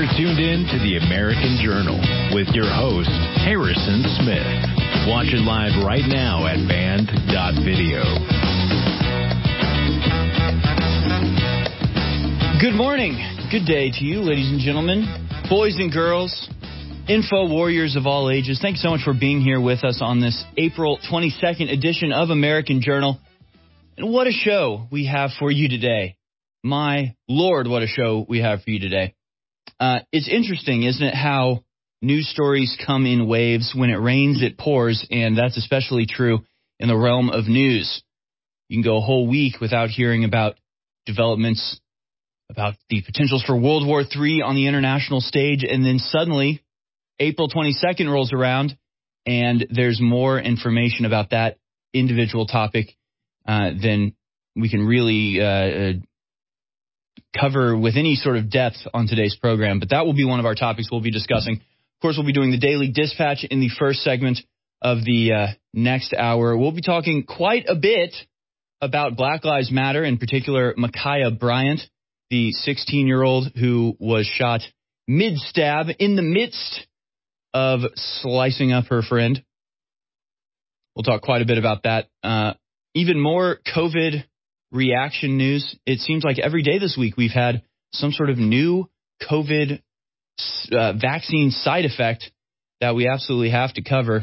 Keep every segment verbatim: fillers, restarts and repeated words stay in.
tuned in to the American Journal with your host, Harrison Smith. Watch it live right now at band dot video. Good morning. Good day to you, ladies and gentlemen, boys and girls, info warriors of all ages. Thanks so much for being here with us on this April twenty-second edition of American Journal. And what a show we have for you today. My Lord, what a show we have for you today. Uh, it's interesting, isn't it, how news stories come in waves. When it rains, it pours, and that's especially true in the realm of news. You can go a whole week without hearing about developments about the potentials for World War Three on the international stage, and then suddenly April twenty-second rolls around, and there's more information about that individual topic uh, than we can really uh, uh, cover with any sort of depth on today's program. But that will be one of our topics we'll be discussing. Of course, we'll be doing the Daily Dispatch in the first segment of the uh, next hour. We'll be talking quite a bit about Black Lives Matter, in particular Ma'Khia Bryant, the sixteen-year-old who was shot mid-stab in the midst of slicing up her friend. We'll talk quite a bit about that. Uh, even more COVID reaction news. It seems like every day this week we've had some sort of new COVID uh, vaccine side effect that we absolutely have to cover,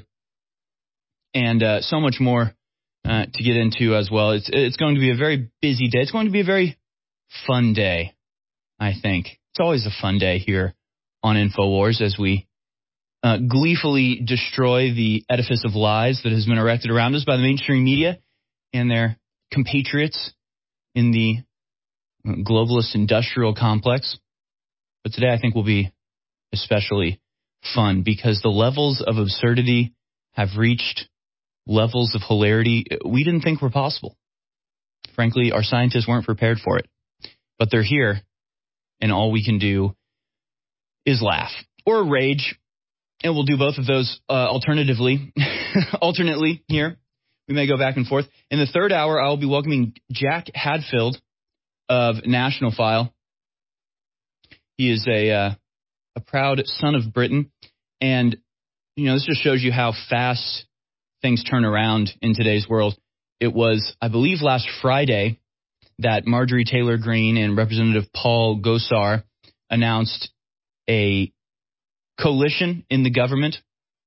and uh, so much more uh, to get into as well. It's it's going to be a very busy day. It's going to be a very fun day, I think. It's always a fun day here on InfoWars as we uh, gleefully destroy the edifice of lies that has been erected around us by the mainstream media and their compatriots in the globalist industrial complex. But today I think will be especially fun because the levels of absurdity have reached levels of hilarity we didn't think were possible. Frankly, our scientists weren't prepared for it. But they're here, and all we can do is laugh or rage, and we'll do both of those uh, alternatively, alternately here. We may go back and forth. In the third hour, I'll be welcoming Jack Hadfield of National File. He is a uh, a proud son of Britain, and you know this just shows you how fast things turn around in today's world. It was, I believe, last Friday that Marjorie Taylor Greene and Representative Paul Gosar announced a coalition in the government,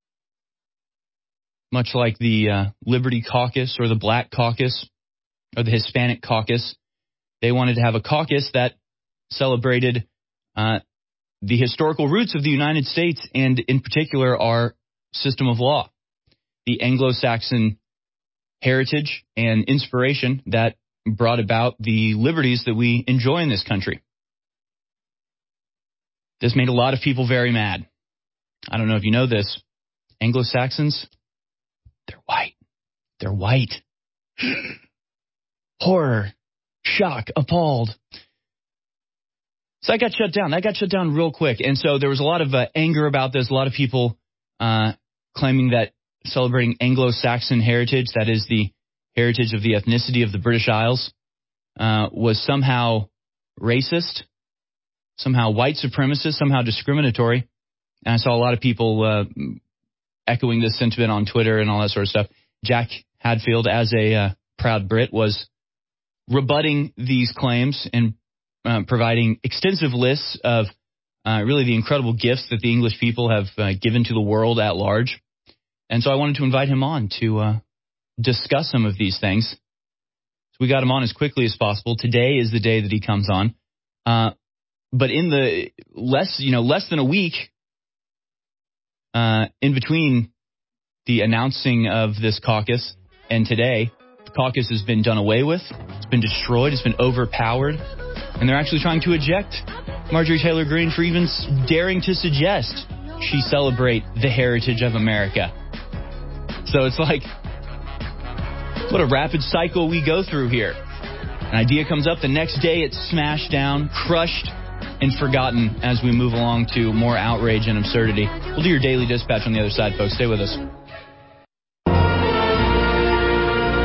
much like the uh, Liberty Caucus or the Black Caucus or the Hispanic Caucus. They wanted to have a caucus that celebrated uh, the historical roots of the United States and, in particular, our system of law, the Anglo-Saxon heritage and inspiration that brought about the liberties that we enjoy in this country. This made a lot of people very mad. I don't know if you know this. Anglo-Saxons, they're white. They're white. Horror, shock, appalled. So that got shut down. That got shut down real quick. And so there was a lot of uh, anger about this. A lot of people uh, claiming that celebrating Anglo-Saxon heritage, that is the heritage of the ethnicity of the British Isles, uh, was somehow racist, somehow white supremacist, somehow discriminatory. And I saw a lot of people uh, echoing this sentiment on Twitter and all that sort of stuff. Jack Hadfield, as a uh, proud Brit, was rebutting these claims and uh, providing extensive lists of uh, really the incredible gifts that the English people have uh, given to the world at large. And so I wanted to invite him on to uh, discuss some of these things. So we got him on as quickly as possible. Today is the day that he comes on. Uh, but in the less, you know, less than a week uh, in between the announcing of this caucus and today, the caucus has been done away with. It's been destroyed. It's been overpowered. And they're actually trying to eject Marjorie Taylor Greene for even daring to suggest she celebrate the heritage of America. So it's like, what a rapid cycle we go through here. An idea comes up, the next day it's smashed down, crushed, and forgotten as we move along to more outrage and absurdity. We'll do your Daily Dispatch on the other side, folks. Stay with us.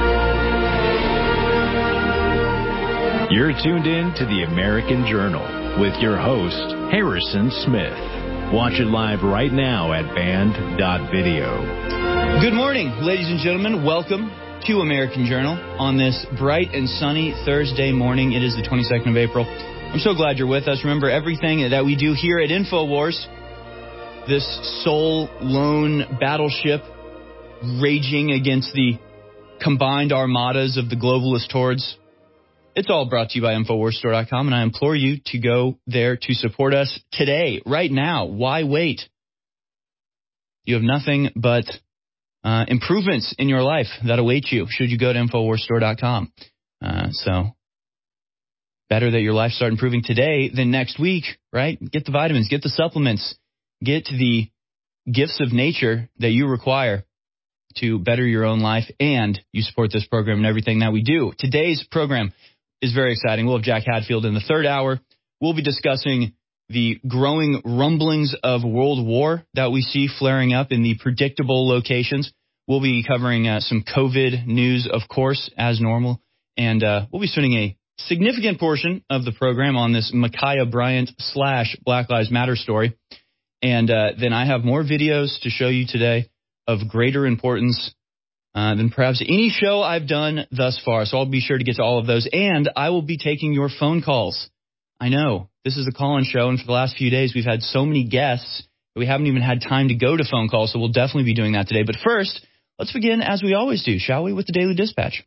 You're tuned in to the American Journal with your host, Harrison Smith. Watch it live right now at band dot video. Good morning, ladies and gentlemen. Welcome to American Journal on this bright and sunny Thursday morning. It is the twenty-second of April. I'm so glad you're with us. Remember, everything that we do here at InfoWars, this sole, lone battleship raging against the combined armadas of the globalist hordes, it's all brought to you by InfoWars Store dot com, and I implore you to go there to support us today, right now. Why wait? You have nothing but uh, improvements in your life that await you should you go to InfoWars Store dot com. Uh, so, better that your life start improving today than next week, right? Get the vitamins, get the supplements, get the gifts of nature that you require to better your own life, and you support this program and everything that we do. Today's program is very exciting. We'll have Jack Hadfield in the third hour. We'll be discussing the growing rumblings of world war that we see flaring up in the predictable locations. We'll be covering uh, some COVID news, of course, as normal. And uh, we'll be spending a significant portion of the program on this Ma'Khia Bryant slash Black Lives Matter story. And uh, then I have more videos to show you today of greater importance uh, than perhaps any show I've done thus far. So I'll be sure to get to all of those. And I will be taking your phone calls. I know this is a call-in show, and for the last few days we've had so many guests that we haven't even had time to go to phone calls, so we'll definitely be doing that today. But first, let's begin as we always do, shall we, with the Daily Dispatch.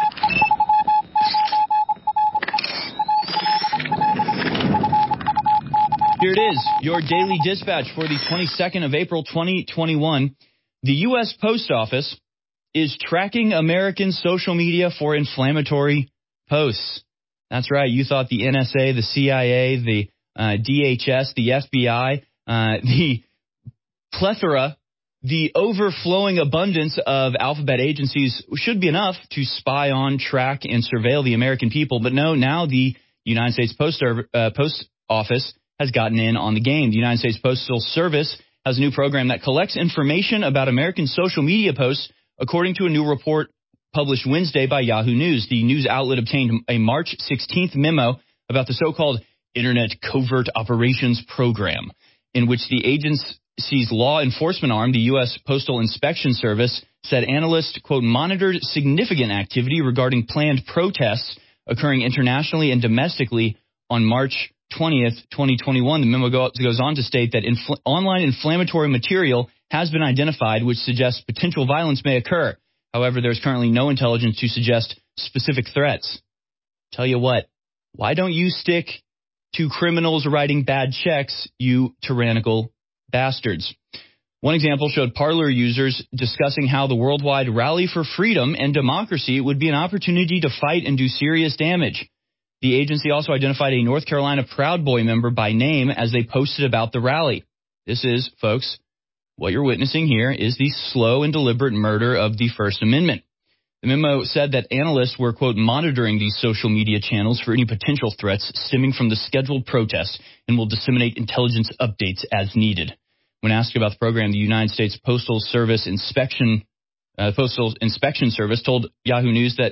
Here it is, your Daily Dispatch for the twenty-second of April, twenty twenty-one. The U S Post Office is tracking American social media for inflammatory posts. That's right. You thought the N S A, the C I A, the uh, D H S, the F B I, uh, the plethora, the overflowing abundance of alphabet agencies should be enough to spy on, track, and surveil the American people. But no, now the United States Post, uh, Post Office has gotten in on the game. The United States Postal Service has a new program that collects information about American social media posts, according to a new report published Wednesday by Yahoo News. The news outlet obtained a March sixteenth memo about the so-called Internet Covert Operations Program, in which the agency's law enforcement arm, the U S Postal Inspection Service, said analysts, quote, monitored significant activity regarding planned protests occurring internationally and domestically on March twentieth, twenty twenty-one. The memo go, goes on to state that infl- online inflammatory material has been identified, which suggests potential violence may occur. However, there's currently no intelligence to suggest specific threats. Tell you what, why don't you stick to criminals writing bad checks, you tyrannical bastards? One example showed Parler users discussing how the worldwide rally for freedom and democracy would be an opportunity to fight and do serious damage. The agency also identified a North Carolina Proud Boy member by name as they posted about the rally. This is, folks, what you're witnessing here is the slow and deliberate murder of the First Amendment. The memo said that analysts were, quote, monitoring these social media channels for any potential threats stemming from the scheduled protests and will disseminate intelligence updates as needed. When asked about the program, the United States Postal Service Inspection uh, Postal Inspection Service told Yahoo News that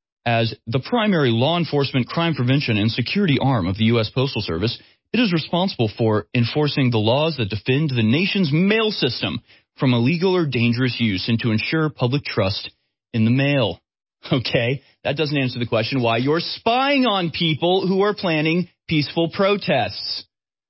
as the primary law enforcement, crime prevention, and security arm of the U S Postal Service, it is responsible for enforcing the laws that defend the nation's mail system from illegal or dangerous use and to ensure public trust in the mail. Okay, that doesn't answer the question why you're spying on people who are planning peaceful protests.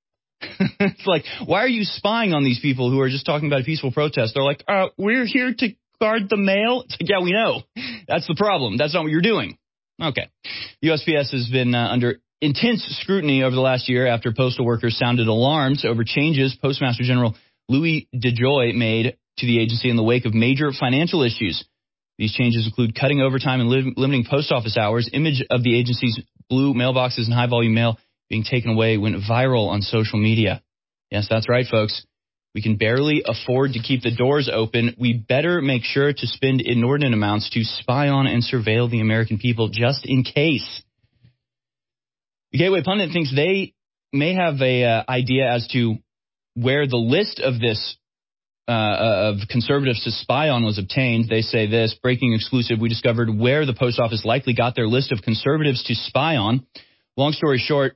It's like, why are you spying on these people who are just talking about a peaceful protest? They're like, uh, we're here to guard the mail. It's like, yeah, we know. That's the problem. That's not what you're doing. Okay. The U S P S has been uh, under intense scrutiny over the last year after postal workers sounded alarms over changes Postmaster General Louis DeJoy made to the agency in the wake of major financial issues. These changes include cutting overtime and li- limiting post office hours. Image of the agency's blue mailboxes and high-volume mail being taken away went viral on social media. Yes, that's right, folks. We can barely afford to keep the doors open. We better make sure to spend inordinate amounts to spy on and surveil the American people just in case. The Gateway Pundit thinks they may have a uh, idea as to where the list of this uh, of conservatives to spy on was obtained. They say this, breaking exclusive, we discovered where the post office likely got their list of conservatives to spy on. Long story short,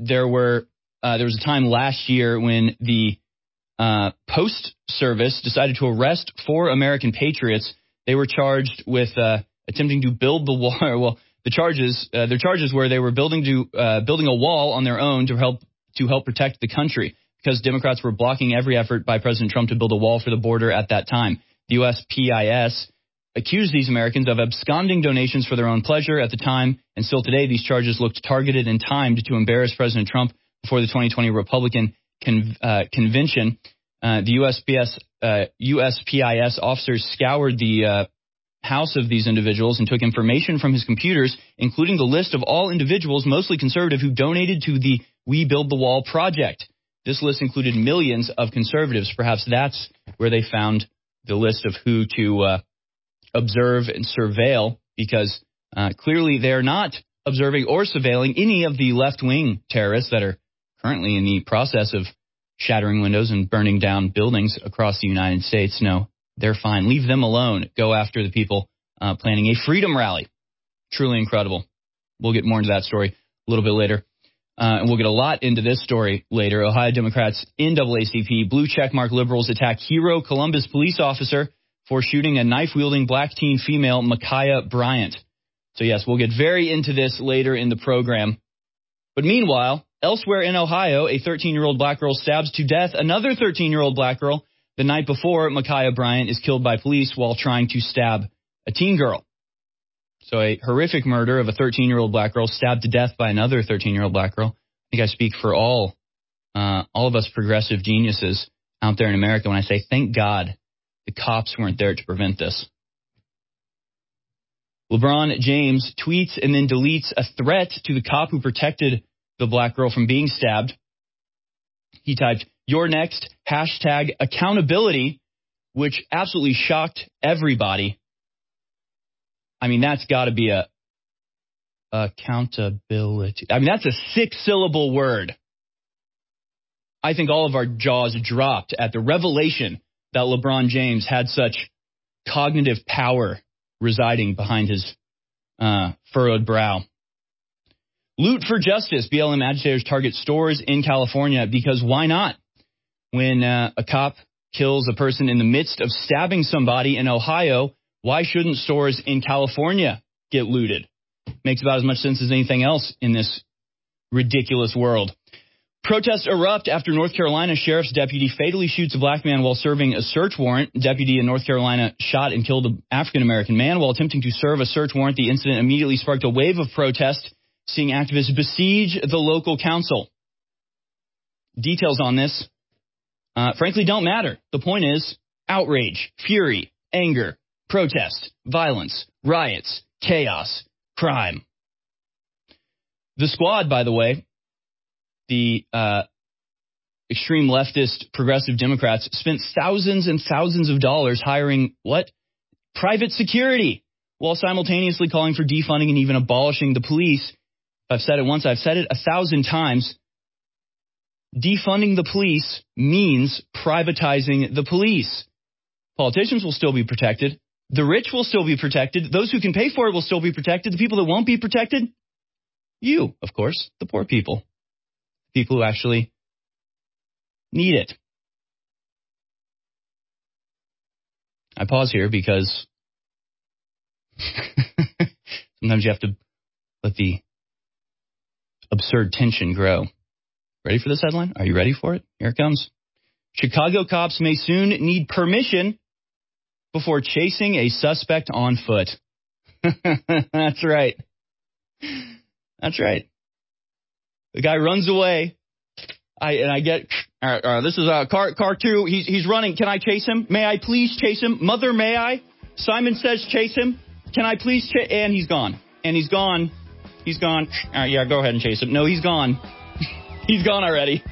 there were uh, there was a time last year when the uh, Post Service decided to arrest four American patriots. They were charged with uh, attempting to build the wall. Well, the charges uh, their charges were they were building to uh, building a wall on their own to help to help protect the country because Democrats were blocking every effort by President Trump to build a wall for the border at that time. The U S P I S accused these Americans of absconding donations for their own pleasure at the time, and still today these charges looked targeted and timed to embarrass President Trump before the twenty twenty Republican con- uh, convention. Uh, the U S P S, uh, U S P I S officers scoured the uh, house of these individuals and took information from his computers, including the list of all individuals, mostly conservative, who donated to the We Build the Wall project. This list included millions of conservatives. Perhaps that's where they found the list of who to uh, observe and surveil, because uh, clearly they're not observing or surveilling any of the left-wing terrorists that are currently in the process of shattering windows and burning down buildings across the United States. No, they're fine. Leave them alone. Go after the people uh, planning a freedom rally. Truly incredible. We'll get more into that story a little bit later. Uh, and we'll get a lot into this story later. Ohio Democrats, N double A C P, blue checkmark liberals attack hero Columbus police officer for shooting a knife-wielding black teen female, Ma'Khia Bryant. So, yes, we'll get very into this later in the program. But meanwhile, elsewhere in Ohio, a thirteen-year-old black girl stabs to death another thirteen-year-old black girl. The night before, Ma'Khia Bryant is killed by police while trying to stab a teen girl. So a horrific murder of a thirteen-year-old black girl stabbed to death by another thirteen-year-old black girl. I think I speak for all uh, all of us progressive geniuses out there in America when I say, thank God the cops weren't there to prevent this. LeBron James tweets and then deletes a threat to the cop who protected the black girl from being stabbed. He typed, "You're next, hashtag accountability," which absolutely shocked everybody. I mean, that's got to be a accountability. I mean, that's a six-syllable word. I think all of our jaws dropped at the revelation that LeBron James had such cognitive power residing behind his uh, furrowed brow. Loot for justice. B L M agitators target stores in California because why not? When uh, a cop kills a person in the midst of stabbing somebody in Ohio, why shouldn't stores in California get looted? Makes about as much sense as anything else in this ridiculous world. Protests erupt after North Carolina sheriff's deputy fatally shoots a black man while serving a search warrant. Deputy in North Carolina shot and killed an African-American man while attempting to serve a search warrant. The incident immediately sparked a wave of protest, seeing activists besiege the local council. Details on this, uh, frankly, don't matter. The point is outrage, fury, anger, protest, violence, riots, chaos, crime. The Squad, by the way, the uh, extreme leftist progressive Democrats spent thousands and thousands of dollars hiring what? Private security, while simultaneously calling for defunding and even abolishing the police. I've said it once, I've said it a thousand times. Defunding the police means privatizing the police. Politicians will still be protected. The rich will still be protected. Those who can pay for it will still be protected. The people that won't be protected? You, of course, the poor people. People who actually need it. I pause here because sometimes you have to let the absurd tension grow. Ready for this headline? Are you ready for it? Here it comes. Chicago cops may soon need permission before chasing a suspect on foot. That's right. That's right. The guy runs away. I and I get, all right, all right, this is uh, car car two. He's he's running. Can I chase him? May I please chase him? Mother, may I? Simon says chase him. Can I please chase? And he's gone. And he's gone. He's gone. All right, yeah, go ahead and chase him. No, he's gone. He's gone already.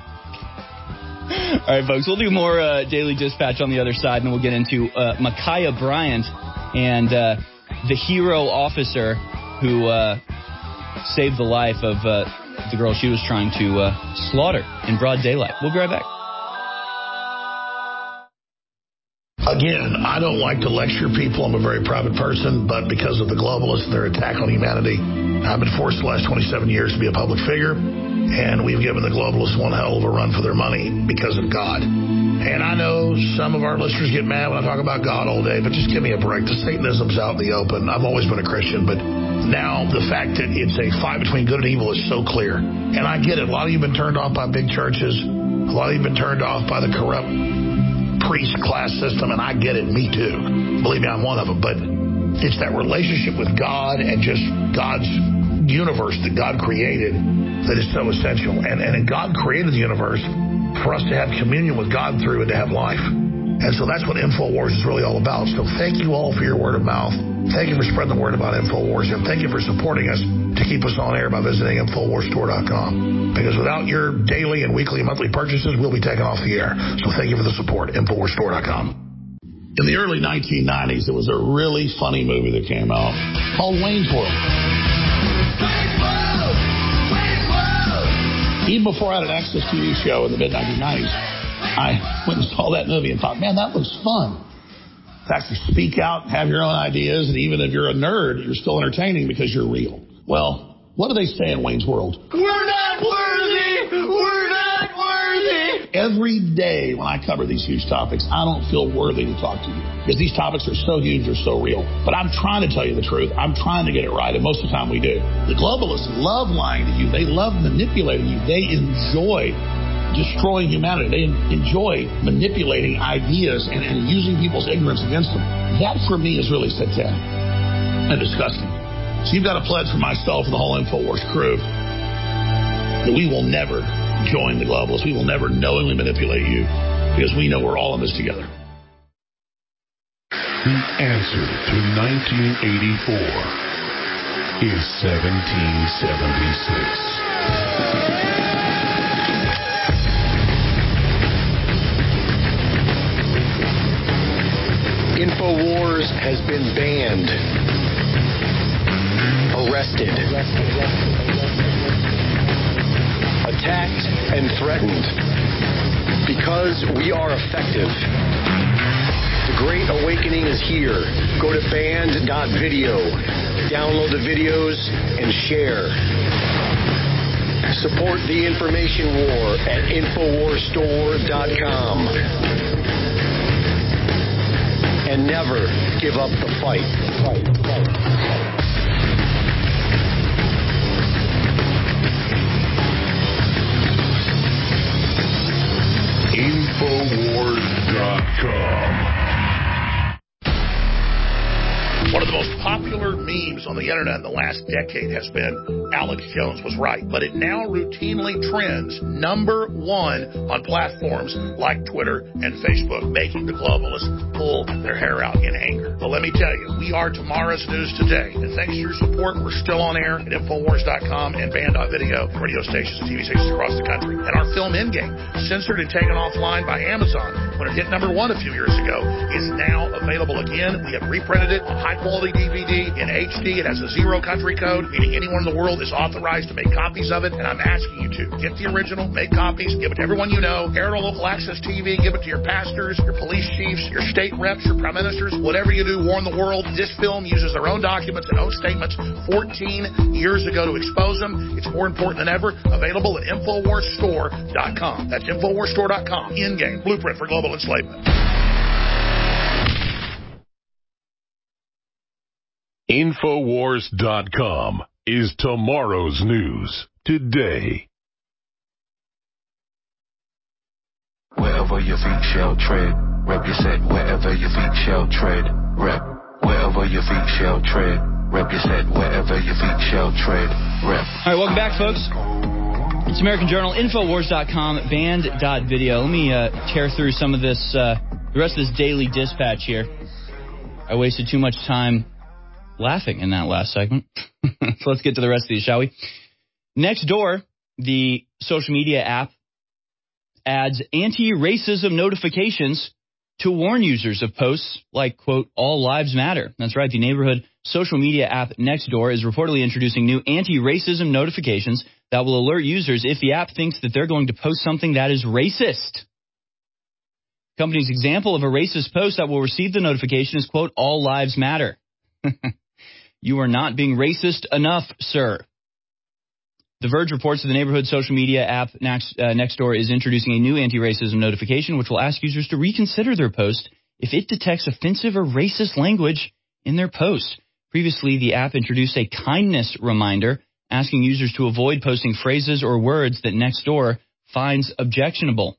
All right, folks, we'll do more uh, Daily Dispatch on the other side, and then we'll get into uh, Ma'Khia Bryant and uh, the hero officer who uh, saved the life of uh, the girl she was trying to uh, slaughter in broad daylight. We'll be right back. Again, I don't like to lecture people. I'm a very private person, but because of the globalists and their attack on humanity, I've been forced the last twenty-seven years to be a public figure. And we've given the globalists one hell of a run for their money because of God. And I know some of our listeners get mad when I talk about God all day, but just give me a break. The Satanism's out in the open. I've always been a Christian, but now the fact that it's a fight between good and evil is so clear. And I get it. A lot of you have been turned off by big churches. A lot of you have been turned off by the corrupt priest class system, and I get it. Me too. Believe me, I'm one of them. But it's that relationship with God and just God's universe that God created that is so essential. And, and God created the universe for us to have communion with God through and to have life. And so that's what InfoWars is really all about. So thank you all for your word of mouth. Thank you for spreading the word about InfoWars. And thank you for supporting us to keep us on air by visiting Infowars Store dot com. Because without your daily and weekly and monthly purchases, we'll be taken off the air. So thank you for the support. Infowars Store dot com. In the early nineteen nineties, there was a really funny movie that came out called Wayne's World. Even before I had an Access T V show in the mid nineteen nineties, I went and saw that movie and thought, man, that looks fun. To actually speak out, have your own ideas, and even if you're a nerd, you're still entertaining because you're real. Well, what do they say in Wayne's World? We're not worthy! We're not worthy! Every day when I cover these huge topics, I don't feel worthy to talk to you because these topics are so huge, they're so real. But I'm trying to tell you the truth. I'm trying to get it right, and most of the time we do. The globalists love lying to you. They love manipulating you. They enjoy destroying humanity. They enjoy manipulating ideas and, and using people's ignorance against them. That, for me, is really satanic and disgusting. So you've got a pledge for myself and the whole InfoWars crew that we will never join the globalists. We will never knowingly manipulate you because we know we're all in this together. The answer to nineteen eighty-four is seventeen seventy-six. InfoWars has been banned, arrested, attacked, and threatened because we are effective. The Great Awakening is here. Go to band dot video, download the videos, and share. Support the information war at Infowars Store dot com. And never give up the fight. fight, fight. Infowars dot com. One of the most popular memes on the internet in the last decade has been Alex Jones was right, but it now routinely trends number one on platforms like Twitter and Facebook, making the globalists pull their hair out in anger. But let me tell you, we are tomorrow's news today, and thanks to your support, we're still on air at Infowars dot com and band dot video, radio stations and T V stations across the country. And our film Endgame, censored and taken offline by Amazon when it hit number one a few years ago, is now available again. We have reprinted it on high quality D V D in H D. It has a zero country code, meaning anyone in the world is authorized to make copies of it. And I'm asking you to get the original, make copies, give it to everyone you know, air it on local access T V, give it to your pastors, your police chiefs, your state reps, your prime ministers, whatever you do, warn the world. This film uses their own documents and own statements fourteen years ago to expose them. It's more important than ever. Available at Infowars Store dot com. That's Infowars Store dot com. Endgame, blueprint for global enslavement. Infowars dot com is tomorrow's news today. Wherever your feet shall tread, rep your set. Wherever your feet shall tread, rep. Wherever your feet shall tread, rep your set. Wherever your feet shall tread, rep. All right, welcome back, folks. It's American Journal, Infowars dot com, band dot video. Let me uh, tear through some of this, uh, the rest of this daily dispatch here. I wasted too much time laughing in that last segment. So let's get to the rest of these, shall we? Nextdoor, the social media app, adds anti-racism notifications to warn users of posts like, quote, all lives matter. That's right. The neighborhood social media app Nextdoor is reportedly introducing new anti-racism notifications that will alert users if the app thinks that they're going to post something that is racist. The company's example of a racist post that will receive the notification is, quote, all lives matter. You are not being racist enough, sir. The Verge reports that the neighborhood social media app Next, uh, Nextdoor is introducing a new anti-racism notification, which will ask users to reconsider their post if it detects offensive or racist language in their post. Previously, the app introduced a kindness reminder asking users to avoid posting phrases or words that Nextdoor finds objectionable.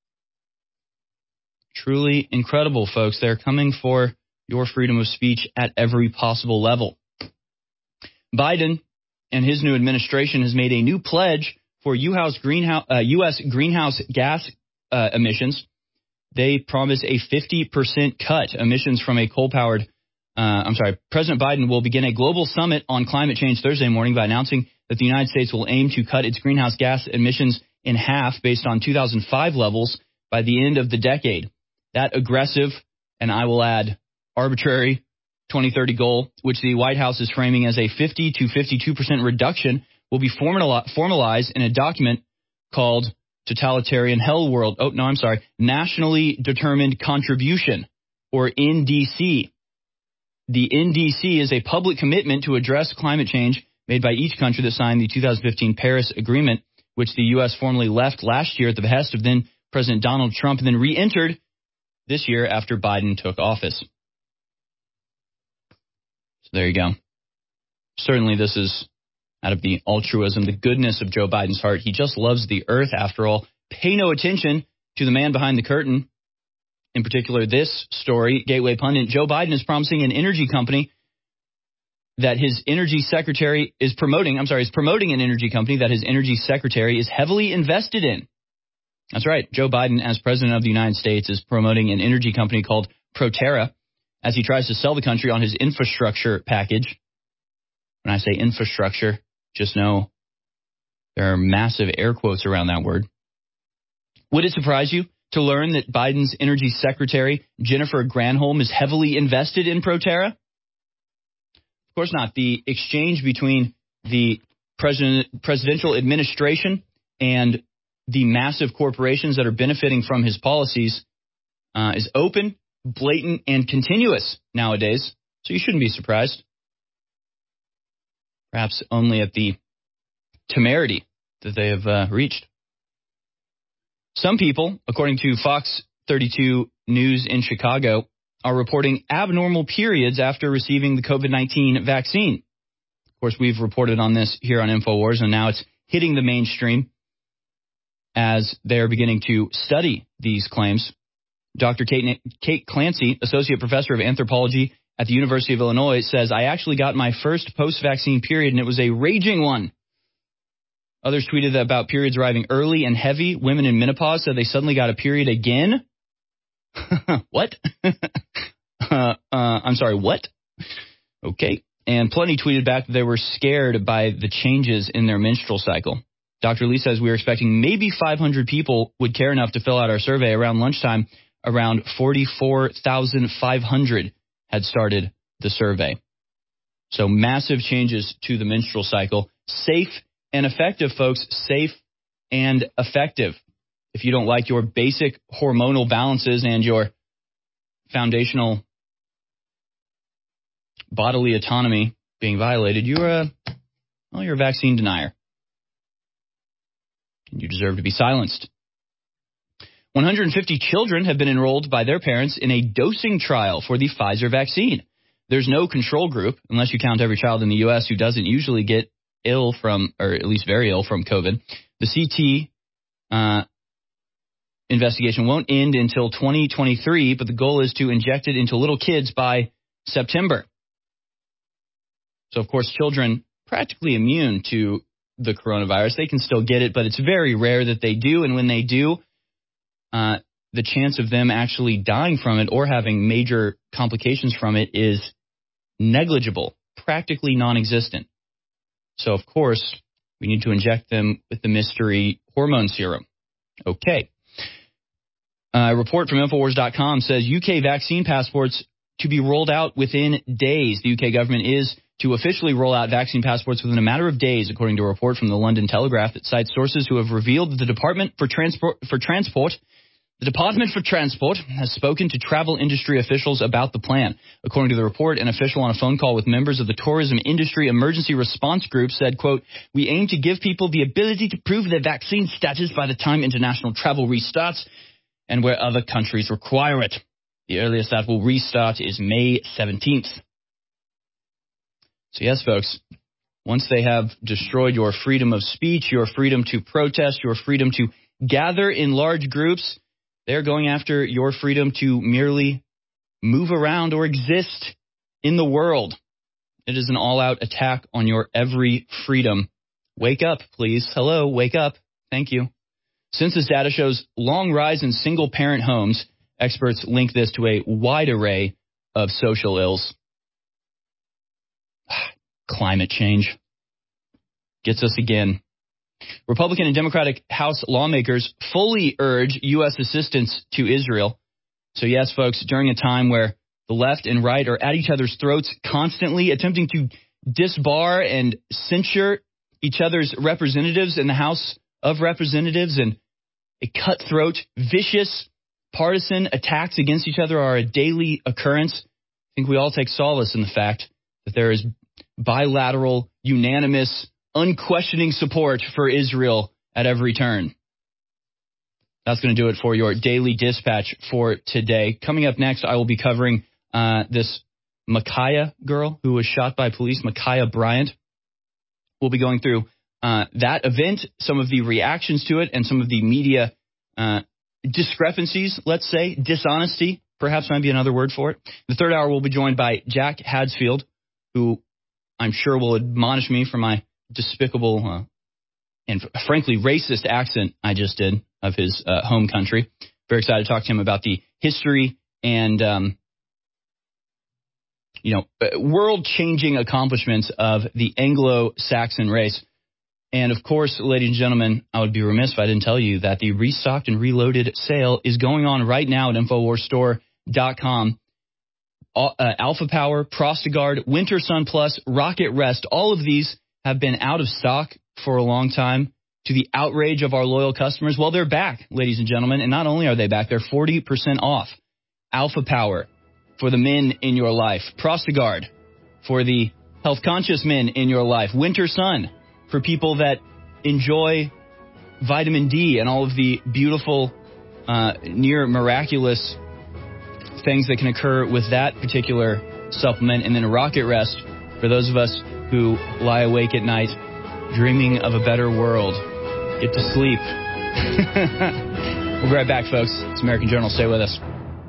Truly incredible, folks. They're coming for your freedom of speech at every possible level. Biden and his new administration has made a new pledge for U S greenhouse, uh, U S greenhouse gas uh, emissions. They promise a fifty percent cut emissions from a coal-powered uh, I'm sorry, President Biden will begin a global summit on climate change Thursday morning by announcing that the United States will aim to cut its greenhouse gas emissions in half based on two thousand five levels by the end of the decade. That aggressive, and I will add arbitrary, twenty thirty goal, which the White House is framing as a fifty to fifty-two percent reduction, will be formalized in a document called Totalitarian Hell World. Oh, no, I'm sorry. Nationally Determined Contribution, or N D C. The N D C is a public commitment to address climate change made by each country that signed the two thousand fifteen Paris Agreement, which the U S formally left last year at the behest of then President Donald Trump and then re-entered this year after Biden took office. So there you go. Certainly this is out of the altruism, the goodness of Joe Biden's heart. He just loves the earth, after all. Pay no attention to the man behind the curtain. In particular, this story, Gateway Pundit, Joe Biden is promising an energy company that his energy secretary is promoting, I'm sorry, is promoting an energy company that his energy secretary is heavily invested in. That's right. Joe Biden, as president of the United States, is promoting an energy company called Proterra as he tries to sell the country on his infrastructure package. When I say infrastructure, just know there are massive air quotes around that word. Would it surprise you to learn that Biden's energy secretary, Jennifer Granholm, is heavily invested in Proterra? Of course not. The exchange between the president, presidential administration and the massive corporations that are benefiting from his policies uh, is open, blatant, and continuous nowadays. So you shouldn't be surprised. Perhaps only at the temerity that they have uh, reached. Some people, according to Fox thirty-two News in Chicago, are reporting abnormal periods after receiving the COVID nineteen vaccine. Of course, we've reported on this here on InfoWars, and now it's hitting the mainstream as they are beginning to study these claims. Doctor Kate, Kate Clancy, associate professor of anthropology at the University of Illinois, says, I actually got my first post-vaccine period, and it was a raging one. Others tweeted about periods arriving early and heavy. Women in menopause said they suddenly got a period again. What? uh, uh, I'm sorry, what? Okay. And plenty tweeted back that they were scared by the changes in their menstrual cycle. Doctor Lee says we were expecting maybe five hundred people would care enough to fill out our survey. Around lunchtime, around forty-four thousand five hundred had started the survey. So massive changes to the menstrual cycle. Safe and effective, folks. Safe and effective. If you don't like your basic hormonal balances and your foundational bodily autonomy being violated, you're a, well, you're a vaccine denier. And you deserve to be silenced. one hundred fifty children have been enrolled by their parents in a dosing trial for the Pfizer vaccine. There's no control group, unless you count every child in the U S who doesn't usually get ill from, or at least very ill from COVID. The C T uh, investigation won't end until twenty twenty-three, but the goal is to inject it into little kids by September. So, of course, children practically immune to the coronavirus. They can still get it, but it's very rare that they do. And when they do, uh, the chance of them actually dying from it or having major complications from it is negligible, practically non-existent. So, of course, we need to inject them with the mystery hormone serum. Okay. A report from Infowars dot com says U K vaccine passports to be rolled out within days. The U K government is to officially roll out vaccine passports within a matter of days, according to a report from the London Telegraph that cites sources who have revealed that the Department for Transport, for Transport The Department for Transport has spoken to travel industry officials about the plan. According to the report, an official on a phone call with members of the tourism industry emergency response group said, quote, "We aim to give people the ability to prove their vaccine status by the time international travel restarts and where other countries require it. The earliest that will restart is May seventeenth. So yes, folks, once they have destroyed your freedom of speech, your freedom to protest, your freedom to gather in large groups, they're going after your freedom to merely move around or exist in the world. It is an all-out attack on your every freedom. Wake up, please. Hello, wake up. Thank you. Census data shows long rise in single-parent homes. Experts link this to a wide array of social ills. Climate change gets us again. Republican and Democratic House lawmakers fully urge U S assistance to Israel. So yes, folks, during a time where the left and right are at each other's throats constantly attempting to disbar and censure each other's representatives in the House of Representatives, and a cutthroat, vicious, partisan attacks against each other are a daily occurrence, I think we all take solace in the fact that there is bilateral, unanimous, unquestioning support for Israel at every turn. That's going to do it for your daily dispatch for today. Coming up next, I will be covering uh, this Micaiah girl who was shot by police, Micaiah Bryant. We'll be going through uh, that event, some of the reactions to it, and some of the media uh, discrepancies, let's say, dishonesty, perhaps might be another word for it. The third hour, we'll be joined by Jack Hadsfield, who I'm sure will admonish me for my despicable uh, and frankly racist accent I just did of his uh, home country. Very excited to talk to him about the history and um, you know world-changing accomplishments of the Anglo-Saxon race. And of course, ladies and gentlemen, I would be remiss if I didn't tell you that the Restocked and Reloaded sale is going on right now at Infowars Store dot com. Uh, Alpha Power, Prostiguard, Winter Sun Plus, Rocket Rest, all of these have been out of stock for a long time, to the outrage of our loyal customers. Well, they're back, ladies and gentlemen, and not only are they back, they're forty percent off. Alpha Power for the men in your life. Prostiguard for the health-conscious men in your life. Winter Sun for people that enjoy vitamin D and all of the beautiful, uh, near miraculous things that can occur with that particular supplement. And then Rocket Rest for those of us who lie awake at night dreaming of a better world. Get to sleep. We'll be right back, folks. It's American Journal. Stay with us.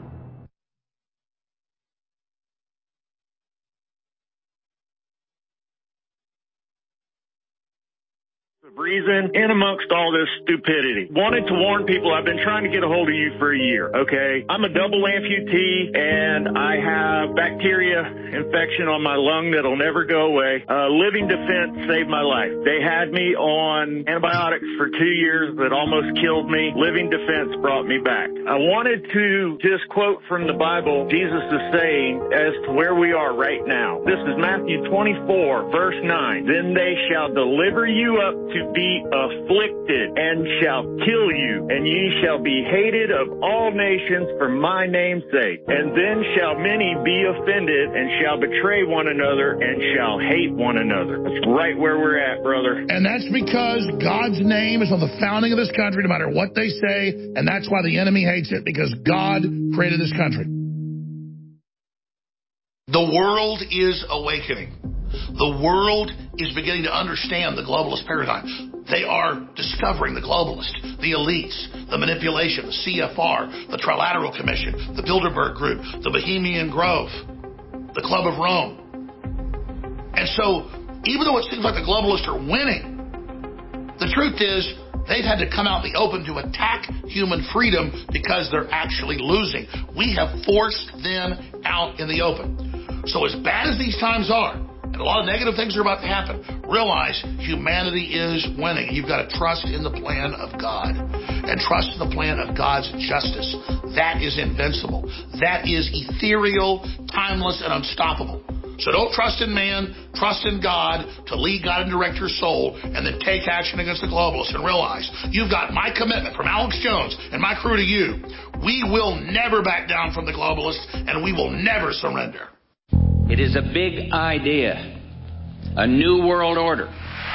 Reason in amongst all this stupidity. Wanted to warn people, I've been trying to get a hold of you for a year, okay? I'm a double amputee, and I have bacteria infection on my lung that'll never go away. Uh, Living Defense saved my life. They had me on antibiotics for two years that almost killed me. Living Defense brought me back. I wanted to just quote from the Bible, Jesus is saying, as to where we are right now. This is Matthew twenty-four, verse nine. Then they shall deliver you up to be afflicted and shall kill you, and ye shall be hated of all nations for my name's sake. And then shall many be offended and shall betray one another and shall hate one another. That's right where we're at, brother. And that's because God's name is on the founding of this country, no matter what they say, and that's why the enemy hates it, because God created this country. The world is awakening. The world is beginning to understand the globalist paradigm. They are discovering the globalists, the elites, the manipulation, the C F R, the Trilateral Commission, the Bilderberg Group, the Bohemian Grove, the Club of Rome. And so, even though it seems like the globalists are winning, the truth is they've had to come out in the open to attack human freedom because they're actually losing. We have forced them out in the open. So as bad as these times are, and a lot of negative things are about to happen, realize humanity is winning. You've got to trust in the plan of God and trust in the plan of God's justice. That is invincible. That is ethereal, timeless, and unstoppable. So don't trust in man, trust in God to lead, God, and direct your soul, and then take action against the globalists and realize you've got my commitment from Alex Jones and my crew to you. We will never back down from the globalists, and we will never surrender. It is a big idea, a new world order.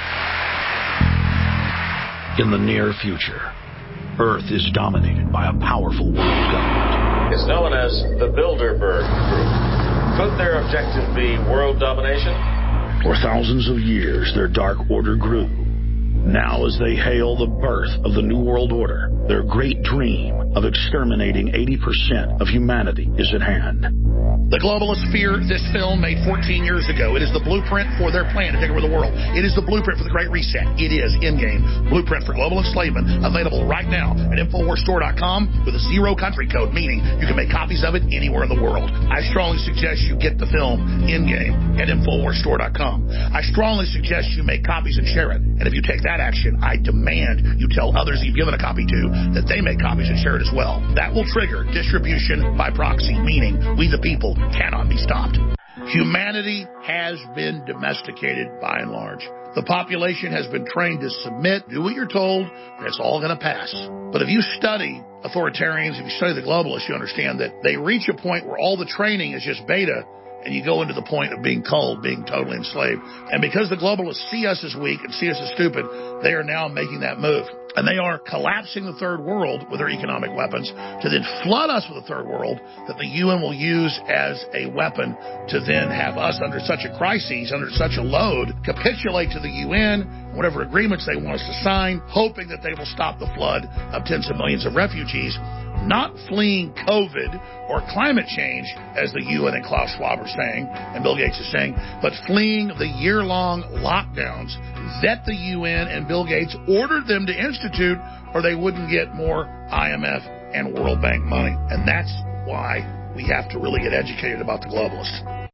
In the near future, Earth is dominated by a powerful world government. It's known as the Bilderberg Group. Could their objective be world domination? For thousands of years, their dark order grew. Now, as they hail the birth of the New World Order, their great dream of exterminating eighty percent of humanity is at hand. The globalists fear this film made fourteen years ago. It is the blueprint for their plan to take over the world. It is the blueprint for the Great Reset. It is Endgame, Blueprint for Global Enslavement, available right now at Infowars Store dot com with a zero country code, meaning you can make copies of it anywhere in the world. I strongly suggest you get the film Endgame at Infowars Store dot com. I strongly suggest you make copies and share it. And if you take that action, I demand you tell others you've given a copy to that they make copies and share it as well. That will trigger distribution by proxy, meaning we the people cannot be stopped. Humanity has been domesticated by and large. The population has been trained to submit, do what you're told, and it's all going to pass. But if you study authoritarians, if you study the globalists, you understand that they reach a point where all the training is just beta, and you go into the point of being culled, being totally enslaved. And because the globalists see us as weak and see us as stupid, they are now making that move. And they are collapsing the third world with their economic weapons to then flood us with a third world that the U N will use as a weapon to then have us under such a crisis, under such a load, capitulate to the U N, whatever agreements they want us to sign, hoping that they will stop the flood of tens of millions of refugees, not fleeing COVID or climate change, as the U N and Klaus Schwab are saying, and Bill Gates is saying, but fleeing the year-long lockdowns that the U N and Bill Gates ordered them to institute, or they wouldn't get more I M F and World Bank money. And that's why we have to really get educated about the globalists.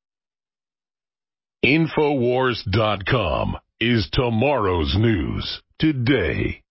Infowars dot com is tomorrow's news today.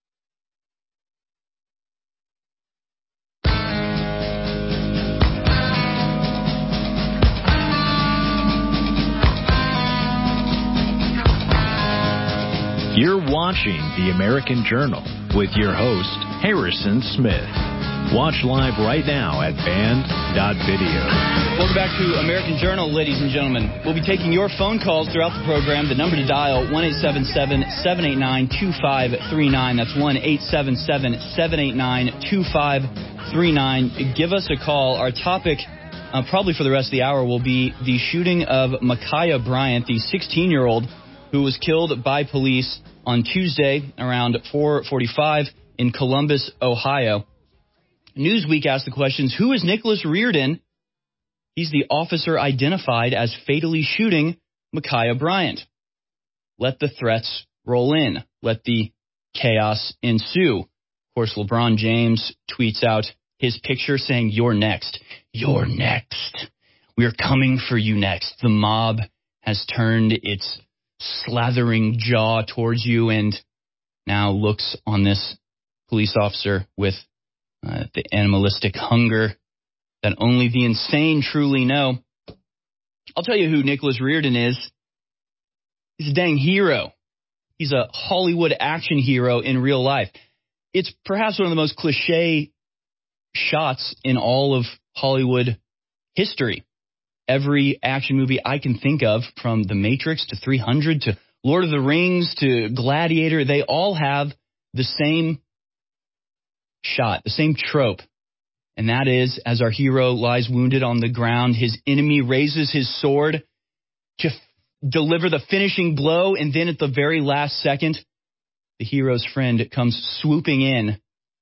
You're watching The American Journal with your host, Harrison Smith. Watch live right now at band dot video. Welcome back to American Journal, ladies and gentlemen. We'll be taking your phone calls throughout the program. The number to dial, one eight seven seven, seven eight nine, two five three nine. That's one eight seven seven, seven eight nine, two five three nine. Give us a call. Our topic, uh, probably for the rest of the hour, will be the shooting of Ma'Khia Bryant, the sixteen-year-old who was killed by police on Tuesday around four forty-five in Columbus, Ohio. Newsweek asked the questions, who is Nicholas Reardon? He's the officer identified as fatally shooting Ma'Khia Bryant. Let the threats roll in. Let the chaos ensue. Of course, LeBron James tweets out his picture saying, "You're next. You're next. We're coming for you next." The mob has turned its slathering jaw towards you and now looks on this police officer with uh, the animalistic hunger that only the insane truly know. I'll tell you who Nicholas Reardon is. He's a dang hero. He's a Hollywood action hero in real life. It's perhaps one of the most cliche shots in all of Hollywood history. Every action movie I can think of, from The Matrix to three hundred to Lord of the Rings to Gladiator, they all have the same shot, the same trope. And that is, as our hero lies wounded on the ground, his enemy raises his sword to f- deliver the finishing blow, and then at the very last second, the hero's friend comes swooping in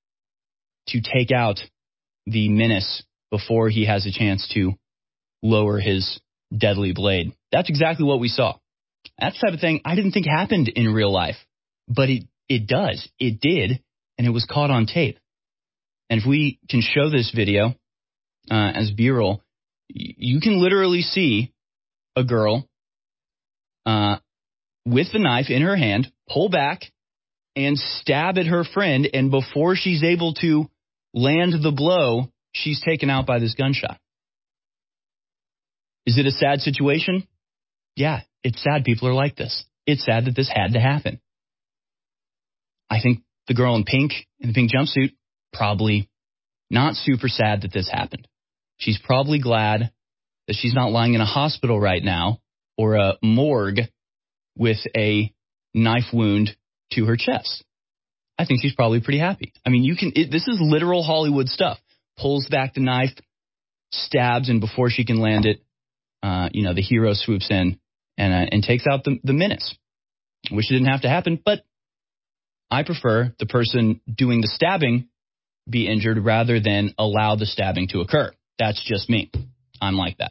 to take out the menace before he has a chance to lower his deadly blade. That's exactly what we saw. That's the type of thing I didn't think happened in real life, but it, it does. It did, and it was caught on tape. And if we can show this video uh, as B-roll, you can literally see a girl uh, with the knife in her hand pull back and stab at her friend, and before she's able to land the blow, she's taken out by this gunshot. Is it a sad situation? Yeah, it's sad people are like this. It's sad that this had to happen. I think the girl in pink, in the pink jumpsuit, probably not super sad that this happened. She's probably glad that she's not lying in a hospital right now or a morgue with a knife wound to her chest. I think she's probably pretty happy. I mean, you can. It, this is literal Hollywood stuff. Pulls back the knife, stabs, and before she can land it, uh, you know, the hero swoops in and uh, and takes out the, the menace. I wish it didn't have to happen, but I prefer the person doing the stabbing be injured rather than allow the stabbing to occur. That's just me. I'm like that.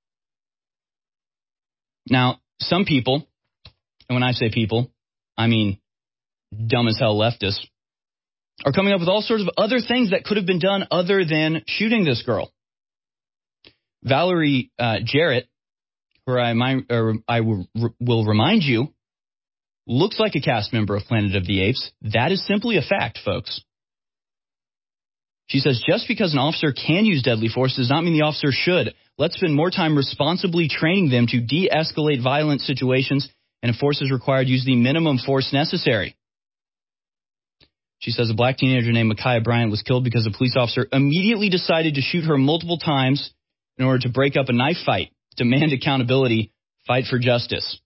Now, some people, and when I say people, I mean dumb as hell leftists, are coming up with all sorts of other things that could have been done other than shooting this girl. Valerie uh, Jarrett, who I, might, or I will, will remind you, looks like a cast member of Planet of the Apes. That is simply a fact, folks. She says, just because an officer can use deadly force does not mean the officer should. Let's spend more time responsibly training them to de-escalate violent situations, and if force is required, use the minimum force necessary. She says a black teenager named Ma'Khia Bryant was killed because a police officer immediately decided to shoot her multiple times in order to break up a knife fight, demand accountability, fight for justice.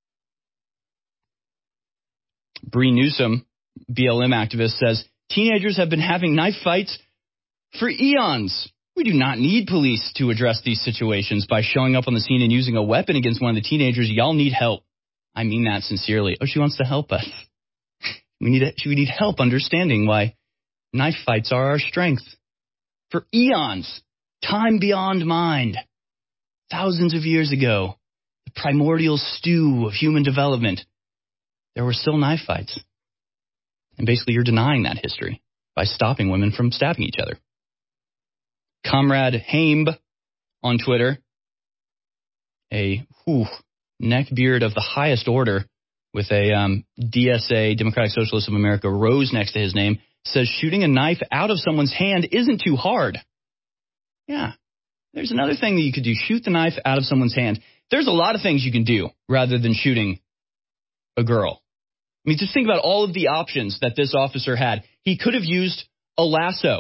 Bree Newsom, B L M activist, says, teenagers have been having knife fights for eons. We do not need police to address these situations by showing up on the scene and using a weapon against one of the teenagers. Y'all need help. I mean that sincerely. Oh, she wants to help us. We need, we need help understanding why knife fights are our strength. For eons, time beyond mind, thousands of years ago, the primordial stew of human development, there were still knife fights. And basically you're denying that history by stopping women from stabbing each other. Comrade Haimb on Twitter, a whew, neckbeard of the highest order with a um, D S A, Democratic Socialists of America, rose next to his name, says shooting a knife out of someone's hand isn't too hard. Yeah, there's another thing that you could do. Shoot the knife out of someone's hand. There's a lot of things you can do rather than shooting a girl. I mean, just think about all of the options that this officer had. He could have used a lasso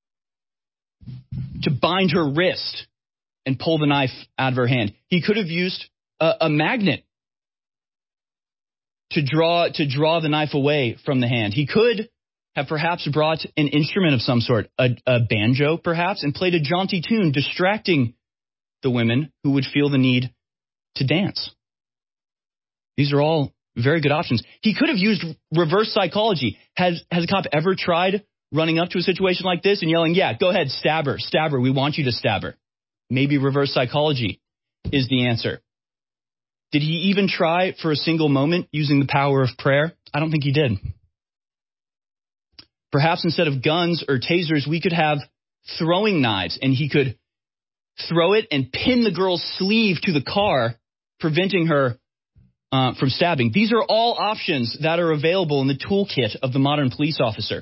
to bind her wrist and pull the knife out of her hand. He could have used a, a magnet to draw to draw the knife away from the hand. He could have perhaps brought an instrument of some sort, a, a banjo perhaps, and played a jaunty tune, distracting the women who would feel the need to dance. These are all very good options. He could have used reverse psychology. Has has a cop ever tried running up to a situation like this and yelling, yeah, go ahead, stab her, stab her, we want you to stab her? Maybe reverse psychology is the answer. Did he even try for a single moment using the power of prayer? I don't think he did. Perhaps instead of guns or tasers, we could have throwing knives, and he could throw it and pin the girl's sleeve to the car, preventing her uh, from stabbing. These are all options that are available in the toolkit of the modern police officer.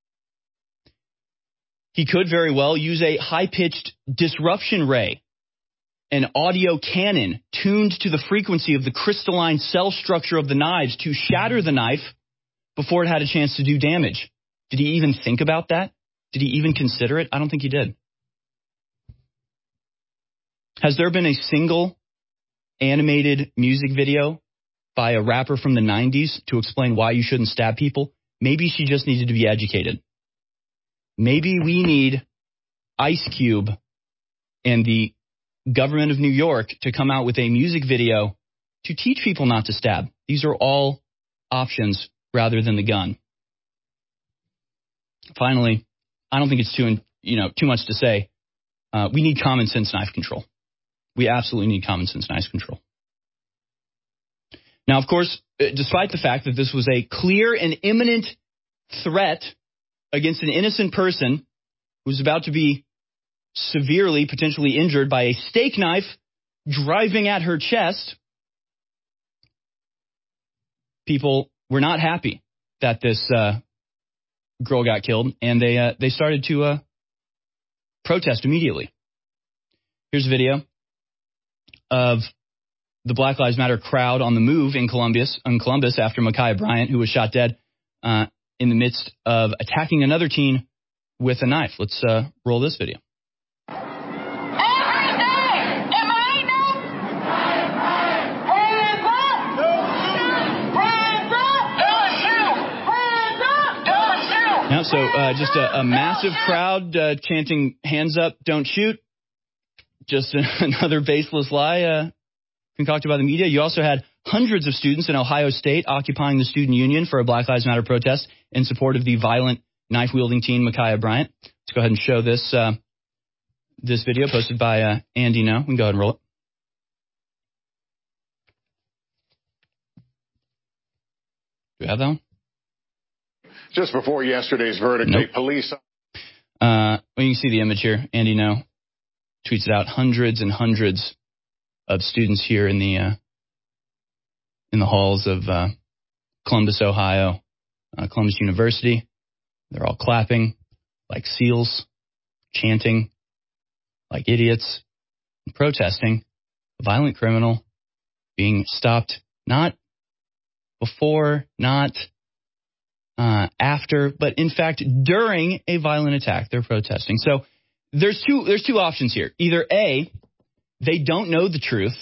He could very well use a high-pitched disruption ray, an audio cannon tuned to the frequency of the crystalline cell structure of the knives to shatter the knife before it had a chance to do damage. Did he even think about that? Did he even consider it? I don't think he did. Has there been a single animated music video by a rapper from the nineties to explain why you shouldn't stab people? Maybe she just needed to be educated. Maybe we need Ice Cube and the government of New York to come out with a music video to teach people not to stab. These are all options rather than the gun. Finally, I don't think it's too, you know, too much to say. Uh, we need common sense knife control. We absolutely need common sense knife control. Now, of course, despite the fact that this was a clear and imminent threat against an innocent person who's about to be severely, potentially injured by a steak knife driving at her chest, people were not happy that this uh, girl got killed, and they uh, they started to uh, protest immediately. Here's a video of the Black Lives Matter crowd on the move in Columbus, in Columbus after Ma'Khia Bryant, who was shot dead uh, in the midst of attacking another teen with a knife. Let's uh, roll this video. Yeah, so uh, just a, a massive crowd uh, chanting, hands up, don't shoot. Just another baseless lie uh, concocted by the media. You also had hundreds of students in Ohio State occupying the student union for a Black Lives Matter protest in support of the violent knife-wielding teen Ma'Khia Bryant. Let's go ahead and show this uh, this video posted by uh, Andy No. We can go ahead and roll it. Do we have that one? Just before yesterday's verdict, nope. police... Uh, well, you can see the image here. Andy No tweets it out. Hundreds and hundreds of students here in the uh, in the halls of uh, Columbus, Ohio, uh, Columbus University. They're all clapping like seals, chanting like idiots, and protesting a violent criminal being stopped not before, not uh, after, but in fact during a violent attack. They're protesting. So there's two there's two options here. Either A, they don't know the truth.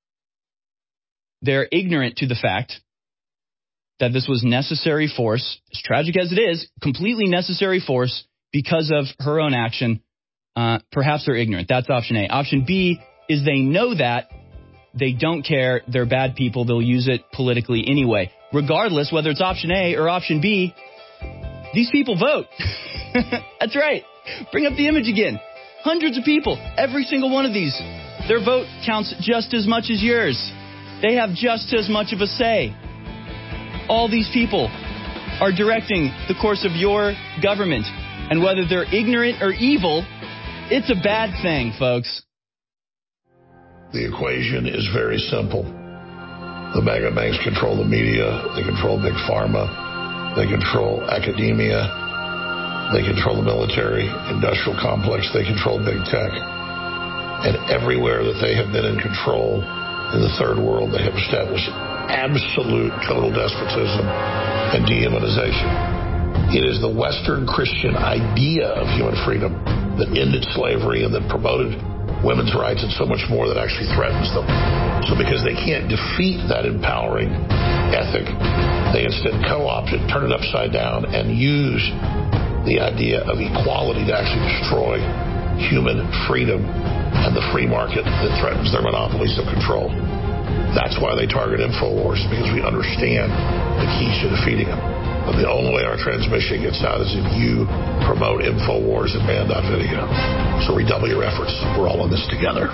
They're ignorant to the fact that this was necessary force, as tragic as it is, completely necessary force because of her own action. Uh, perhaps they're ignorant. That's option A. Option B is they know that. They don't care. They're bad people. They'll use it politically anyway. Regardless, whether it's option A or option B, these people vote. That's right. Bring up the image again. Hundreds of people, every single one of these. Their vote counts just as much as yours. They have just as much of a say. All these people are directing the course of your government. And whether they're ignorant or evil, it's a bad thing, folks. The equation is very simple. The mega banks control the media. They control big pharma. They control academia. They control the military, industrial complex. They control big tech. And everywhere that they have been in control in the third world, they have established absolute total despotism and dehumanization. It is the Western Christian idea of human freedom that ended slavery and that promoted women's rights and so much more that actually threatens them. So because they can't defeat that empowering ethic, they instead co-opt it, turn it upside down, and use the idea of equality to actually destroy human freedom and the free market that threatens their monopolies of control. That's why they target InfoWars, because we understand the keys to defeating them. But the only way our transmission gets out is if you promote InfoWars and Band dot video. So redouble your efforts. We're all in this together.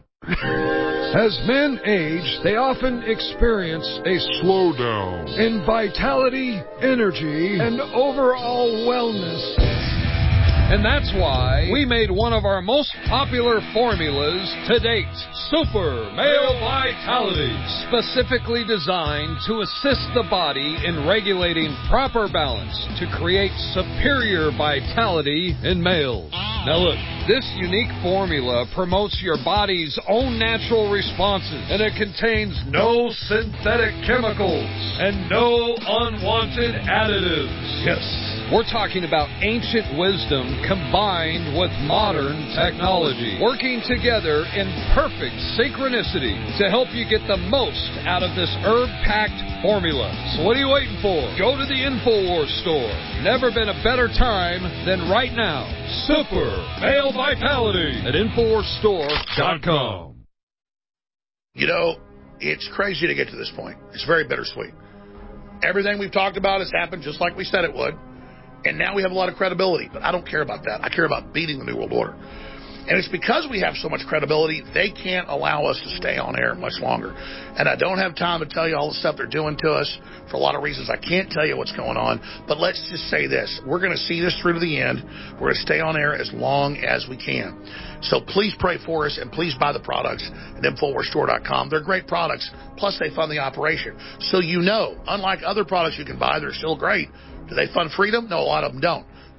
As men age, they often experience a slowdown in vitality, energy, and overall wellness. And that's why we made one of our most popular formulas to date, Super Male Vitality, specifically designed to assist the body in regulating proper balance to create superior vitality in males. Now look, this unique formula promotes your body's own natural responses, and it contains no synthetic chemicals and no unwanted additives. Yes. We're talking about ancient wisdom combined with modern technology, working together in perfect synchronicity to help you get the most out of this herb-packed formula. So what are you waiting for? Go to the InfoWars store. Never been a better time than right now. Super Male Vitality at InfoWars Store dot com. You know, it's crazy to get to this point. It's very bittersweet. Everything we've talked about has happened just like we said it would. And now we have a lot of credibility, but I don't care about that. I care about beating the New World Order. And it's because we have so much credibility, they can't allow us to stay on air much longer. And I don't have time to tell you all the stuff they're doing to us for a lot of reasons. I can't tell you what's going on, but let's just say this. We're going to see this through to the end. We're going to stay on air as long as we can. So please pray for us and please buy the products at InfoWars Store dot com. They're great products, plus they fund the operation. So you know, unlike other products you can buy, they're still great. Do they fund freedom? No, a lot of them don't.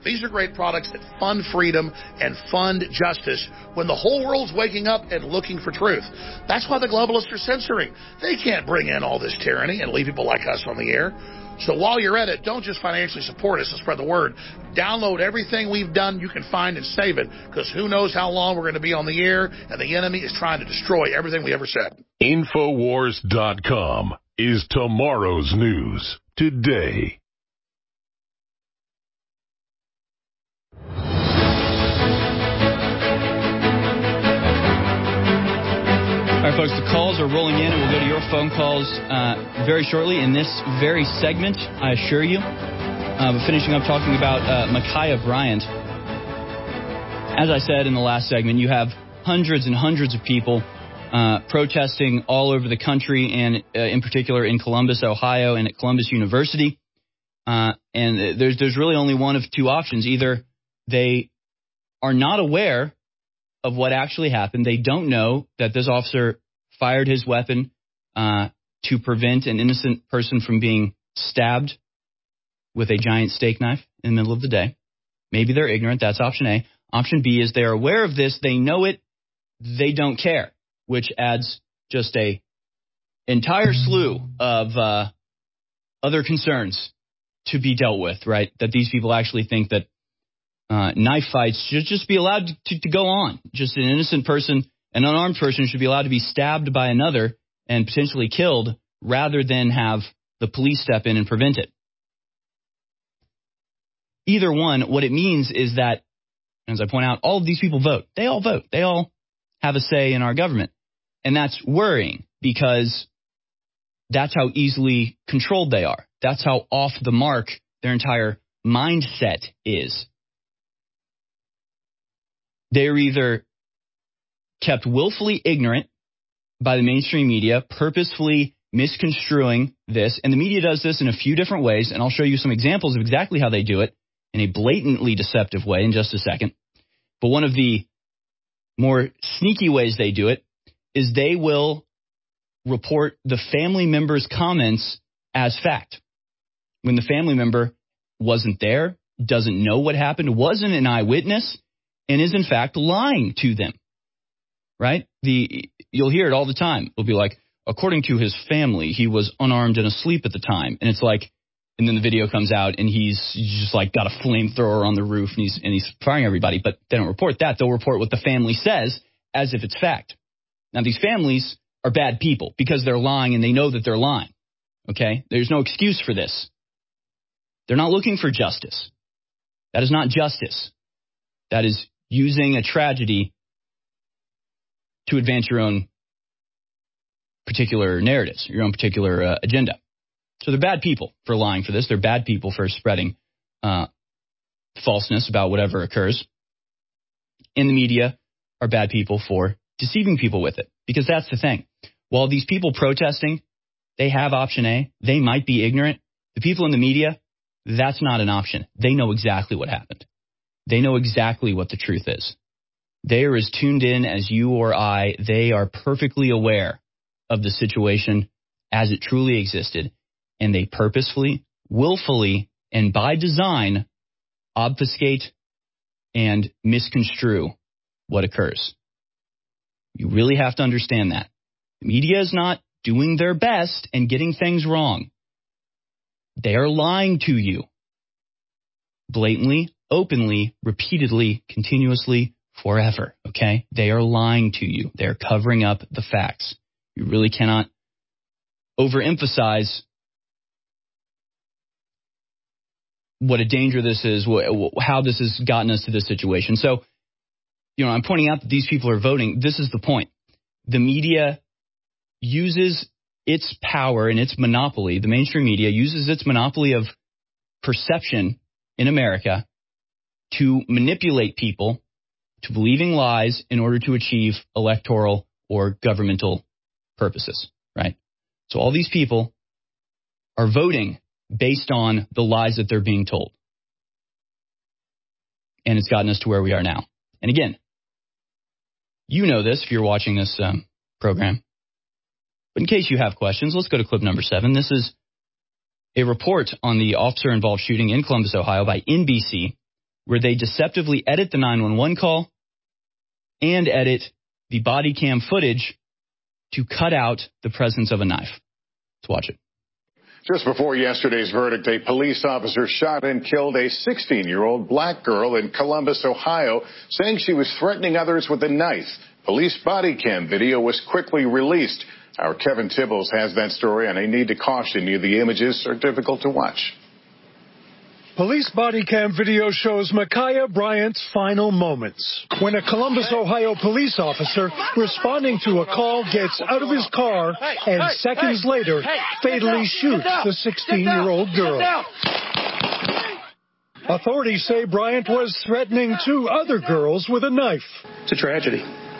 These are great products that fund freedom and fund justice when the whole world's waking up and looking for truth. That's why the globalists are censoring. They can't bring in all this tyranny and leave people like us on the air. So while you're at it, don't just financially support us and spread the word. Download everything we've done you can find and save it, because who knows how long we're going to be on the air, and the enemy is trying to destroy everything we ever said. Infowars dot com is tomorrow's news today. All right, folks, the calls are rolling in, and we'll go to your phone calls uh, very shortly in this very segment, I assure you. Uh, but finishing up talking about uh, Ma'Khia Bryant. As I said in the last segment, you have hundreds and hundreds of people uh, protesting all over the country, and uh, in particular in Columbus, Ohio, and at Columbus University. Uh, and there's there's really only one of two options. Either they are not aware of what actually happened. They don't know that this officer fired his weapon uh, to prevent an innocent person from being stabbed with a giant steak knife in the middle of the day. Maybe they're ignorant. That's option A. Option B is they're aware of this. They know it. They don't care, which adds just a entire slew of uh, other concerns to be dealt with, right? That these people actually think that Uh, knife fights should just be allowed to, to go on. Just an innocent person, an unarmed person should be allowed to be stabbed by another and potentially killed rather than have the police step in and prevent it. Either one, what it means is that, as I point out, all of these people vote. They all vote. They all have a say in our government. And that's worrying because that's how easily controlled they are. That's how off the mark their entire mindset is. They're either kept willfully ignorant by the mainstream media, purposefully misconstruing this. And the media does this in a few different ways, and I'll show you some examples of exactly how they do it in a blatantly deceptive way in just a second. But one of the more sneaky ways they do it is they will report the family member's comments as fact. When the family member wasn't there, doesn't know what happened, wasn't an eyewitness, and is in fact lying to them, right? The you'll hear it all the time. It'll be like, according to his family, he was unarmed and asleep at the time. And it's like, and then the video comes out and he's just like got a flamethrower on the roof and he's and he's firing everybody. But they don't report that. They'll report what the family says as if it's fact. Now, these families are bad people because they're lying and they know that they're lying. Okay? There's no excuse for this. They're not looking for justice. That is not justice. That is using a tragedy to advance your own particular narratives, your own particular uh, agenda. So they're bad people for lying for this. They're bad people for spreading uh, falseness about whatever occurs. And the media are bad people for deceiving people with it. Because that's the thing. While these people protesting, they have option A. They might be ignorant. The people in the media, that's not an option. They know exactly what happened. They know exactly what the truth is. They are as tuned in as you or I. They are perfectly aware of the situation as it truly existed. And they purposefully, willfully, and by design obfuscate and misconstrue what occurs. You really have to understand that. The media is not doing their best and getting things wrong. They are lying to you. Blatantly, openly, repeatedly, continuously, forever, okay? They are lying to you. They're covering up the facts. You really cannot overemphasize what a danger this is, how this has gotten us to this situation. So, you know, I'm pointing out that these people are voting. This is the point. The media uses its power and its monopoly, the mainstream media uses its monopoly of perception in America to manipulate people to believing lies in order to achieve electoral or governmental purposes, right? So all these people are voting based on the lies that they're being told. And it's gotten us to where we are now. And again, you know this if you're watching this um, program. But in case you have questions, let's go to clip number seven. This is a report on the officer-involved shooting in Columbus, Ohio by N B C. where they deceptively edit the nine one one call and edit the body cam footage to cut out the presence of a knife. Let's watch it. Just before yesterday's verdict, a police officer shot and killed a sixteen-year-old black girl in Columbus, Ohio, saying she was threatening others with a knife. Police body cam video was quickly released. Our Kevin Tibbles has that story, and I need to caution you, the images are difficult to watch. Police body cam video shows Ma'Khia Bryant's final moments when a Columbus, Ohio police officer responding to a call gets out of his car and seconds later fatally shoots the sixteen-year-old girl. Authorities say Bryant was threatening two other girls with a knife. It's a tragedy.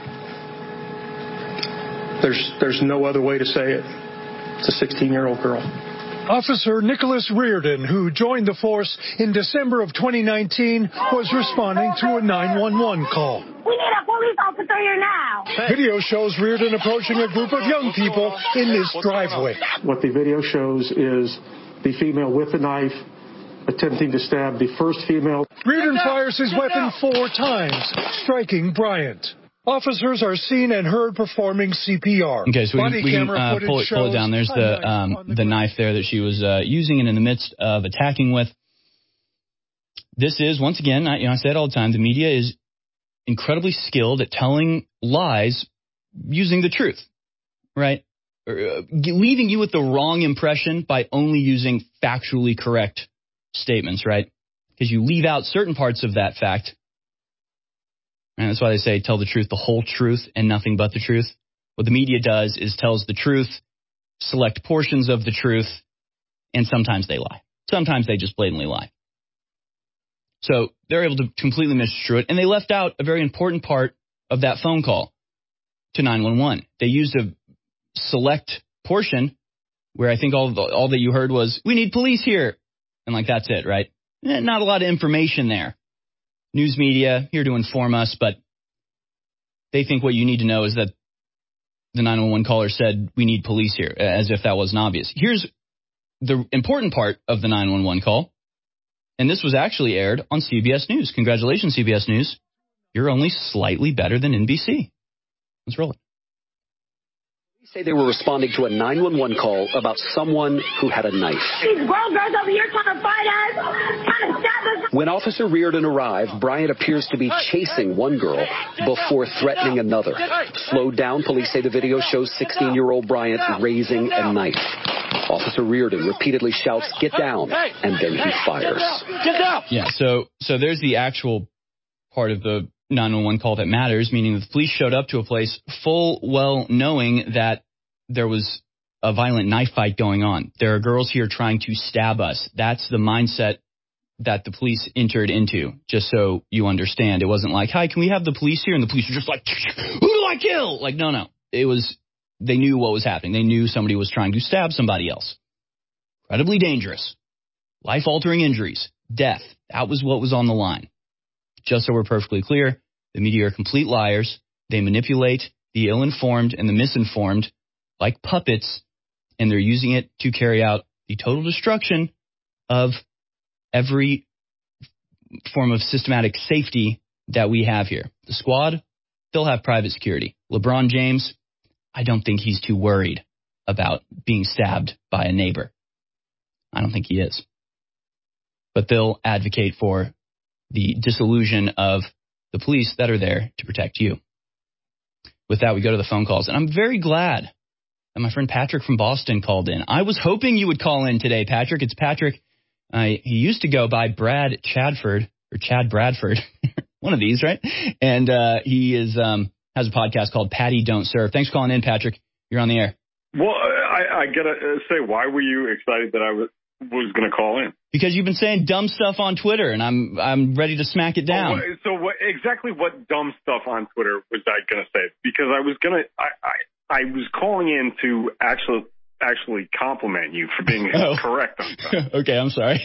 There's, there's no other way to say it. It's a sixteen-year-old girl. Officer Nicholas Reardon, who joined the force in December of twenty nineteen, was responding to a nine one one call. We need a police officer here now. Video shows Reardon approaching a group of young people in this driveway. What the video shows is the female with the knife attempting to stab the first female. Reardon fires his weapon four times, striking Bryant. Officers are seen and heard performing C P R. Okay, so we can, we can uh, pull, it, pull it down. There's the um, the, the knife there that she was uh, using and in the midst of attacking with. This is, once again, I, you know, I say it all the time, the media is incredibly skilled at telling lies using the truth, right? Or, uh, leaving you with the wrong impression by only using factually correct statements, right? Because you leave out certain parts of that fact. And that's why they say tell the truth, the whole truth, and nothing but the truth. What the media does is tells the truth, select portions of the truth, and sometimes they lie. Sometimes they just blatantly lie. So they're able to completely misconstrue it, and they left out a very important part of that phone call to nine one one. They used a select portion where I think all the, all that you heard was, we need police here. And like, that's it, right? Not a lot of information there. News media, here to inform us, but they think what you need to know is that the nine one one caller said, we need police here, as if that wasn't obvious. Here's the important part of the nine one one call, and this was actually aired on C B S News. Congratulations, C B S News. You're only slightly better than N B C. Let's roll it. Say they were responding to a nine one one call about someone who had a knife. These grown girls over here trying to fight us, trying to stab us. When Officer Reardon arrived, Bryant appears to be chasing one girl before threatening another. Slowed down, police say the video shows sixteen-year-old Bryant raising a knife. Officer Reardon repeatedly shouts, "Get down," and then he fires. Get down! Yeah, so so there's the actual part of the nine one one call that matters, meaning that the police showed up to a place full well knowing that there was a violent knife fight going on. There are girls here trying to stab us. That's the mindset that the police entered into, just so you understand. It wasn't like, hi, can we have the police here? And the police were just like, who do I kill? Like, no, no. It was, they knew what was happening. They knew somebody was trying to stab somebody else. Incredibly dangerous. Life-altering injuries. Death. That was what was on the line. Just so we're perfectly clear, the media are complete liars. They manipulate the ill-informed and the misinformed like puppets, and they're using it to carry out the total destruction of every form of systematic safety that we have here. The squad, they'll have private security. LeBron James, I don't think he's too worried about being stabbed by a neighbor. I don't think he is. But they'll advocate for the disillusion of the police that are there to protect you. With that, we go to the phone calls. And I'm very glad that my friend Patrick from Boston called in. I was hoping you would call in today, Patrick. It's Patrick. Uh, he used to go by Brad Chadford, or Chad Bradford. One of these, right? And uh, he is um, has a podcast called Patty Don't Serve. Thanks for calling in, Patrick. You're on the air. Well, I, I got to say, why were you excited that I was, was going to call in? Because you've been saying dumb stuff on Twitter, and I'm I'm ready to smack it down. Oh, so what, exactly what dumb stuff on Twitter was I going to say? Because I was going to I, I I was calling in to actually actually compliment you for being oh. correct on stuff. Okay, I'm sorry.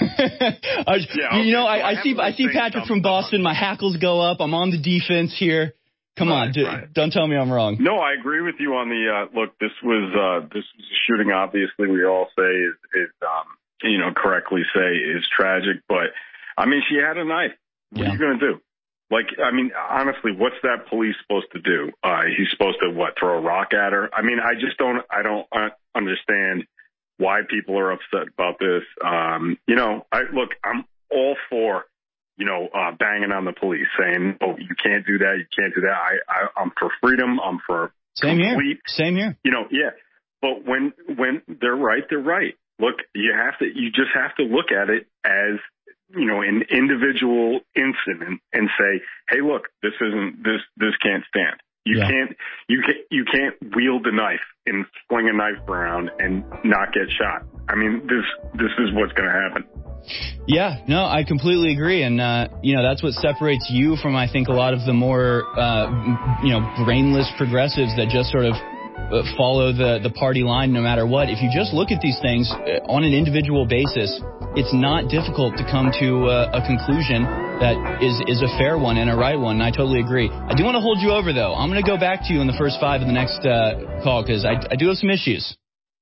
I was, yeah, okay. You know, so I, I see I see Patrick from Boston. My hackles go up. I'm on the defense here. Come right, on, d- right. Don't tell me I'm wrong. No, I agree with you on the uh, look. This was uh, this was a shooting. Obviously, we all say is, is um, you know correctly say is tragic, but I mean she had a knife. What Yeah. are you going to do? Like, I mean, honestly, what's that police supposed to do? Uh, he's supposed to, what, throw a rock at her? I mean, I just don't, I don't uh, understand why people are upset about this. Um, you know, I look, I'm all for, you know, uh, banging on the police, saying, oh, you can't do that, you can't do that. I, I, I'm for freedom. I'm for Same complete, here. Same here. You know, yeah. But when, when they're right, they're right. Look, you have to, you just have to look at it as, you know, an individual incident and say, hey, look, this isn't, this, this can't stand. You Yeah. can't, you can't, you can't wield a knife and fling a knife around and not get shot. I mean, this, this is what's going to happen. Yeah, no, I completely agree. And, uh, you know, that's what separates you from, I think, a lot of the more, uh, you know, brainless progressives that just sort of uh, follow the, the party line no matter what. If you just look at these things on an individual basis, it's not difficult to come to a, a conclusion that is, is a fair one and a right one. And I totally agree. I do want to hold you over, though. I'm going to go back to you in the first five of the next uh, call because I, I do have some issues.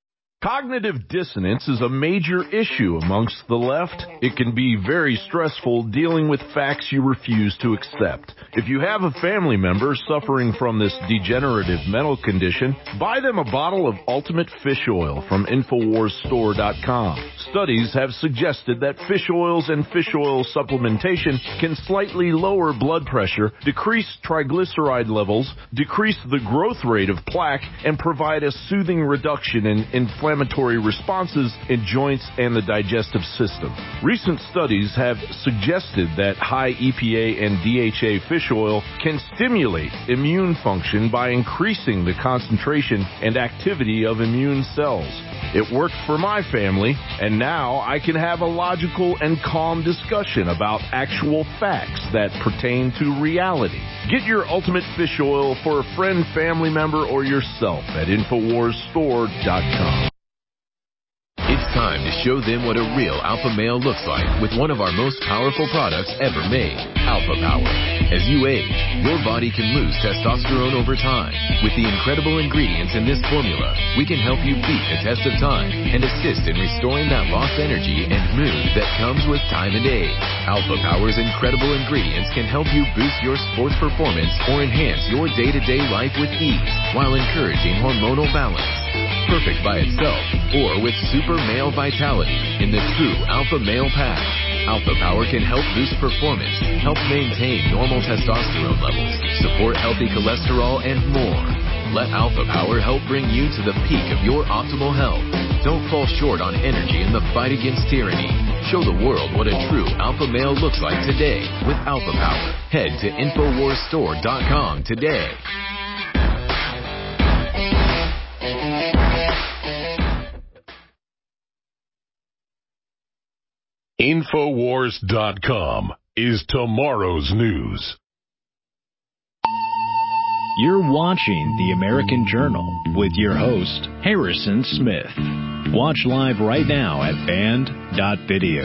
Cognitive dissonance is a major issue amongst the left. It can be very stressful dealing with facts you refuse to accept. If you have a family member suffering from this degenerative mental condition, buy them a bottle of Ultimate Fish Oil from Infowars Store dot com. Studies have suggested that fish oils and fish oil supplementation can slightly lower blood pressure, decrease triglyceride levels, decrease the growth rate of plaque, and provide a soothing reduction in inflammation. Inflammatory responses in joints and the digestive system. Recent studies have suggested that high E P A and D H A fish oil can stimulate immune function by increasing the concentration and activity of immune cells. It worked for my family, and now I can have a logical and calm discussion about actual facts that pertain to reality. Get your Ultimate Fish Oil for a friend, family member, or yourself at Infowars Store dot com. It's time to show them what a real alpha male looks like with one of our most powerful products ever made, Alpha Power. As you age, your body can lose testosterone over time. With the incredible ingredients in this formula, we can help you beat the test of time and assist in restoring that lost energy and mood that comes with time and age. Alpha Power's incredible ingredients can help you boost your sports performance or enhance your day-to-day life with ease while encouraging hormonal balance. Perfect by itself or with super male vitality in the true Alpha Male Pack. Alpha Power can help boost performance, help maintain normal testosterone levels, support healthy cholesterol, and more. Let Alpha Power help bring you to the peak of your optimal health. Don't fall short on energy in the fight against tyranny. Show the world what a true alpha male looks like today with Alpha Power. Head to Infowars Store dot com today. Infowars dot com is tomorrow's news. You're watching The American Journal with your host, Harrison Smith. Watch live right now at band dot video.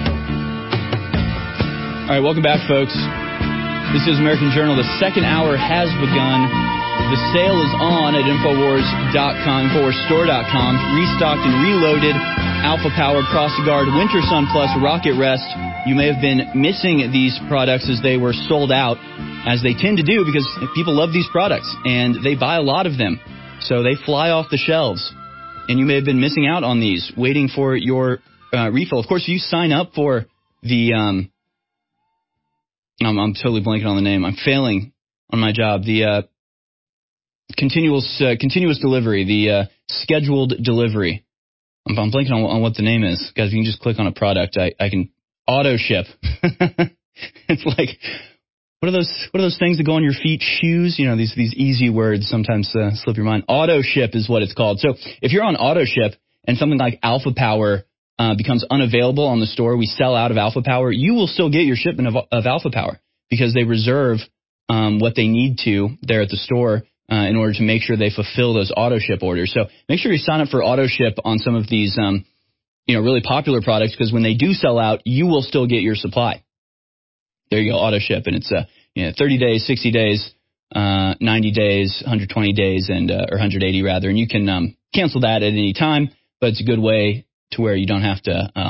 All right, welcome back, folks. This is American Journal. The second hour has begun. The sale is on at Infowars dot com, Infowars Store dot com. Restocked and reloaded. Alpha Power, CrossGuard, Winter Sun Plus, Rocket Rest. You may have been missing these products as they were sold out, as they tend to do because people love these products and they buy a lot of them. So they fly off the shelves. And you may have been missing out on these, waiting for your uh, refill. Of course, you sign up for the... Um, I'm, I'm totally blanking on the name. I'm failing on my job. The uh, continuous uh, continuous delivery, the uh, scheduled delivery. I'm, I'm blanking on, on what the name is. Guys, you can just click on a product. I, I can auto ship. It's like, what are those what are those things that go on your feet? Shoes? You know, these these easy words sometimes uh, slip your mind. Auto ship is what it's called. So if you're on auto ship and something like Alpha Power uh, becomes unavailable on the store, we sell out of Alpha Power, you will still get your shipment of, of Alpha Power because they reserve um, what they need to there at the store uh, in order to make sure they fulfill those auto ship orders. So make sure you sign up for auto ship on some of these um, you know, really popular products because when they do sell out, you will still get your supply. There you go, auto ship, and it's uh, you know, thirty days, sixty days, uh, ninety days, one hundred twenty days, and uh, or one hundred eighty rather, and you can um, cancel that at any time. But it's a good way to where you don't have to uh,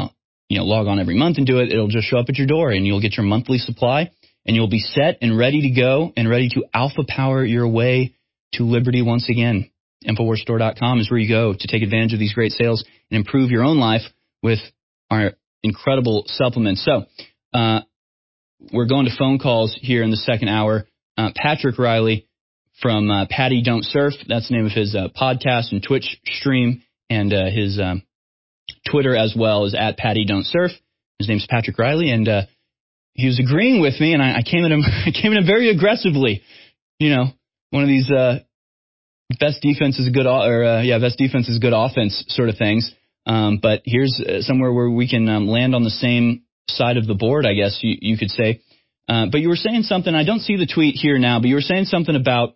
you know, log on every month and do it. It'll just show up at your door, and you'll get your monthly supply, and you'll be set and ready to go and ready to alpha power your way to liberty once again. Infowars Store dot com is where you go to take advantage of these great sales and improve your own life with our incredible supplements. So uh, we're going to phone calls here in the second hour. Uh, Patrick Riley from uh, Patty Don't Surf. That's the name of his uh, podcast and Twitch stream, and uh, his um, Twitter as well is at Patty Don't Surf. His name's Patrick Riley, and uh, he was agreeing with me, and I, I came at him. I came at him very aggressively. You know, one of these uh, best defense is a good, or uh, yeah, best defense is good offense sort of things. Um, but here's uh, somewhere where we can um, land on the same side of the board, I guess you, you could say. Uh, but you were saying something. I don't see the tweet here now, but you were saying something about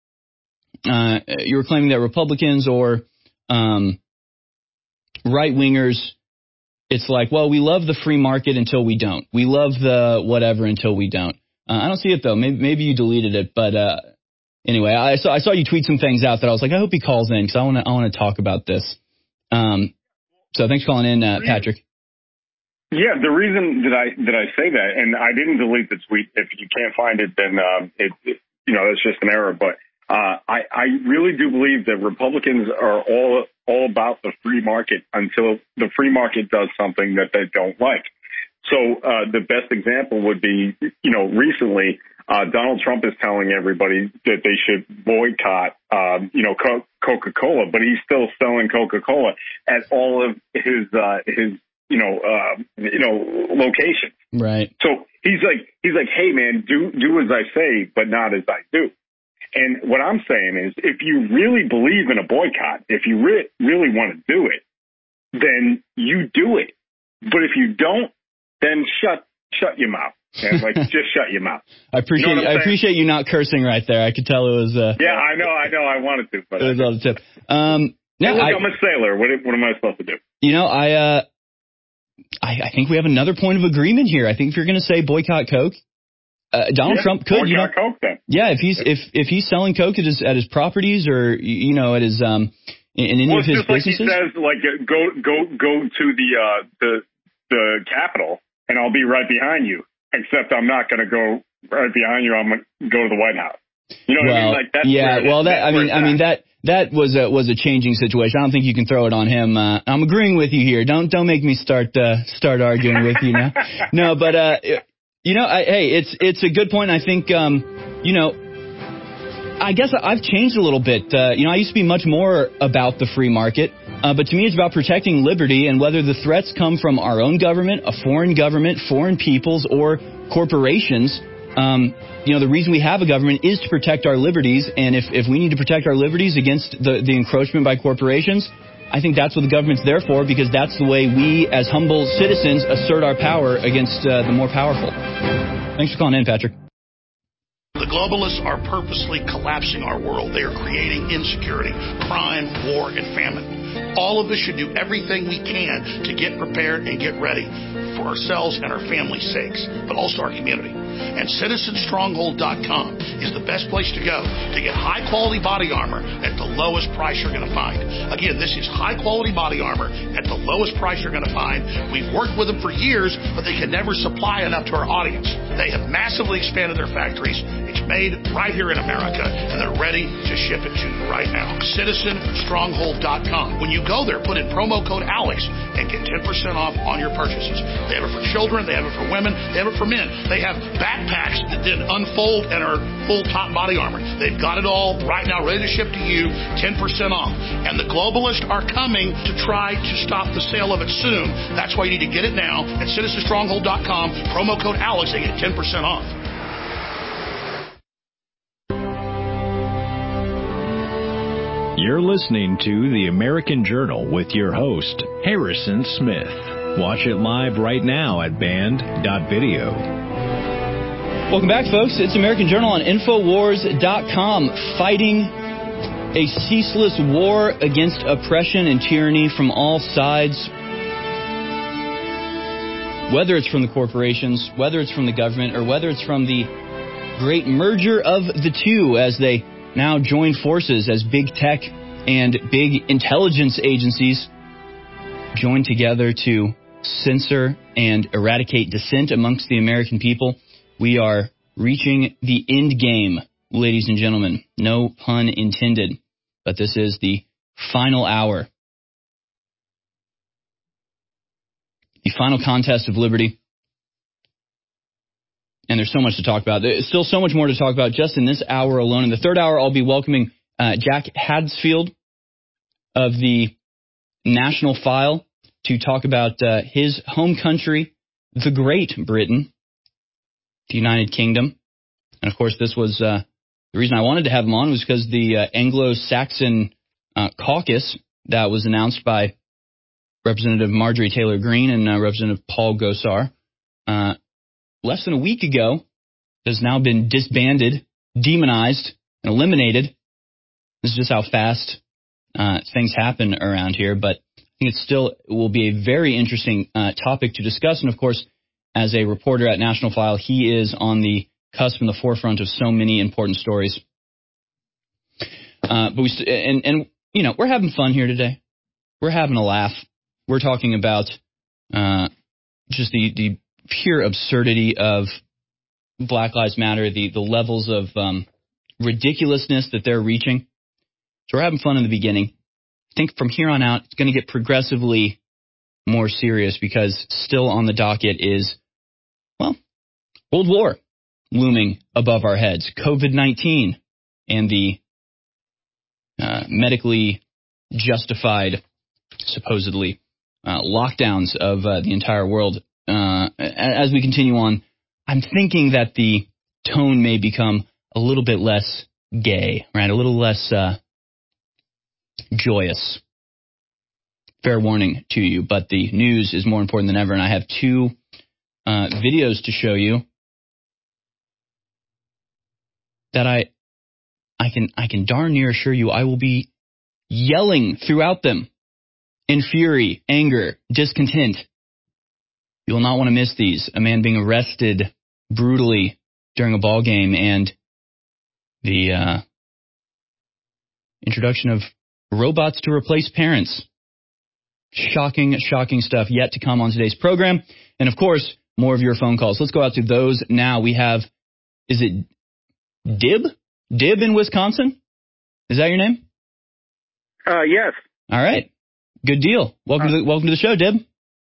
uh, you were claiming that Republicans or um, right wingers, it's like, well, we love the free market until we don't. We love the whatever until we don't. Uh, I don't see it though. Maybe maybe you deleted it, but uh, anyway, I saw I saw you tweet some things out that I was like, I hope he calls in because I want to I want to talk about this. Um, so thanks for calling in, uh, Patrick. Yeah, the reason that I that I say that, and I didn't delete the tweet. If you can't find it, then um, it, it you know that's just an error. But uh, I I really do believe that Republicans are all all about the free market until the free market does something that they don't like. So uh, the best example would be, you know, recently uh, Donald Trump is telling everybody that they should boycott, um, you know, Co- Coca-Cola, but he's still selling Coca-Cola at all of his uh, his you know uh, you know locations. Right. So he's like he's like, hey man, do do as I say, but not as I do. And what I'm saying is, if you really believe in a boycott, if you re- really want to do it, then you do it. But if you don't, then shut shut your mouth. And like, just shut your mouth. I appreciate you know I appreciate you not cursing right there. I could tell it was. Uh, yeah, I know, I know, I wanted to, but it was on the tip. Um, hey, no, look, I, I'm a sailor. What what am I supposed to do? You know, I uh, I, I think we have another point of agreement here. I think if you're going to say boycott Coke, uh, Donald yeah, Trump could. You know, Coke then. Yeah, if he's if if he's selling Coke at his at his properties or you know at his um in, in any well, of his just like businesses. He says, like uh, go go go to the uh, the the Capitol, and I'll be right behind you. Except I'm not going to go right behind you. I'm going to go to the White House. You know what well, I mean? Like that's yeah. where, well, that that's I mean, I mean that that was a was a changing situation. I don't think you can throw it on him. Uh, I'm agreeing with you here. Don't don't make me start uh, start arguing with you now. No, but uh, you know, I, hey, it's it's a good point. I think um, you know. I guess I've changed a little bit. Uh, you know, I used to be much more about the free market, uh, but to me it's about protecting liberty, and whether the threats come from our own government, a foreign government, foreign peoples, or corporations, um, you know, the reason we have a government is to protect our liberties, and if, if we need to protect our liberties against the, the encroachment by corporations, I think that's what the government's there for, because that's the way we, as humble citizens, assert our power against uh, the more powerful. Thanks for calling in, Patrick. The globalists are purposely collapsing our world. They are creating insecurity, crime, war, and famine. All of us should do everything we can to get prepared and get ready for ourselves and our families' sakes, but also our community. And Citizen Stronghold dot com is the best place to go to get high-quality body armor at the lowest price you're going to find. Again, this is high-quality body armor at the lowest price you're going to find. We've worked with them for years, but they can never supply enough to our audience. They have massively expanded their factories. It's made right here in America, and they're ready to ship it to you right now. Citizen Stronghold dot com. When you go there, put in promo code Alex and get ten percent off on your purchases. They have it for children. They have it for women. They have it for men. They have backpacks that then unfold and are full top body armor. They've got it all right now ready to ship to you, ten percent off. And the globalists are coming to try to stop the sale of it soon. That's why you need to get it now at Citizen Stronghold dot com. Promo code Alex and get ten percent off. You're listening to The American Journal with your host, Harrison Smith. Watch it live right now at band dot video. Welcome back, folks. It's American Journal on Infowars dot com, fighting a ceaseless war against oppression and tyranny from all sides. Whether it's from the corporations, whether it's from the government, or whether it's from the great merger of the two as they now join forces, as big tech and big intelligence agencies join together to censor and eradicate dissent amongst the American people. We are reaching the end game, ladies and gentlemen. No pun intended, but this is the final hour. The final contest of liberty. And there's so much to talk about. There's still so much more to talk about just in this hour alone. In the third hour, I'll be welcoming uh, Jack Hadfield of the National File to talk about uh, his home country, the Great Britain, the United Kingdom. And, of course, this was uh, the reason I wanted to have him on was because the uh, Anglo-Saxon uh, caucus that was announced by Representative Marjorie Taylor Greene and uh, Representative Paul Gosar uh, less than a week ago has now been disbanded, demonized, and eliminated. This is just how fast uh, things happen around here, but I think it still will be a very interesting uh, topic to discuss. And, of course, as a reporter at National File, he is on the cusp and the forefront of so many important stories. Uh, but we st- and, and, you know, we're having fun here today. We're having a laugh. We're talking about uh, just the, the pure absurdity of Black Lives Matter, the, the levels of um, ridiculousness that they're reaching. So we're having fun in the beginning. I think from here on out, it's going to get progressively more serious because still on the docket is, well, World War looming above our heads, COVID nineteen, and the uh, medically justified, supposedly, uh, lockdowns of uh, the entire world. Uh, as we continue on, I'm thinking that the tone may become a little bit less gay, right? A little less uh, joyous. Fair warning to you, but the news is more important than ever, and I have two uh, videos to show you that I, I can, I can darn near assure you I will be yelling throughout them in fury, anger, discontent. You will not want to miss these. A man being arrested brutally during a ball game and the uh, introduction of robots to replace parents. Shocking, shocking stuff yet to come on today's program. And, of course, more of your phone calls. Let's go out to those now. We have, is it Dib? Dib in Wisconsin? Is that your name? Uh, yes. All right. Good deal. Welcome, uh, to, the, welcome to the show, Dib.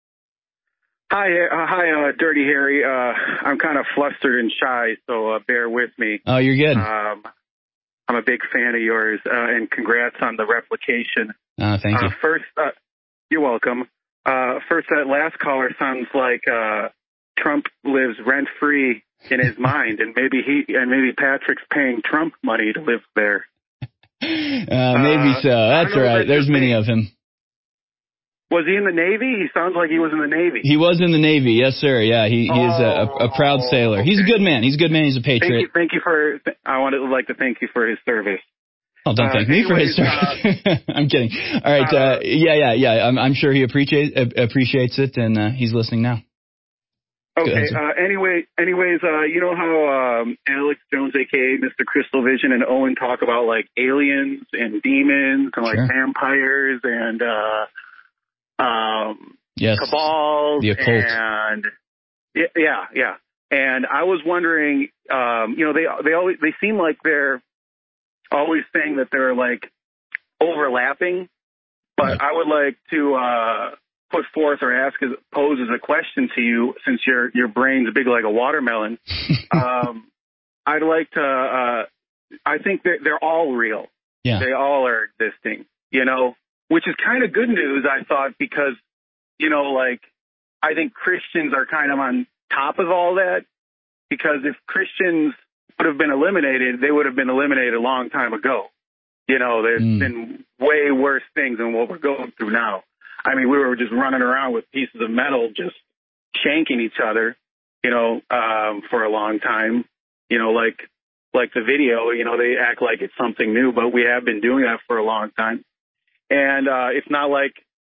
Hi, uh, hi, uh, Dirty Harry. Uh, I'm kind of flustered and shy, so uh, bear with me. Oh, you're good. Um, I'm a big fan of yours, uh, and congrats on the replication. Uh, thank you. Uh, first, uh, you're welcome. Uh, first, that last caller sounds like uh, Trump lives rent-free in his mind, and maybe he and maybe Patrick's paying Trump money to live there. Uh, maybe uh, so. That's right. There's many of him. Was he in the Navy? He sounds like he was in the Navy. He was in the Navy, yes, sir. Yeah, he, he oh, is a, a proud sailor. He's a good man. He's a good man. He's a patriot. Thank you, thank you for. I would like to thank you for his service. Oh, don't thank uh, me anyways, for his service. Uh, I'm kidding. All right. Uh, uh, yeah, yeah, yeah. I'm, I'm sure he appreciates appreciates it, and uh, he's listening now. Okay. Uh, anyway, anyways, uh, you know how um, Alex Jones, a k a. Mister Crystal Vision, and Owen talk about like aliens and demons and like sure. vampires and. Uh, Um, yes. cabals the occult. and yeah, yeah. And I was wondering, um, you know, they they always they seem like they're always saying that they're like overlapping, but right. I would like to uh, put forth or ask as pose as a question to you, since your your brain's big like a watermelon. um, I'd like to. Uh, I think they're they're all real. Yeah. They all are existing. You know. Which is kind of good news, I thought, because, you know, like, I think Christians are kind of on top of all that, because if Christians would have been eliminated, they would have been eliminated a long time ago. You know, there's mm. been way worse things than what we're going through now. I mean, we were just running around with pieces of metal just shanking each other, you know, um, for a long time. You know, like like the video, you know, they act like it's something new, but we have been doing that for a long time. And uh, it's not like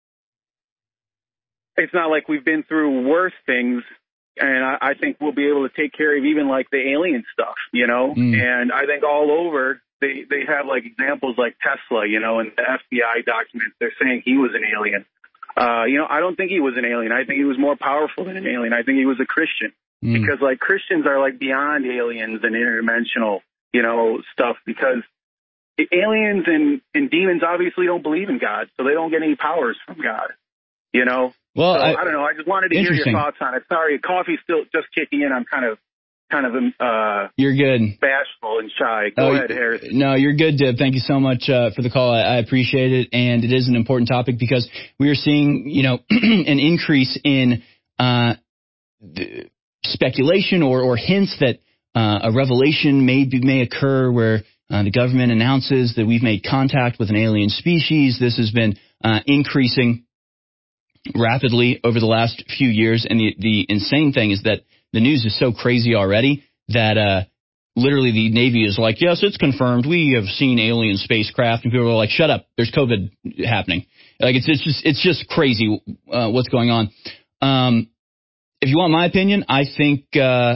it's not like we've been through worse things, and I, I think we'll be able to take care of even like the alien stuff, you know. Mm. And I think all over they they have like examples like Tesla, you know, and the F B I documents. They're saying he was an alien. Uh, you know, I don't think he was an alien. I think he was more powerful than an alien. I think he was a Christian mm. because, like, Christians are, like, beyond aliens and interdimensional, you know, stuff because aliens and, and demons obviously don't believe in God, so they don't get any powers from God, you know? Well, so, I, I don't know. I just wanted to hear your thoughts on it. Sorry, coffee's still just kicking in. I'm kind of kind of uh, you're good. bashful and shy. Go oh, ahead, Harris. No, you're good, Dib. Thank you so much uh, for the call. I, I appreciate it, and it is an important topic because we are seeing, you know, an increase in uh, speculation or, or hints that uh, a revelation may be, may occur where uh, the government announces that we've made contact with an alien species. This has been uh, increasing rapidly over the last few years, and the, the insane thing is that the news is so crazy already that uh, literally the Navy is like, yes, it's confirmed. We have seen alien spacecraft, and people are like, shut up. There's COVID happening. Like it's it's just it's just crazy uh, what's going on. Um, if you want my opinion, I think uh,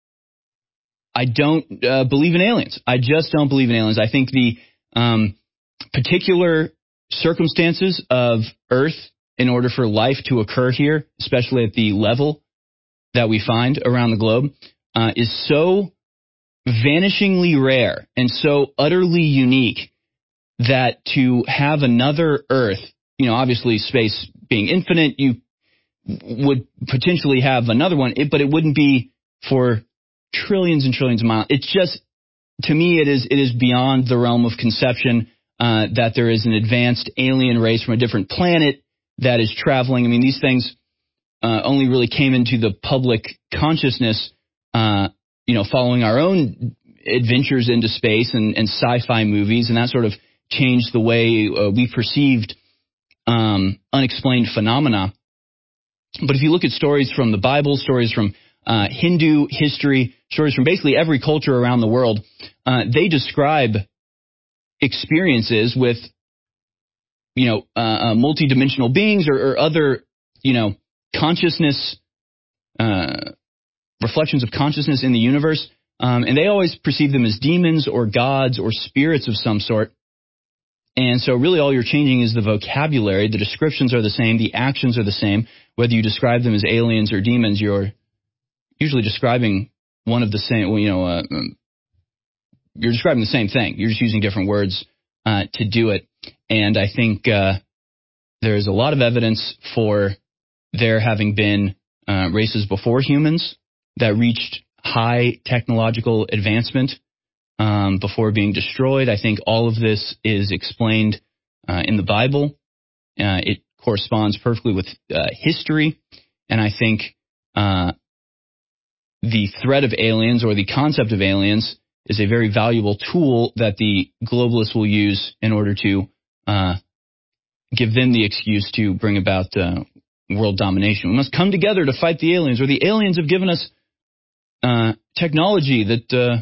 I don't uh, believe in aliens. I just don't believe in aliens. I think the um, particular circumstances of Earth in order for life to occur here, especially at the level that we find around the globe, uh, is so vanishingly rare and so utterly unique that to have another Earth, you know, obviously space being infinite, you would potentially have another one, but it wouldn't be for trillions and trillions of miles. It's just, to me, it is it is beyond the realm of conception uh, that there is an advanced alien race from a different planet that is traveling. I mean, these things Uh, only really came into the public consciousness, uh, you know, following our own adventures into space and, and sci-fi movies, and that sort of changed the way uh, we perceived um, unexplained phenomena. But if you look at stories from the Bible, stories from uh, Hindu history, stories from basically every culture around the world, uh, they describe experiences with, you know, uh, uh, multidimensional beings or, or other, you know, consciousness, uh, reflections of consciousness in the universe, um, and they always perceive them as demons or gods or spirits of some sort. And so really all you're changing is the vocabulary. The descriptions are the same. The actions are the same. Whether you describe them as aliens or demons, you're usually describing one of the same, well, you know, uh, you're describing the same thing. You're just using different words uh, to do it. And I think uh, there's a lot of evidence for there having been uh, races before humans that reached high technological advancement um, before being destroyed. I think all of this is explained uh, in the Bible. Uh, it corresponds perfectly with uh, history. And I think uh, the threat of aliens or the concept of aliens is a very valuable tool that the globalists will use in order to uh, give them the excuse to bring about uh, world domination. We must come together to fight the aliens, or the aliens have given us uh, technology that, uh,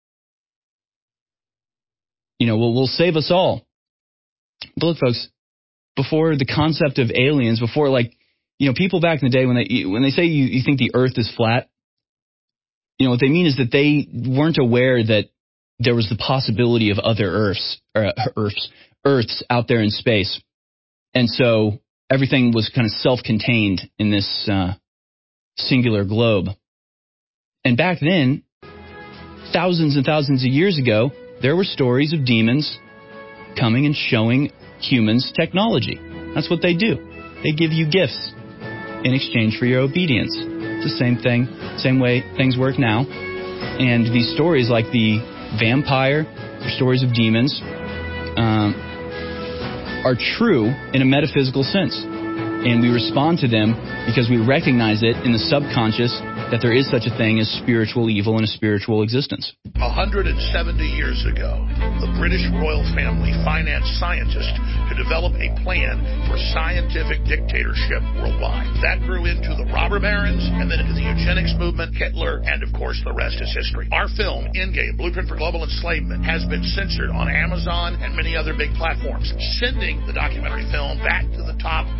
you know, will, will save us all. But look, folks, before the concept of aliens, before, like, you know, people back in the day, when they when they say you, you think the Earth is flat, you know, what they mean is that they weren't aware that there was the possibility of other Earths, or, uh, Earths, Earths out there in space. And so everything was kind of self-contained in this uh, singular globe. And back then, thousands and thousands of years ago, there were stories of demons coming and showing humans technology. That's what they do. They give you gifts in exchange for your obedience. It's the same thing, same way things work now. And these stories, like the vampire, or stories of demons, um, are true in a metaphysical sense. And we respond to them because we recognize it in the subconscious that there is such a thing as spiritual evil and a spiritual existence. one hundred seventy years ago, the British royal family financed scientists to develop a plan for scientific dictatorship worldwide. That grew into the robber barons and then into the eugenics movement, Hitler, and of course the rest is history. Our film, Endgame, Blueprint for Global Enslavement, has been censored on Amazon and many other big platforms, sending the documentary film back to the top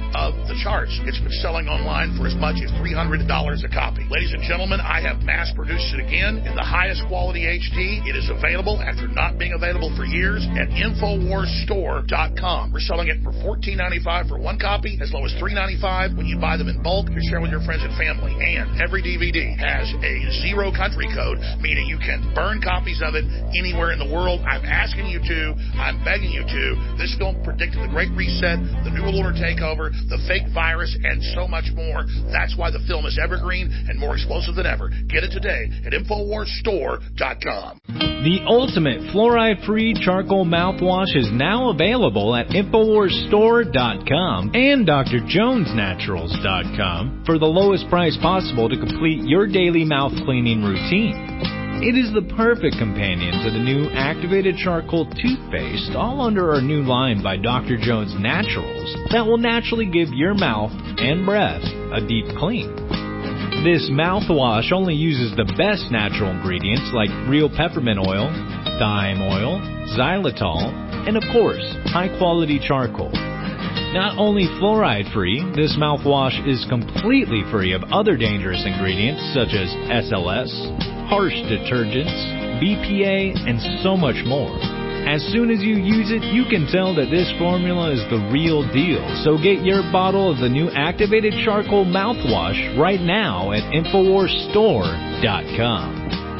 of the charts. It's been selling online for as much as three hundred dollars a copy. Ladies and gentlemen, I have mass-produced it again in the highest quality H D. It is available after not being available for years at Infowars Store dot com. We're selling it for fourteen ninety-five for one copy, as low as three ninety-five when you buy them in bulk. You share with your friends and family. And every D V D has a zero country code, meaning you can burn copies of it anywhere in the world. I'm asking you to. I'm begging you to. This film predicted the Great Reset, the New World Order takeover, the fake virus, and so much more. That's why the film is evergreen and more explosive than ever. Get it today at Infowars Store dot com. The ultimate fluoride-free charcoal mouthwash is now available at Infowars Store dot com and D R Jones Naturals dot com for the lowest price possible to complete your daily mouth cleaning routine. It is the perfect companion to the new activated charcoal toothpaste, all under our new line by D R Jones Naturals, that will naturally give your mouth and breath a deep clean. This mouthwash only uses the best natural ingredients like real peppermint oil, thyme oil, xylitol, and of course, high-quality charcoal. Not only fluoride-free, this mouthwash is completely free of other dangerous ingredients such as S L S, harsh detergents, B P A, and so much more. As soon as you use it, you can tell that this formula is the real deal. So get your bottle of the new activated charcoal mouthwash right now at Infowars Store dot com.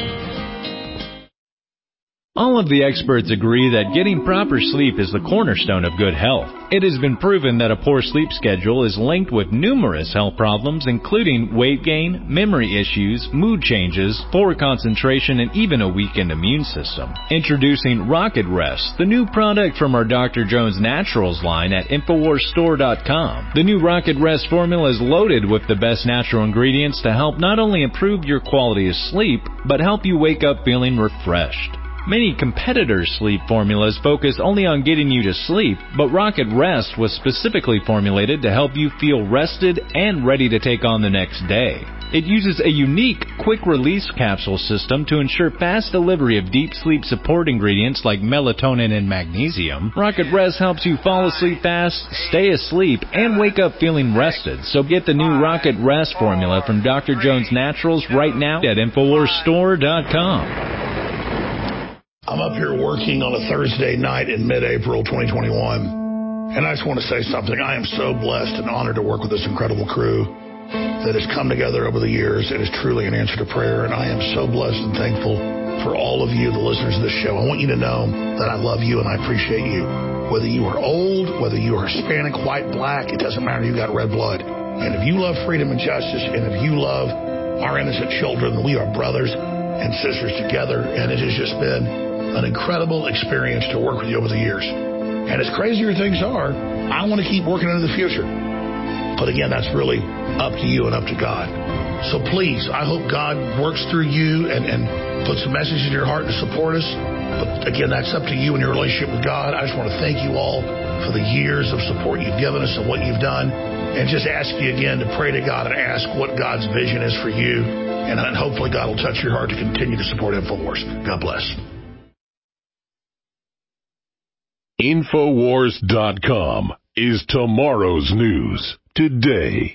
All of the experts agree that getting proper sleep is the cornerstone of good health. It has been proven that a poor sleep schedule is linked with numerous health problems, including weight gain, memory issues, mood changes, poor concentration, and even a weakened immune system. Introducing Rocket Rest, the new product from our D R Jones Naturals line at Infowars Store dot com. The new Rocket Rest formula is loaded with the best natural ingredients to help not only improve your quality of sleep, but help you wake up feeling refreshed. Many competitors' sleep formulas focus only on getting you to sleep, but Rocket Rest was specifically formulated to help you feel rested and ready to take on the next day. It uses a unique quick-release capsule system to ensure fast delivery of deep sleep support ingredients like melatonin and magnesium. Rocket Rest helps you fall asleep fast, stay asleep, and wake up feeling rested. So get the new Rocket Rest formula from D R Jones Naturals right now at Infowars Store dot com. I'm up here working on a Thursday night in mid-April twenty twenty-one, and I just want to say something. I am so blessed and honored to work with this incredible crew that has come together over the years. It is truly an answer to prayer, and I am so blessed and thankful for all of you, the listeners of this show. I want you to know that I love you and I appreciate you. Whether you are old, whether you are Hispanic, white, black, it doesn't matter. You got red blood. And if you love freedom and justice, and if you love our innocent children, we are brothers and sisters together, and it has just been an incredible experience to work with you over the years. And as crazier things are, I want to keep working into the future. But again, that's really up to you and up to God. So please, I hope God works through you and, and puts a message in your heart to support us. But again, that's up to you and your relationship with God. I just want to thank you all for the years of support you've given us and what you've done. And just ask you again to pray to God and ask what God's vision is for you. And hopefully God will touch your heart to continue to support InfoWars. God bless. Infowars dot com is tomorrow's news today.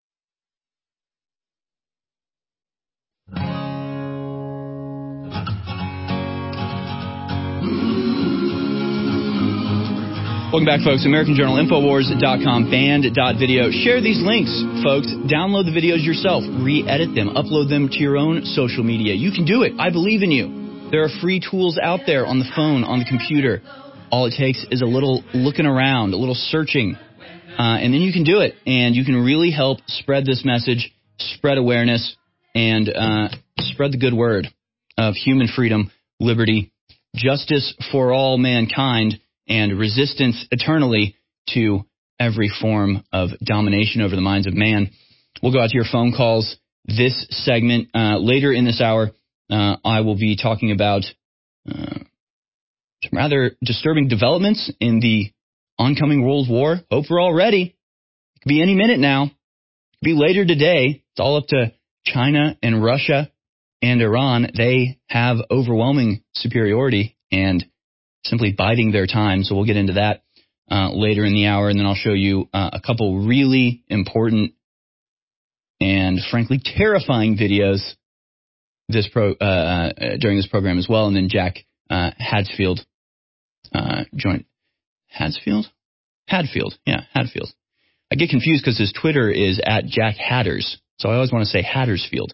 Welcome back, folks. American Journal, Infowars dot com, band dot video. Share these links, folks. Download the videos yourself. Re-edit them. Upload them to your own social media. You can do it. I believe in you. There are free tools out there on the phone, on the computer. All it takes is a little looking around, a little searching, uh, and then you can do it. And you can really help spread this message, spread awareness, and uh, spread the good word of human freedom, liberty, justice for all mankind, and resistance eternally to every form of domination over the minds of man. We'll go out to your phone calls. This segment, uh, later in this hour, uh, I will be talking about Uh, some rather disturbing developments in the oncoming World War. Hope we're all ready. It could be any minute now. It could be later today. It's all up to China and Russia and Iran. They have overwhelming superiority and simply biding their time. So we'll get into that. uh, later in the hour, and then I'll show you uh, a couple really important and, frankly, terrifying videos this pro uh, uh, during this program as well. And then Jack uh, Hadfield uh, joined. Hadfield? Hadfield. Yeah, Hadfield. I get confused because his Twitter is at Jack Hatters, so I always want to say Hattersfield.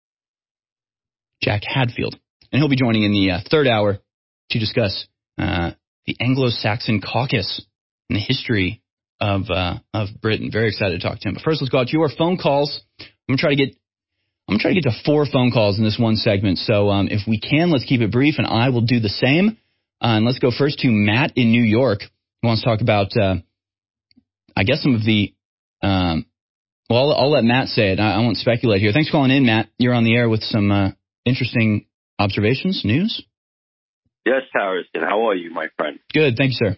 Jack Hadfield. And he'll be joining in the uh, third hour to discuss uh, the Anglo-Saxon caucus and the history of uh, of Britain. Very excited to talk to him. But first, let's go out to your phone calls. I'm gonna try to get I'm gonna try to get to four phone calls in this one segment. So um, if we can, let's keep it brief, and I will do the same. Uh, and let's go first to Matt in New York, who wants to talk about, uh, I guess, some of the. Um, well, I'll, I'll let Matt say it. I, I won't speculate here. Thanks for calling in, Matt. You're on the air with some uh, interesting observations, news. Yes, Harrison. How are you, my friend? Good, thank you, sir.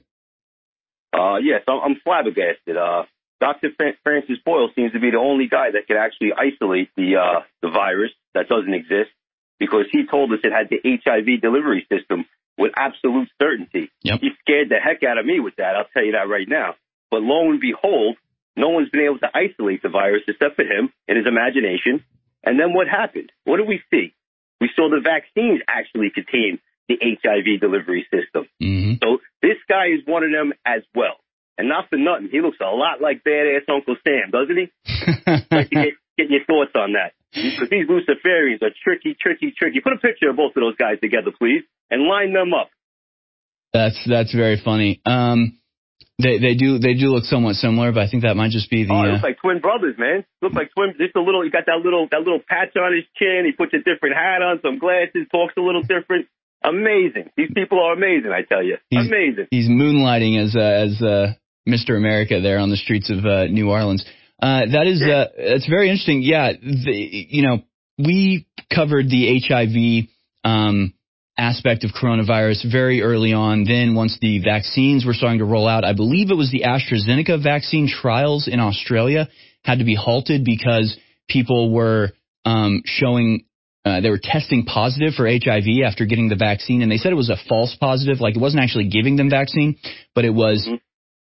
Uh, yes, I'm, I'm flabbergasted. Uh, Doctor Fra- Francis Boyle seems to be the only guy that can actually isolate the uh, the virus that doesn't exist, because he told us it had the H I V delivery system with absolute certainty. Yep. He scared the heck out of me with that, I'll tell you that right now. But lo and behold, no one's been able to isolate the virus except for him in his imagination. And then what happened? What did we see? We saw the vaccines actually contain the H I V delivery system. Mm-hmm. So this guy is one of them as well. And not for nothing, he looks a lot like badass Uncle Sam, doesn't he? I'd like to get, get your thoughts on that. Because these Luciferians are tricky, tricky, tricky. Put a picture of both of those guys together, please, and line them up. That's that's very funny. Um, they they do they do look somewhat similar, but I think that might just be the. Oh, it uh, looks like twin brothers, man. Look like twin. Just a little. He got that little that little patch on his chin. He puts a different hat on, some glasses, talks a little different. Amazing. These people are amazing, I tell you. He's, amazing. He's moonlighting as uh, as uh, Mister America there on the streets of uh, New Orleans. Uh, that is uh, that's very interesting. Yeah, the, you know, we covered the H I V um, aspect of coronavirus very early on. Then once the vaccines were starting to roll out, I believe it was the AstraZeneca vaccine trials in Australia had to be halted because people were um, showing. Uh, they were testing positive for H I V after getting the vaccine, and they said it was a false positive, like it wasn't actually giving them vaccine, but it was mm-hmm.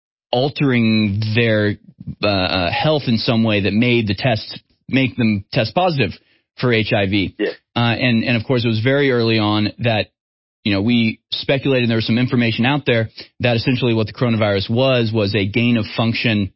altering their uh, uh, health in some way that made the test make them test positive for H I V. Yeah. Uh, and and of course, it was very early on that you know we speculated, and there was some information out there that essentially what the coronavirus was was a gain of function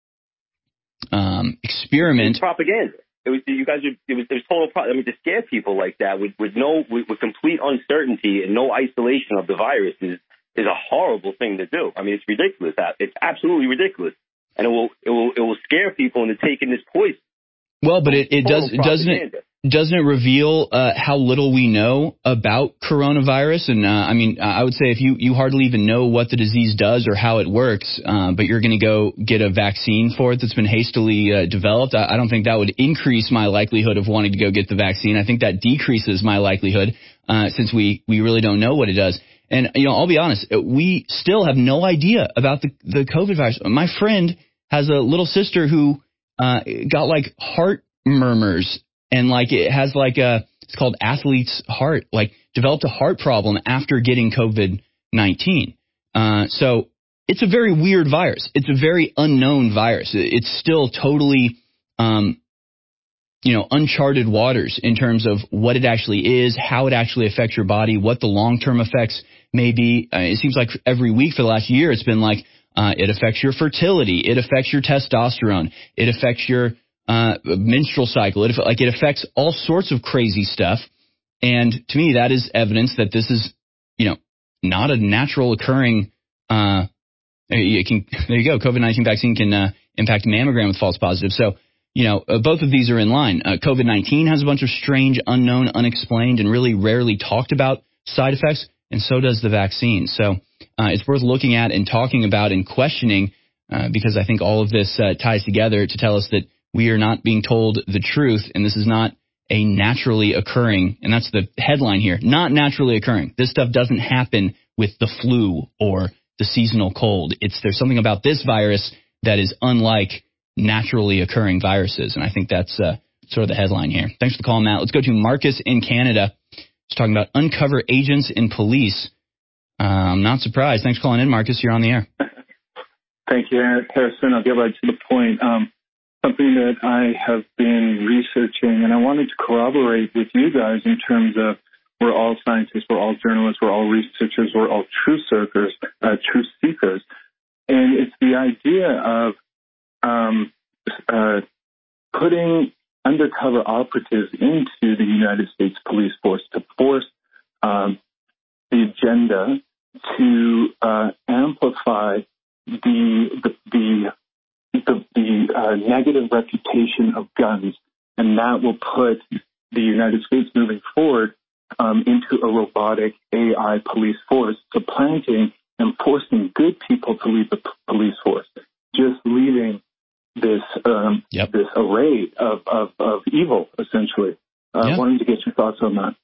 um, experiment. Propaganda. It was you guys. Are, it was it was total. I mean, to scare people like that with with no with, with complete uncertainty and no isolation of the virus is is a horrible thing to do. I mean, it's ridiculous. It's absolutely ridiculous, and it will it will it will scare people into taking this poison. Well, but it, it does doesn't it doesn't it reveal uh, how little we know about coronavirus? And uh, I mean, I would say if you, you hardly even know what the disease does or how it works, uh, but you're going to go get a vaccine for it that's been hastily uh, developed, I, I don't think that would increase my likelihood of wanting to go get the vaccine. I think that decreases my likelihood uh, since we, we really don't know what it does. And, you know, I'll be honest, we still have no idea about the, the COVID virus. My friend has a little sister who uh, got like heart murmurs. And like it has like a, it's called athlete's heart, like developed a heart problem after getting COVID nineteen. Uh, so it's a very weird virus. It's a very unknown virus. It's still totally, um, you know, uncharted waters in terms of what it actually is, how it actually affects your body, what the long-term effects may be. Uh, it seems like every week for the last year, it's been like uh, it affects your fertility. It affects your testosterone. It affects your Uh, menstrual cycle. It, like it affects all sorts of crazy stuff. And to me, that is evidence that this is, you know, not a natural occurring, uh, it can, there you go. COVID nineteen vaccine can, uh, impact mammogram with false positive. So, you know, uh, both of these are in line. Uh, COVID nineteen has a bunch of strange, unknown, unexplained, and really rarely talked about side effects. And so does the vaccine. So, uh, it's worth looking at and talking about and questioning, uh, because I think all of this, uh, ties together to tell us that we are not being told the truth, and this is not a naturally occurring, and that's the headline here, not naturally occurring. This stuff doesn't happen with the flu or the seasonal cold. It's there's something about this virus that is unlike naturally occurring viruses, and I think that's uh, sort of the headline here. Thanks for the call, Matt. Let's go to Marcus in Canada. He's talking about uncover agents in police. Uh, I'm not surprised. Thanks for calling in, Marcus. You're on the air. Thank you, Harrison. I'll get right to the point. Um, something that I have been researching, and I wanted to corroborate with you guys in terms of we're all scientists, we're all journalists, we're all researchers, we're all truth seekers, uh, truth seekers. And it's the idea of um, uh, putting undercover operatives into the United States police force to force um, the agenda to uh, amplify the the the, the, the uh, negative reputation of guns, and that will put the United States moving forward um, into a robotic A I police force, supplanting and forcing good people to leave the p- police force, just leaving this um, yep. this array of, of, of evil, essentially. I uh, yep. wanted to get your thoughts on that.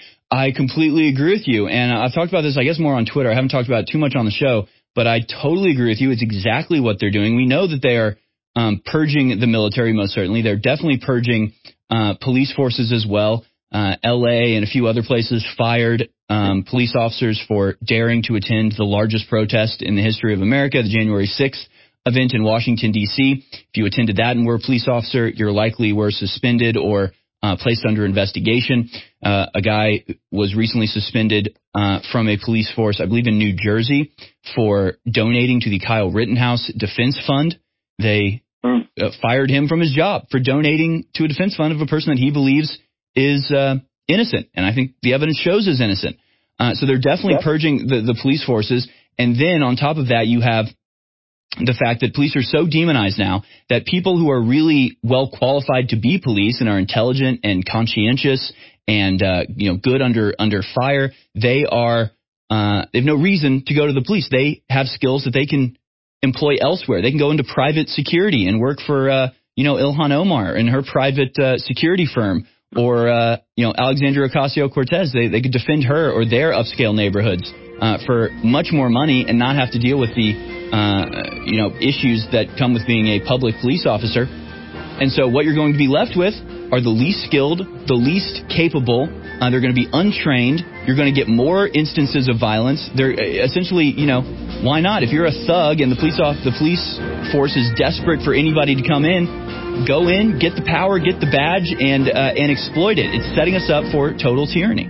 I completely agree with you, and I've talked about this, I guess, more on Twitter. I haven't talked about it too much on the show, but I totally agree with you. It's exactly what they're doing. We know that they are um, purging the military, most certainly. They're definitely purging uh, police forces as well. Uh, L A and a few other places fired um, police officers for daring to attend the largest protest in the history of America, the January sixth event in Washington, D C If you attended that and were a police officer, you're likely were suspended or uh, placed under investigation. Uh, a guy was recently suspended uh, from a police force, I believe in New Jersey, for donating to the Kyle Rittenhouse Defense Fund. They uh, fired him from his job for donating to a defense fund of a person that he believes is uh, innocent, and I think the evidence shows is innocent. Uh, so they're definitely yep. purging the, the police forces, and then on top of that, you have the fact that police are so demonized now that people who are really well qualified to be police and are intelligent and conscientious and uh, you know good under under fire, they are uh, they have no reason to go to the police. They have skills that they can employ elsewhere. They can go into private security and work for uh, you know Ilhan Omar and her private uh, security firm. Or, uh, you know, Alexandria Ocasio-Cortez, they, they could defend her or their upscale neighborhoods uh, for much more money and not have to deal with the, uh, you know, issues that come with being a public police officer. And so what you're going to be left with are the least skilled, the least capable. Uh, they're going to be untrained. You're going to get more instances of violence. They're essentially, you know, why not? If you're a thug and the police off, the police force is desperate for anybody to come in, go in, get the power, get the badge, and uh, and exploit it. It's setting us up for total tyranny.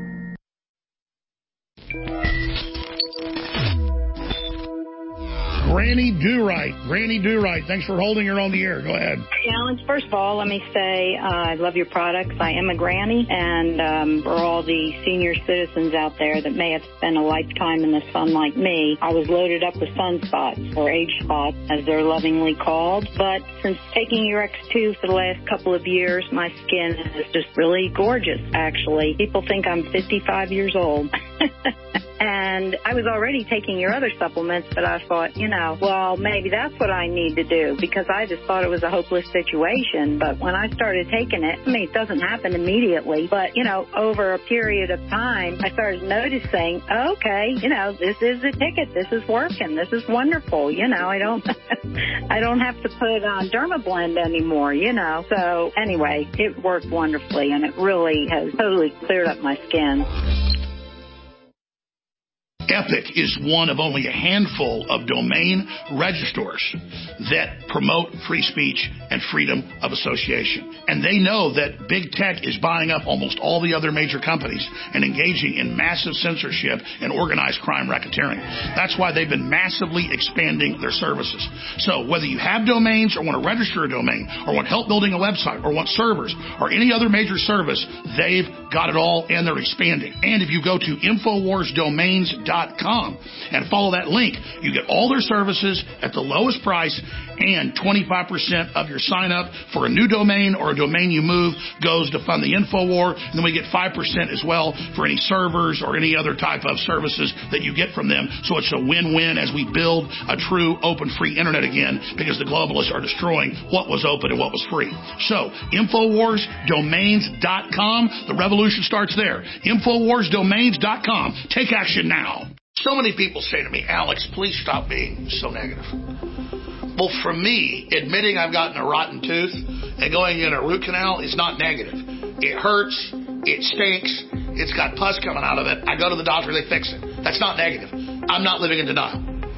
Granny Do-Right. Granny Do-Right. Thanks for holding her on the air. Go ahead. Hey, Alan. First of all, let me say uh, I love your products. I am a granny, and um, for all the senior citizens out there that may have spent a lifetime in the sun like me, I was loaded up with sunspots, or age spots, as they're lovingly called. But since taking your X two for the last couple of years, my skin is just really gorgeous, actually. People think I'm fifty-five years old. And I was already taking your other supplements, but I thought, you know, well, maybe that's what I need to do, because I just thought it was a hopeless situation. But when I started taking it, I mean, it doesn't happen immediately, but, you know, over a period of time, I started noticing, okay, you know, this is the ticket. This is working. This is wonderful. You know, I don't, I don't have to put on Dermablend anymore, you know. So anyway, it worked wonderfully, and it really has totally cleared up my skin. Epic is one of only a handful of domain registrars that promote free speech and freedom of association. And they know that big tech is buying up almost all the other major companies and engaging in massive censorship and organized crime racketeering. That's why they've been massively expanding their services. So whether you have domains or want to register a domain or want help building a website or want servers or any other major service, they've got it all and they're expanding. And if you go to infowars domains dot com and follow that link, you get all their services at the lowest price, and twenty-five percent of your sign up for a new domain or a domain you move goes to fund the InfoWar, and then we get five percent as well for any servers or any other type of services that you get from them. So it's a win-win as we build a true open free internet again, because the globalists are destroying what was open and what was free. So infowars domains dot com, the revolution starts there. infowars domains dot com. Take action now. So many people say to me, Alex, please stop being so negative. Well, for me, admitting I've gotten a rotten tooth and going in a root canal is not negative. It hurts. It stinks. It's got pus coming out of it. I go to the doctor, they fix it. That's not negative. I'm not living in denial.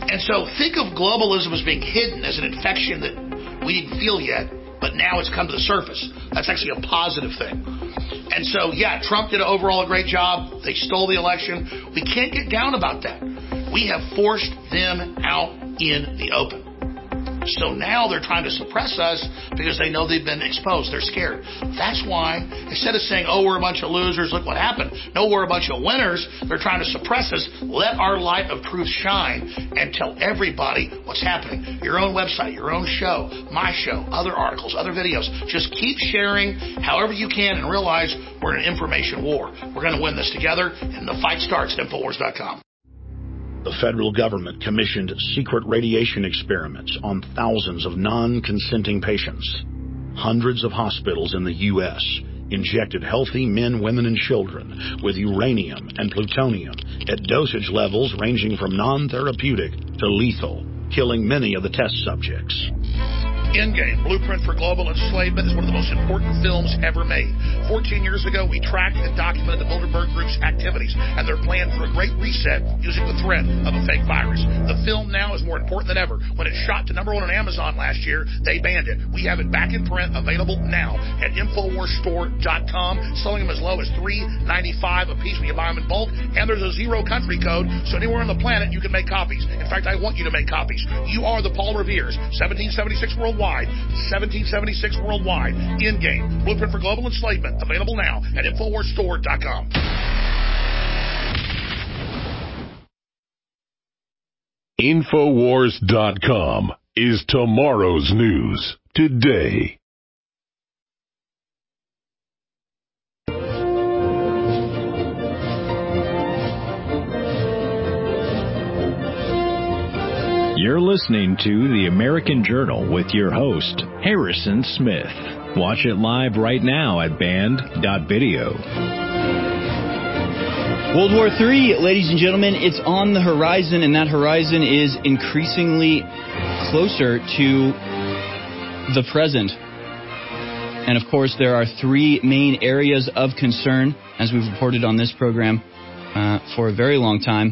And so think of globalism as being hidden as an infection that we didn't feel yet, but now it's come to the surface. That's actually a positive thing. And so, yeah, Trump did overall a great job. They stole the election. We can't get down about that. We have forced them out in the open. So now they're trying to suppress us because they know they've been exposed. They're scared. That's why, instead of saying, oh, we're a bunch of losers, look what happened. No, we're a bunch of winners. They're trying to suppress us. Let our light of truth shine and tell everybody what's happening. Your own website, your own show, my show, other articles, other videos. Just keep sharing however you can and realize we're in an information war. We're going to win this together, and the fight starts at Infowars dot com. The federal government commissioned secret radiation experiments on thousands of non-consenting patients. Hundreds of hospitals in the U S injected healthy men, women, and children with uranium and plutonium at dosage levels ranging from non-therapeutic to lethal, killing many of the test subjects. Endgame, Blueprint for Global Enslavement, is one of the most important films ever made. Fourteen years ago, we tracked and documented the Bilderberg Group's activities and their plan for a great reset using the threat of a fake virus. The film now is more important than ever. When it shot to number one on Amazon last year, they banned it. We have it back in print, available now at Infowars Store dot com, selling them as low as three ninety-five a piece when you buy them in bulk, and there's a zero country code, so anywhere on the planet you can make copies. In fact, I want you to make copies. You are the Paul Revere's, seventeen seventy-six worldwide, seventeen seventy-six worldwide. Endgame, Blueprint for Global Enslavement, available now at Infowars Store dot com. Infowars dot com is tomorrow's news today. You're listening to The American Journal with your host, Harrison Smith. Watch it live right now at band dot video. World War Three, ladies and gentlemen, it's on the horizon, and that horizon is increasingly closer to the present. And, of course, there are three main areas of concern, as we've reported on this program uh, for a very long time.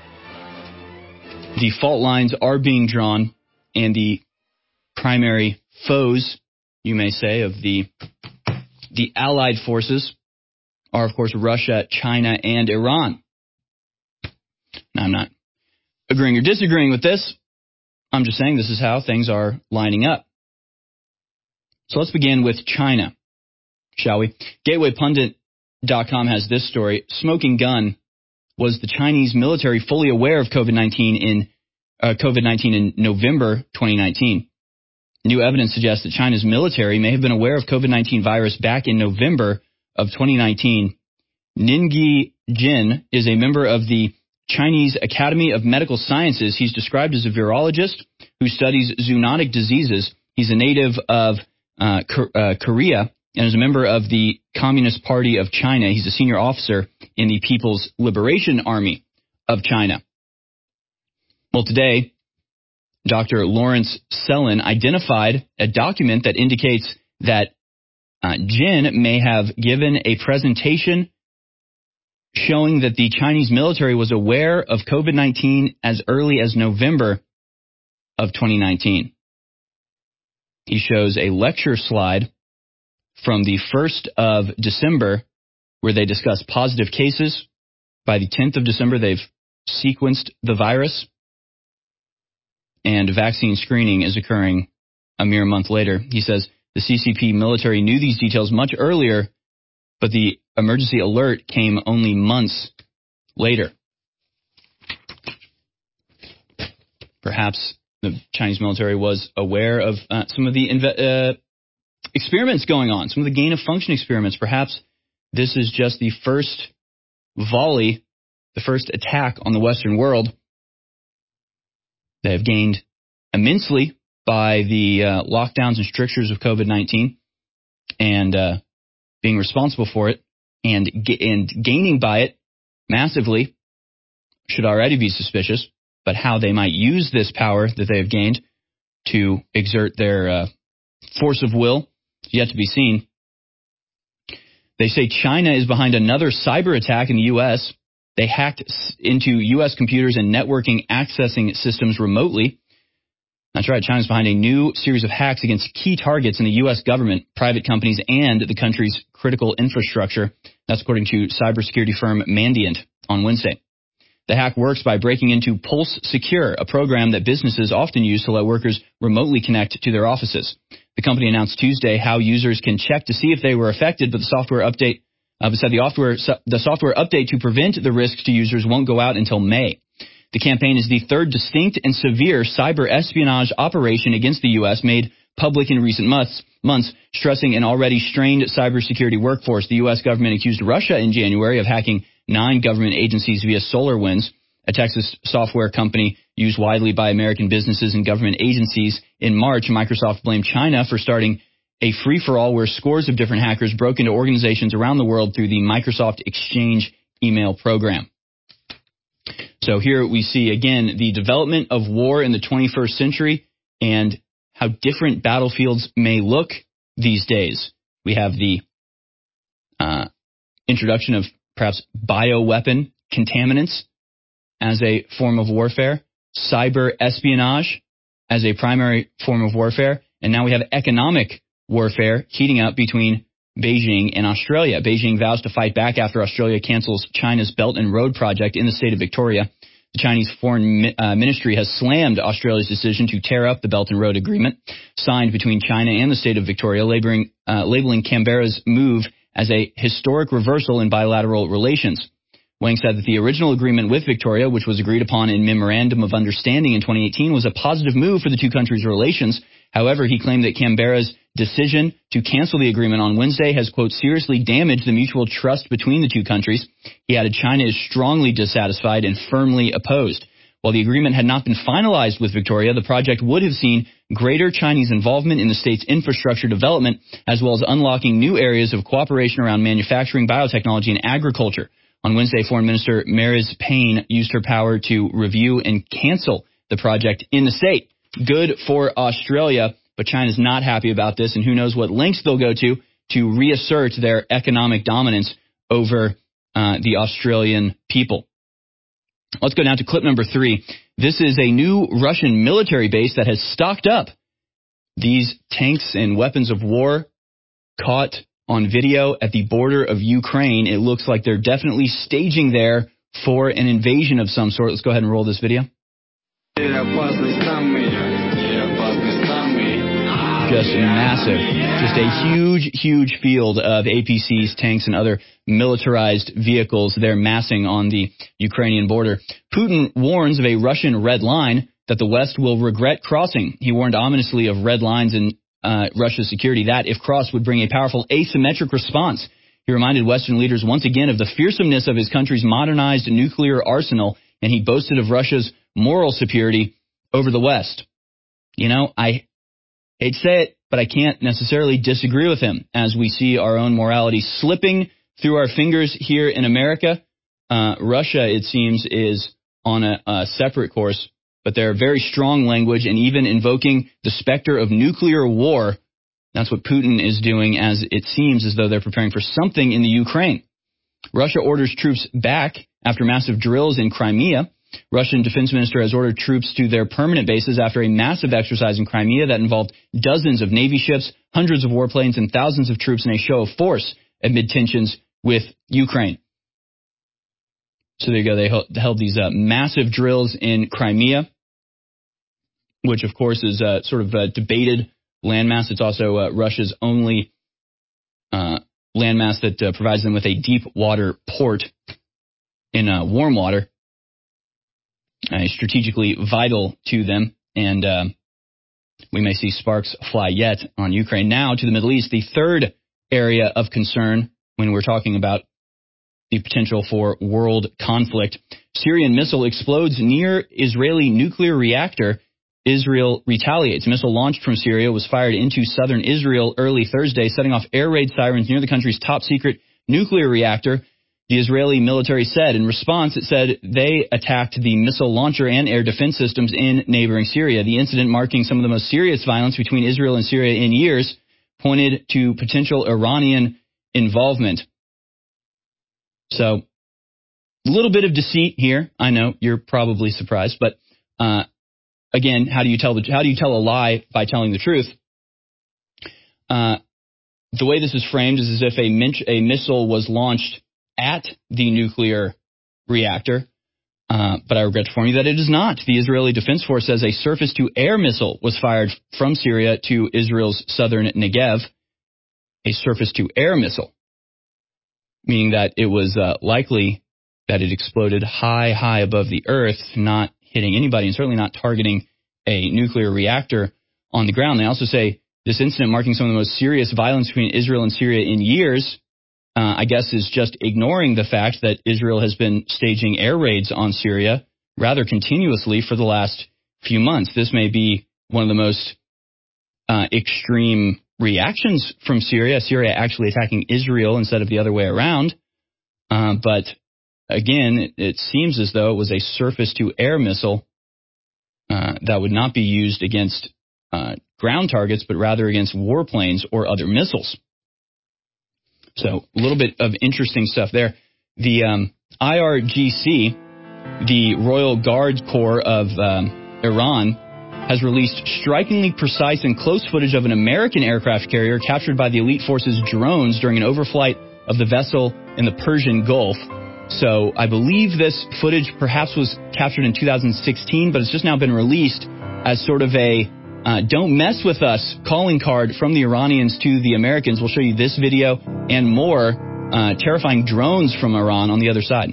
The fault lines are being drawn, and the primary foes, you may say, of the the Allied forces are, of course, Russia, China, and Iran. Now, I'm not agreeing or disagreeing with this. I'm just saying this is how things are lining up. So let's begin with China, shall we? Gateway Pundit dot com has this story. Smoking gun. Was the Chinese military fully aware of COVID nineteen in uh, COVID nineteen in November twenty nineteen? New evidence suggests that China's military may have been aware of COVID nineteen virus back in November of twenty nineteen. Ningyi Jin is a member of the Chinese Academy of Medical Sciences. He's described as a virologist who studies zoonotic diseases. He's a native of uh, uh, Korea and is a member of the Communist Party of China. He's a senior officer in the People's Liberation Army of China. Well, today, Doctor Lawrence Sellin identified a document that indicates that uh, Jin may have given a presentation showing that the Chinese military was aware of COVID nineteen as early as November of twenty nineteen. He shows a lecture slide from the first of December where they discuss positive cases. By the tenth of December, they've sequenced the virus, and vaccine screening is occurring a mere month later. He says the C C P military knew these details much earlier, but the emergency alert came only months later. Perhaps the Chinese military was aware of uh, some of the inve- uh, experiments going on, some of the gain-of-function experiments. Perhaps this is just the first volley, the first attack on the Western world. They have gained immensely by the uh, lockdowns and strictures of COVID nineteen and uh, being responsible for it and, and gaining by it massively should already be suspicious. But how they might use this power that they have gained to exert their uh, force of will is yet to be seen. They say China is behind another cyber attack in the U S They hacked into U S computers and networking accessing systems remotely. That's right, China's behind a new series of hacks against key targets in the U S government, private companies, and the country's critical infrastructure. That's according to cybersecurity firm Mandiant on Wednesday. The hack works by breaking into Pulse Secure, a program that businesses often use to let workers remotely connect to their offices. The company announced Tuesday how users can check to see if they were affected, but the software update uh, said the software, the software update to prevent the risks to users won't go out until May. The campaign is the third distinct and severe cyber espionage operation against the U S made public in recent months, months, stressing an already strained cybersecurity workforce. The U S government accused Russia in January of hacking nine government agencies via SolarWinds, a Texas software company used widely by American businesses and government agencies. In March, Microsoft blamed China for starting a free-for-all where scores of different hackers broke into organizations around the world through the Microsoft Exchange email program. So here we see, again, the development of war in the twenty-first century and how different battlefields may look these days. We have the uh, introduction of perhaps bioweapon contaminants as a form of warfare, cyber espionage as a primary form of warfare, and now we have economic warfare heating up between Beijing and Australia. Beijing vows to fight back after Australia cancels China's Belt and Road project in the state of Victoria. The Chinese Foreign uh, Ministry has slammed Australia's decision to tear up the Belt and Road Agreement signed between China and the state of Victoria, labeling, uh, labeling Canberra's move as a historic reversal in bilateral relations. Wang said that the original agreement with Victoria, which was agreed upon in Memorandum of Understanding in twenty eighteen, was a positive move for the two countries' relations. However, he claimed that Canberra's decision to cancel the agreement on Wednesday has, quote, seriously damaged the mutual trust between the two countries. He added China is strongly dissatisfied and firmly opposed. While the agreement had not been finalized with Victoria, the project would have seen greater Chinese involvement in the state's infrastructure development, as well as unlocking new areas of cooperation around manufacturing, biotechnology, and agriculture. On Wednesday, Foreign Minister Marise Payne used her power to review and cancel the project in the state. Good for Australia, but China's not happy about this, and who knows what lengths they'll go to to reassert their economic dominance over uh, the Australian people. Let's go down to clip number three. This is a new Russian military base that has stocked up these tanks and weapons of war caught on video at the border of Ukraine. It looks like they're definitely staging there for an invasion of some sort. Let's go ahead and roll this video. Just massive. Just a huge, huge field of A P Cs, tanks, and other militarized vehicles. They're massing on the Ukrainian border. Putin warns of a Russian red line that the West will regret crossing. He warned ominously of red lines in uh, Russia's security that, if crossed, would bring a powerful asymmetric response. He reminded Western leaders once again of the fearsomeness of his country's modernized nuclear arsenal, and he boasted of Russia's moral superiority over the West. You know, I hate to say it, but I can't necessarily disagree with him as we see our own morality slipping through our fingers here in America. Uh, Russia, it seems, is on a, a separate course, but they're very strong language and even invoking the specter of nuclear war. That's what Putin is doing, as it seems as though they're preparing for something in the Ukraine. Russia orders troops back after massive drills in Crimea. Russian defense minister has ordered troops to their permanent bases after a massive exercise in Crimea that involved dozens of Navy ships, hundreds of warplanes, and thousands of troops in a show of force amid tensions with Ukraine. So there you go. They held these uh, massive drills in Crimea, which, of course, is uh, sort of a debated landmass. It's also uh, Russia's only uh, landmass that uh, provides them with a deep water port in uh, warm water. Uh, strategically vital to them, and uh, we may see sparks fly yet on Ukraine. Now to the Middle East, the third area of concern when we're talking about the potential for world conflict. Syrian missile explodes near Israeli nuclear reactor. Israel retaliates. A missile launched from Syria was fired into southern Israel early Thursday, setting off air raid sirens near the country's top secret nuclear reactor. The Israeli military said in response, it said they attacked the missile launcher and air defense systems in neighboring Syria. The incident, marking some of the most serious violence between Israel and Syria in years, pointed to potential Iranian involvement. So little bit of deceit here. I know you're probably surprised, but uh, again, how do you tell the how do you tell a lie by telling the truth? Uh, the way this is framed is as if a, min- a missile was launched at the nuclear reactor. Uh, but I regret to inform you that it is not. The Israeli Defense Force says a surface-to-air missile was fired from Syria to Israel's southern Negev. A surface-to-air missile, meaning that it was uh, likely that it exploded high, high above the earth, not hitting anybody and certainly not targeting a nuclear reactor on the ground. They also say this incident, marking some of the most serious violence between Israel and Syria in years, Uh, I guess is just ignoring the fact that Israel has been staging air raids on Syria rather continuously for the last few months. This may be one of the most uh, extreme reactions from Syria, Syria actually attacking Israel instead of the other way around. Uh, but again, it, it seems as though it was a surface-to-air missile uh, that would not be used against uh, ground targets, but rather against warplanes or other missiles. So a little bit of interesting stuff there. The um, I R G C, the Royal Guard Corps of um, Iran, has released strikingly precise and close footage of an American aircraft carrier captured by the elite force's drones during an overflight of the vessel in the Persian Gulf. So I believe this footage perhaps was captured in two thousand sixteen, but it's just now been released as sort of a Uh, don't mess with us calling card from the Iranians to the Americans. We'll show you this video and more uh, terrifying drones from Iran on the other side.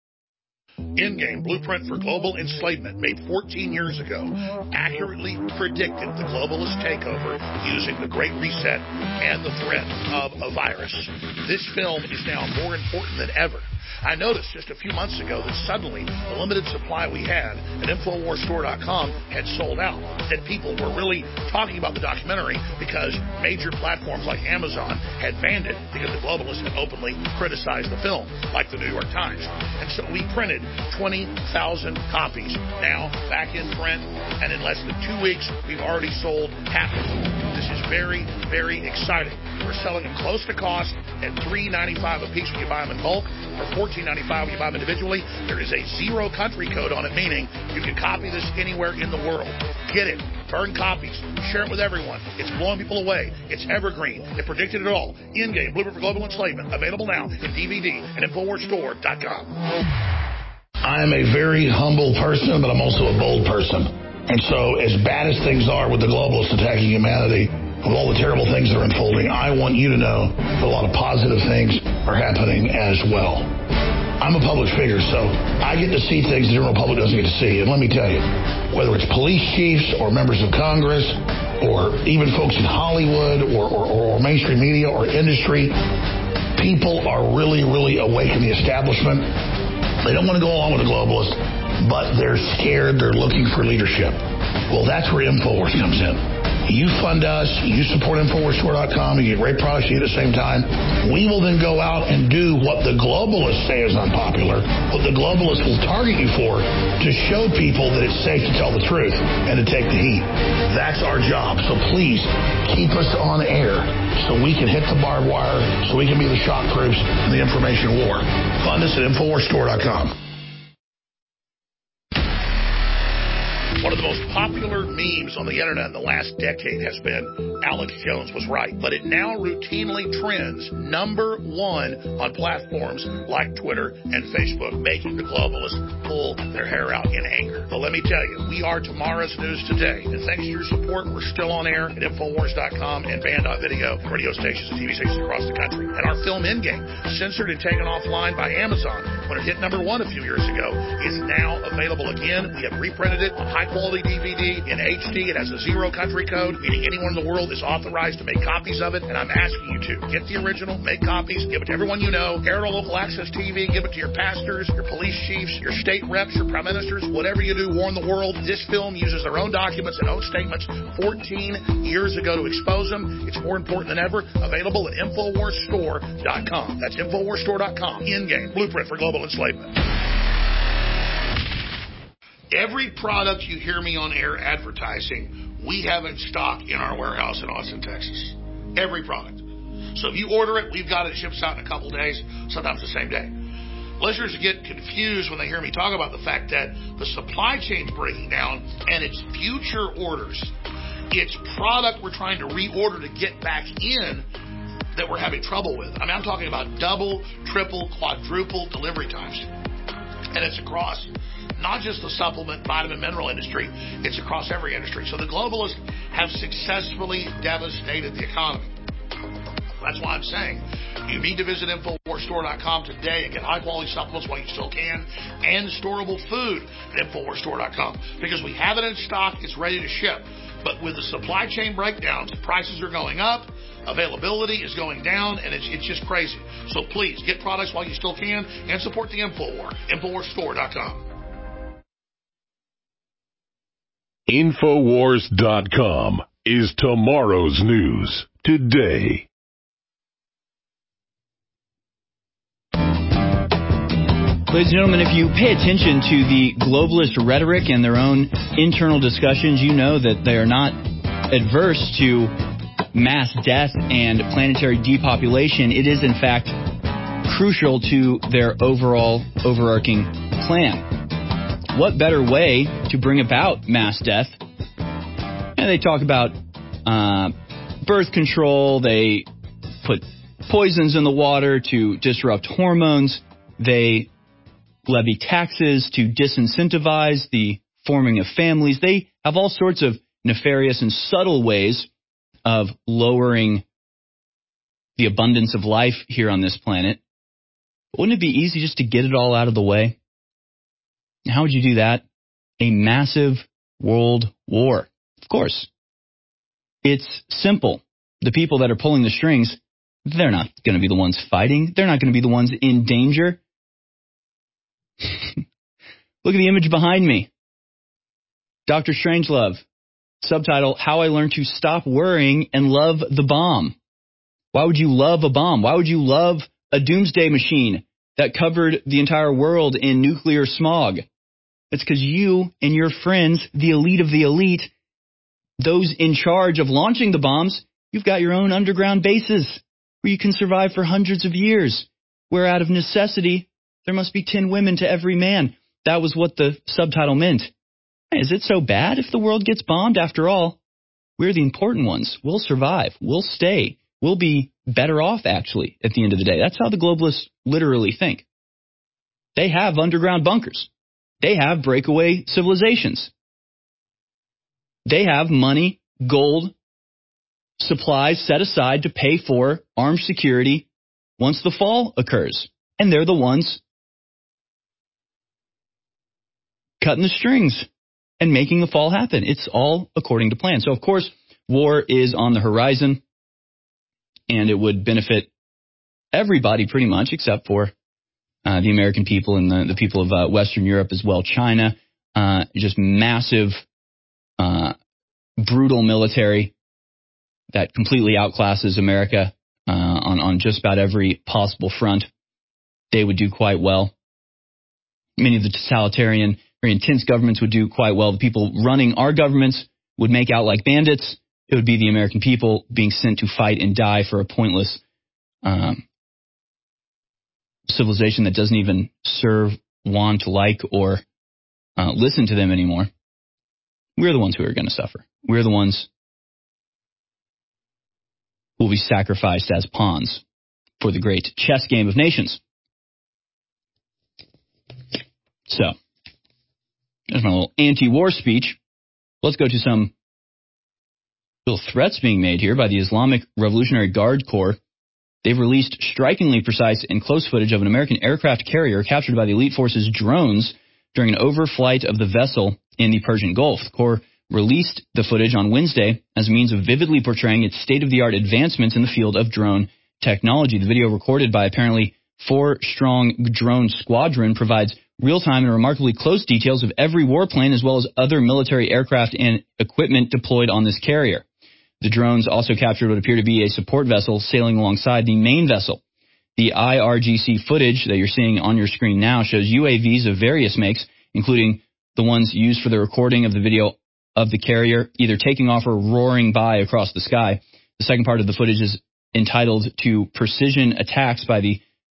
In-game blueprint for global enslavement made fourteen years ago accurately predicted the globalist takeover using the Great Reset and the threat of a virus. This film is now more important than ever. I noticed just a few months ago that suddenly the limited supply we had at Infowars Store dot com had sold out, that people were really talking about the documentary because major platforms like Amazon had banned it because the globalists had openly criticized the film, like the New York Times. And so we printed twenty thousand copies, now back in print, and in less than two weeks, we've already sold half of them. This is very, very exciting. We're selling them close to cost at three ninety-five a piece when you buy them in bulk, or fourteen ninety-five when you buy them individually. There is a zero country code on it, meaning you can copy this anywhere in the world. Get it. Burn copies. Share it with everyone. It's blowing people away. It's evergreen. It predicted it all. In-game Blueprint for Global Enslavement. Available now in D V D at Infowars Store dot com. I am a very humble person, but I'm also a bold person. And so as bad as things are with the globalists attacking humanity, with all the terrible things that are unfolding, I want you to know that a lot of positive things are happening as well. I'm a public figure, so I get to see things the general public doesn't get to see. And let me tell you, whether it's police chiefs or members of Congress or even folks in Hollywood or, or, or mainstream media or industry, people are really, really awake in the establishment. They don't want to go along with the globalists, but they're scared. They're looking for leadership. Well, that's where Infowars comes in. You fund us, you support Infowars Store dot com, you get great products at the same time. We will then go out and do what the globalists say is unpopular, what the globalists will target you for, to show people that it's safe to tell the truth and to take the heat. That's our job. So please keep us on air so we can hit the barbed wire, so we can be the shock troops in the information war. Fund us at Infowars Store dot com. One of the most popular memes on the internet in the last decade has been Alex Jones was right, but it now routinely trends number one on platforms like Twitter and Facebook, making the globalists pull their hair out in anger. But let me tell you, we are tomorrow's news today, and thanks to your support, we're still on air at Infowars dot com and Band dot video, radio stations and T V stations across the country. And our film In-Game, censored and taken offline by Amazon when it hit number one a few years ago, is now available again. We have reprinted it on high quality D V D in H D. It has a zero country code, meaning anyone in the world is authorized to make copies of it. And I'm asking you to get the original, make copies, give it to everyone you know, air it on local access T V, give it to your pastors, your police chiefs, your state reps, your prime ministers, whatever you do, warn the world. This film uses their own documents and own statements fourteen years ago to expose them. It's more important than ever. Available at Infowars Store dot com. That's Infowars Store dot com. In-game blueprint for global enslavement. Every product you hear me on air advertising, we have in stock in our warehouse in Austin, Texas. Every product. So if you order it, we've got it. It ships out in a couple days, sometimes the same day. Listeners get confused when they hear me talk about the fact that the supply chain's breaking down and it's future orders. It's product we're trying to reorder to get back in that we're having trouble with. I mean, I'm talking about double, triple, quadruple delivery times. And it's across not just the supplement, vitamin, mineral industry, it's across every industry. So the globalists have successfully devastated the economy. That's why I'm saying you need to visit Infowars Store dot com today and get high-quality supplements while you still can, and storable food at Infowars Store dot com. Because we have it in stock, it's ready to ship. But with the supply chain breakdowns, prices are going up, availability is going down, and it's, it's just crazy. So please, get products while you still can, and support the Infowar. Infowars Store dot com. Infowars dot com is tomorrow's news today. Ladies and gentlemen, if you pay attention to the globalist rhetoric and their own internal discussions, you know that they are not adverse to mass death and planetary depopulation. It is, in fact, crucial to their overall overarching plan. What better way to bring about mass death? And they talk about uh, birth control. They put poisons in the water to disrupt hormones. They levy taxes to disincentivize the forming of families. They have all sorts of nefarious and subtle ways of lowering the abundance of life here on this planet. Wouldn't it be easy just to get it all out of the way? How would you do that? A massive world war. Of course. It's simple. The people that are pulling the strings, they're not going to be the ones fighting. They're not going to be the ones in danger. Look at the image behind me. Doctor Strangelove. Subtitle, How I Learned to Stop Worrying and Love the Bomb. Why would you love a bomb? Why would you love a doomsday machine that covered the entire world in nuclear smog? It's because you and your friends, the elite of the elite, those in charge of launching the bombs, you've got your own underground bases where you can survive for hundreds of years, where out of necessity, there must be ten women to every man. That was what the subtitle meant. Is it so bad if the world gets bombed? After all, we're the important ones. We'll survive. We'll stay. We'll be better off, actually, at the end of the day. That's how the globalists literally think. They have underground bunkers. They have breakaway civilizations. They have money, gold, supplies set aside to pay for armed security once the fall occurs. And they're the ones cutting the strings and making the fall happen. It's all according to plan. So, of course, war is on the horizon, and it would benefit everybody pretty much except for uh, the American people and the, the people of uh, Western Europe as well. China, uh, just massive, uh, brutal military that completely outclasses America uh, on, on just about every possible front. They would do quite well. Many of the totalitarian, very intense governments would do quite well. The people running our governments would make out like bandits. It would be the American people being sent to fight and die for a pointless um, civilization that doesn't even serve, want, like, or uh, listen to them anymore. We're the ones who are going to suffer. We're the ones who will be sacrificed as pawns for the great chess game of nations. So, there's my little anti-war speech. Let's go to some little threats being made here by the Islamic Revolutionary Guard Corps. They've released strikingly precise and close footage of an American aircraft carrier captured by the elite forces' drones during an overflight of the vessel in the Persian Gulf. The Corps released the footage on Wednesday as a means of vividly portraying its state-of-the-art advancements in the field of drone technology. The video, recorded by apparently four-strong drone squadron, provides real-time and remarkably close details of every warplane as well as other military aircraft and equipment deployed on this carrier. The drones also captured what appeared to be a support vessel sailing alongside the main vessel. The I R G C footage that you're seeing on your screen now shows U A Vs of various makes, including the ones used for the recording of the video of the carrier either taking off or roaring by across the sky. The second part of the footage is entitled to Precision Attacks by the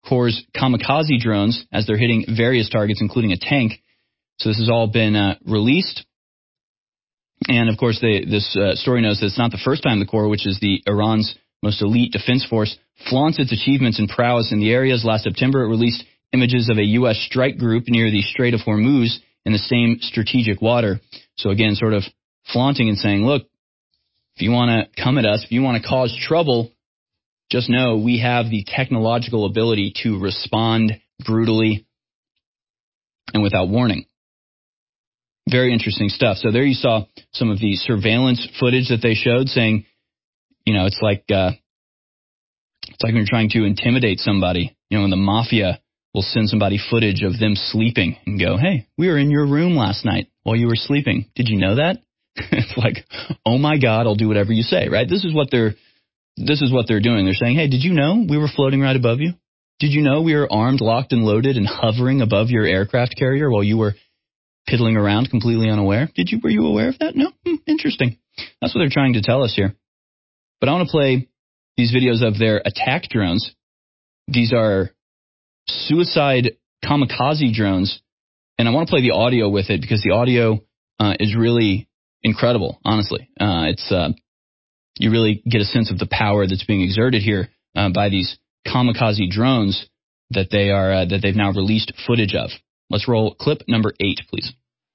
Corps' kamikaze drones as they're hitting various targets, including a tank. So this has all been uh, released. And, of course, they, this uh, story notes that it's not the first time the Corps, which is the Iran's most elite defense force, flaunts its achievements and prowess in the areas. Last September, it released images of a U S strike group near the Strait of Hormuz in the same strategic water. So, again, sort of flaunting and saying, look, if you want to come at us, if you want to cause trouble, just know we have the technological ability to respond brutally and without warning. Very interesting stuff. So there you saw some of the surveillance footage that they showed saying, you know, it's like uh, it's like when you're trying to intimidate somebody. You know, when the mafia will send somebody footage of them sleeping and go, hey, we were in your room last night while you were sleeping. Did you know that? It's like, oh, my God, I'll do whatever you say. Right. This is what they're this is what they're doing. They're saying, hey, did you know we were floating right above you? Did you know we were armed, locked and loaded and hovering above your aircraft carrier while you were piddling around completely unaware? Did you, were you aware of that? No? Hmm, interesting. That's what they're trying to tell us here. But I want to play these videos of their attack drones. These are suicide kamikaze drones. And I want to play the audio with it because the audio uh, is really incredible, honestly. Uh, it's uh, you really get a sense of the power that's being exerted here uh, by these kamikaze drones that they are uh, that they've now released footage of. Let's roll clip number eight, please.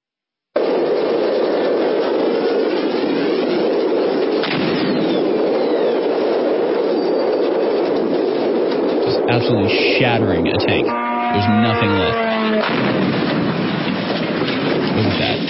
Just absolutely shattering a tank. There's nothing left. Look at that.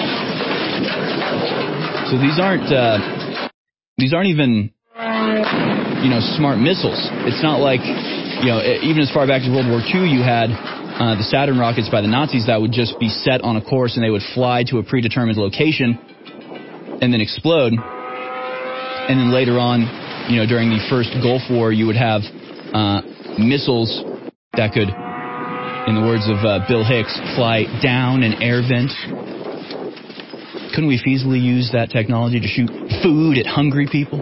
So these aren't uh, these aren't even you know smart missiles. It's not like you know even as far back as World War Two you had. Uh, the Saturn rockets by the Nazis that would just be set on a course and they would fly to a predetermined location and then explode. And then later on, you know, during the first Gulf War, you would have uh, missiles that could, in the words of uh, Bill Hicks, fly down an air vent. Couldn't we feasibly use that technology to shoot food at hungry people?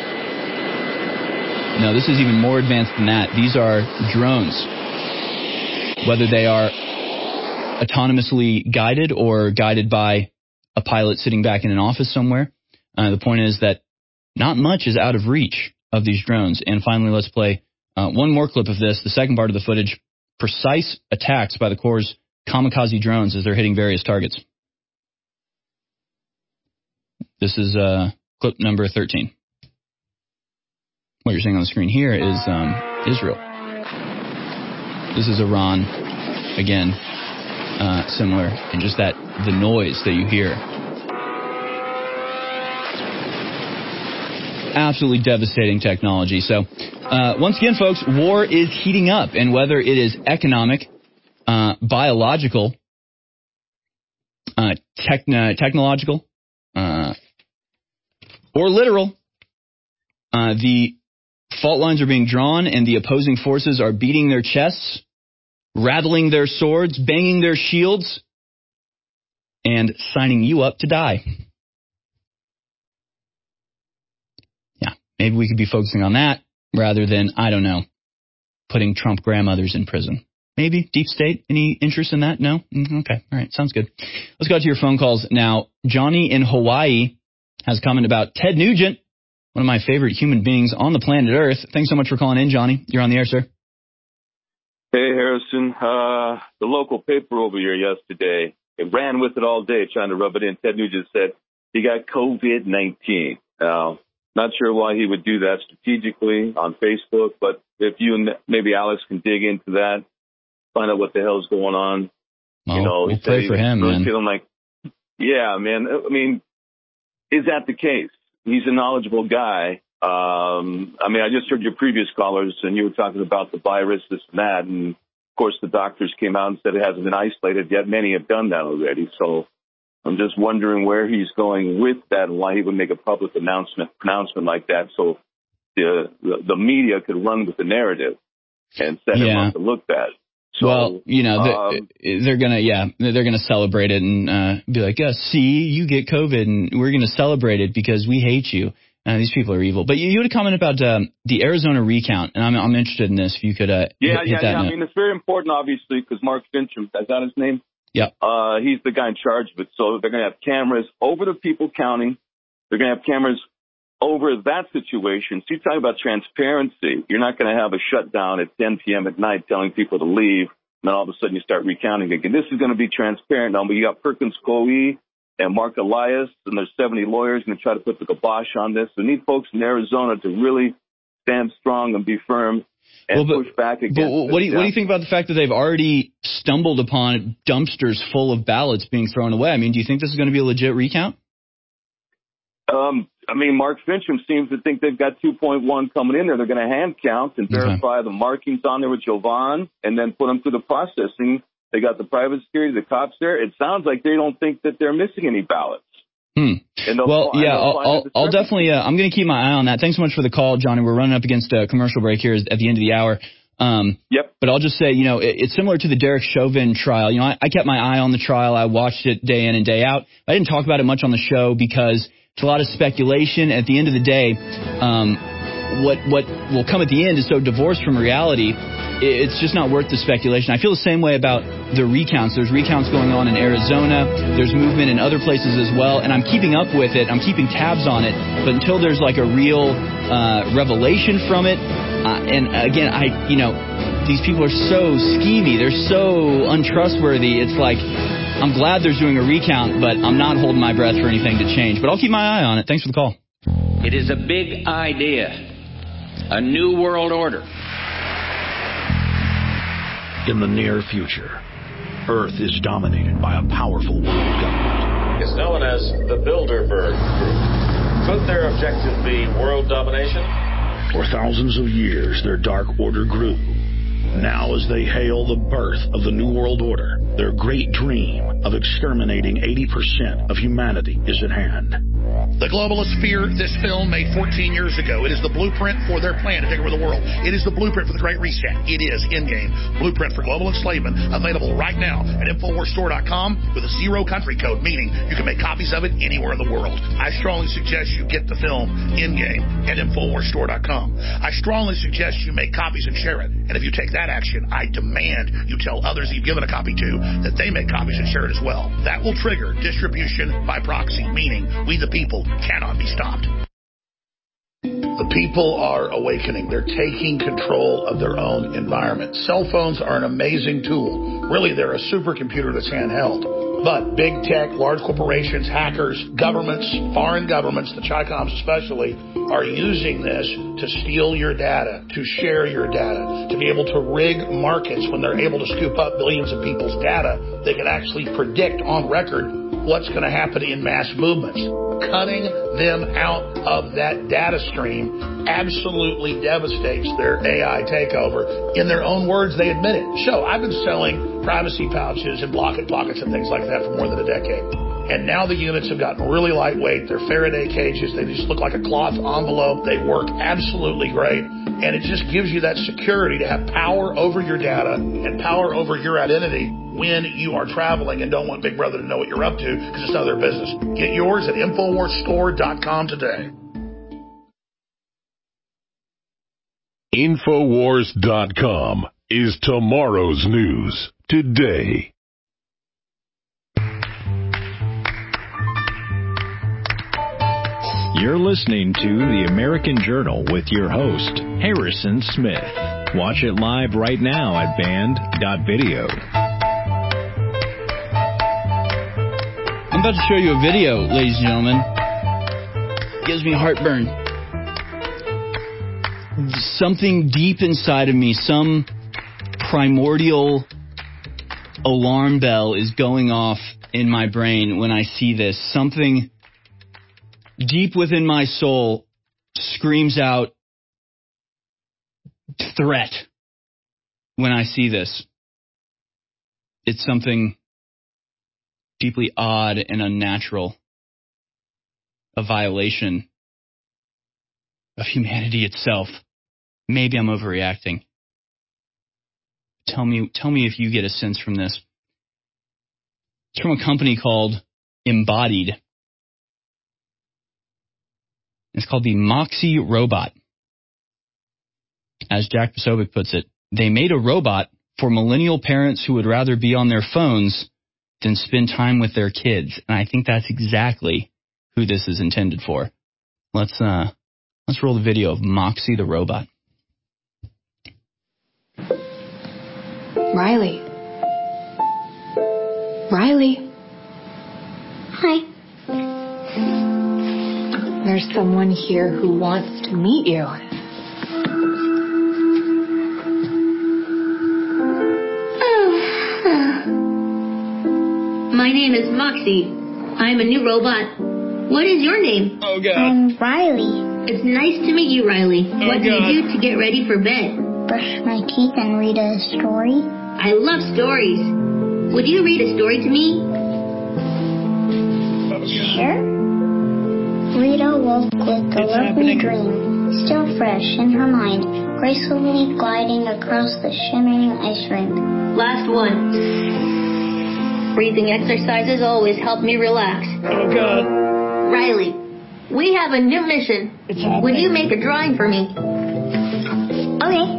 No, this is even more advanced than that. These are drones. Whether they are autonomously guided or guided by a pilot sitting back in an office somewhere, uh, the point is that not much is out of reach of these drones. And finally, let's play uh, one more clip of this, the second part of the footage, precise attacks by the Corps' kamikaze drones as they're hitting various targets. This is uh, clip number thirteen. What you're seeing on the screen here is um, Israel. This is Iran, again, uh, similar, and just that, the noise that you hear. Absolutely devastating technology. So, uh, once again, folks, war is heating up, and whether it is economic, uh, biological, uh, techn- technological, uh, or literal, uh, the fault lines are being drawn and the opposing forces are beating their chests, rattling their swords, banging their shields, and signing you up to die. Yeah, maybe we could be focusing on that rather than, I don't know, putting Trump grandmothers in prison. Maybe? Deep state? Any interest in that? No? Mm, okay. All right. Sounds good. Let's go to your phone calls now. Johnny in Hawaii has a comment about Ted Nugent, one of my favorite human beings on the planet Earth. Thanks so much for calling in, Johnny. You're on the air, sir. Hey, Harrison. Uh, the local paper over here yesterday, it ran with it all day trying to rub it in. Ted Nugent said he got COVID nineteen. Now, not sure why he would do that strategically on Facebook, but if you and maybe Alex can dig into that, find out what the hell's going on. Well, you know, we'll pray for him, man. Feeling like, yeah, man. I mean, is that the case? He's a knowledgeable guy. Um, I mean, I just heard your previous callers, and you were talking about the virus, this and that. And, of course, the doctors came out and said it hasn't been isolated yet. Many have done that already. So I'm just wondering where he's going with that and why he would make a public announcement pronouncement like that so the the, the media could run with the narrative and set yeah. him up to look bad. So, well, you know, um, they're going to, yeah, they're going to celebrate it and uh, be like, yeah, see, you get COVID and we're going to celebrate it because we hate you. Uh, these people are evil. But you, you had a comment about um, the Arizona recount, and I'm, I'm interested in this. If you could uh, yeah, hit, yeah, hit that yeah. note. I mean, it's very important, obviously, because Mark Fincham, is that his name? Yeah. Uh, he's the guy in charge of it. So they're going to have cameras over the people counting. They're going to have cameras over that situation. So you're talking about transparency. You're not going to have a shutdown at ten p.m. at night telling people to leave, and then all of a sudden you start recounting again. This is going to be transparent now, but you got Perkins Coie and Mark Elias, and there's seventy lawyers going to try to put the kibosh on this. We need folks in Arizona to really stand strong and be firm and well, but, push back against but what this. do you Yeah. what do you think about the fact that they've already stumbled upon dumpsters full of ballots being thrown away? I mean, do you think this is going to be a legit recount? Um, I mean, Mark Fincham seems to think they've got two point one coming in there. They're going to hand count and verify okay. the markings on there with Jovan and then put them through the processing. They got the private security, the cops there. It sounds like they don't think that they're missing any ballots. Hmm. Well, yeah, I'll, I'll, I'll definitely, uh, I'm going to keep my eye on that. Thanks so much for the call, Johnny. We're running up against a commercial break here at the end of the hour. Um, yep. But I'll just say, you know, it, it's similar to the Derek Chauvin trial. You know, I, I kept my eye on the trial. I watched it day in and day out. I didn't talk about it much on the show because it's a lot of speculation. At the end of the day, um, what what will come at the end is so divorced from reality. It's just not worth the speculation. I feel the same way about the recounts. There's recounts going on in Arizona. There's movement in other places as well. And I'm keeping up with it. I'm keeping tabs on it. But until there's like a real uh, revelation from it, uh, and again, I, you know, these people are so schemy. They're so untrustworthy. It's like, I'm glad they're doing a recount, but I'm not holding my breath for anything to change. But I'll keep my eye on it. Thanks for the call. It is a big idea, a new world order. In the near future, Earth is dominated by a powerful world government. It's known as the Bilderberg Group. Could their objective be world domination? For thousands of years, their dark order grew. Now, as they hail the birth of the New World Order, their great dream of exterminating eighty percent of humanity is at hand. The globalists fear this film made fourteen years ago. It is the blueprint for their plan to take over the world. It is the blueprint for the Great Reset. It is Endgame. Blueprint for Global Enslavement, available right now at Infowars Store dot com with a zero country code, meaning you can make copies of it anywhere in the world. I strongly suggest you get the film Endgame at Infowars Store dot com. I strongly suggest you make copies and share it. And if you take that action, I demand you tell others you've given a copy to that they make copies and share it as well. That will trigger distribution by proxy, meaning we the people cannot be stopped. The people are awakening. They're taking control of their own environment. Cell phones are an amazing tool. Really, they're a supercomputer that's handheld. But big tech, large corporations, hackers, governments, foreign governments, the Chi-Coms especially, are using this to steal your data, to share your data, to be able to rig markets when they're able to scoop up billions of people's data. They can actually predict on record what's going to happen in mass movements. Cutting them out of that data stream absolutely devastates their A I takeover. In their own words, they admit it. So I've been selling privacy pouches and Blocket Pockets and things like that for more than a decade. And now the units have gotten really lightweight. They're Faraday cages. They just look like a cloth envelope. They work absolutely great. And it just gives you that security to have power over your data and power over your identity when you are traveling and don't want Big Brother to know what you're up to because it's none of their business. Get yours at Infowars Store dot com today. Infowars dot com is tomorrow's news today. You're listening to The American Journal with your host, Harrison Smith. Watch it live right now at band dot video. I'm about to show you a video, ladies and gentlemen. It gives me heartburn. Something deep inside of me, some primordial alarm bell is going off in my brain when I see this. Something deep within my soul screams out threat when I see this. It's something deeply odd and unnatural, a violation of humanity itself. Maybe I'm overreacting. Tell me, tell me if you get a sense from this. It's from a company called Embodied. It's called the Moxie Robot. As Jack Posobiec puts it, they made a robot for millennial parents who would rather be on their phones than spend time with their kids. And I think that's exactly who this is intended for. Let's uh, let's roll the video of Moxie the robot. Riley. Riley. Hi. There's someone here who wants to meet you. My name is Moxie. I'm a new robot. What is your name? Oh, God. I'm Riley. It's nice to meet you, Riley. Oh, what do God. you do to get ready for bed? Brush my teeth and read a story. I love stories. Would you read a story to me? Sure. Rita woke with a It's lovely happening. dream, still fresh in her mind, gracefully gliding across the shimmering ice rink. Last one. Breathing exercises always help me relax. Oh, God. Riley, we have a new mission. Would you make a drawing for me? Okay.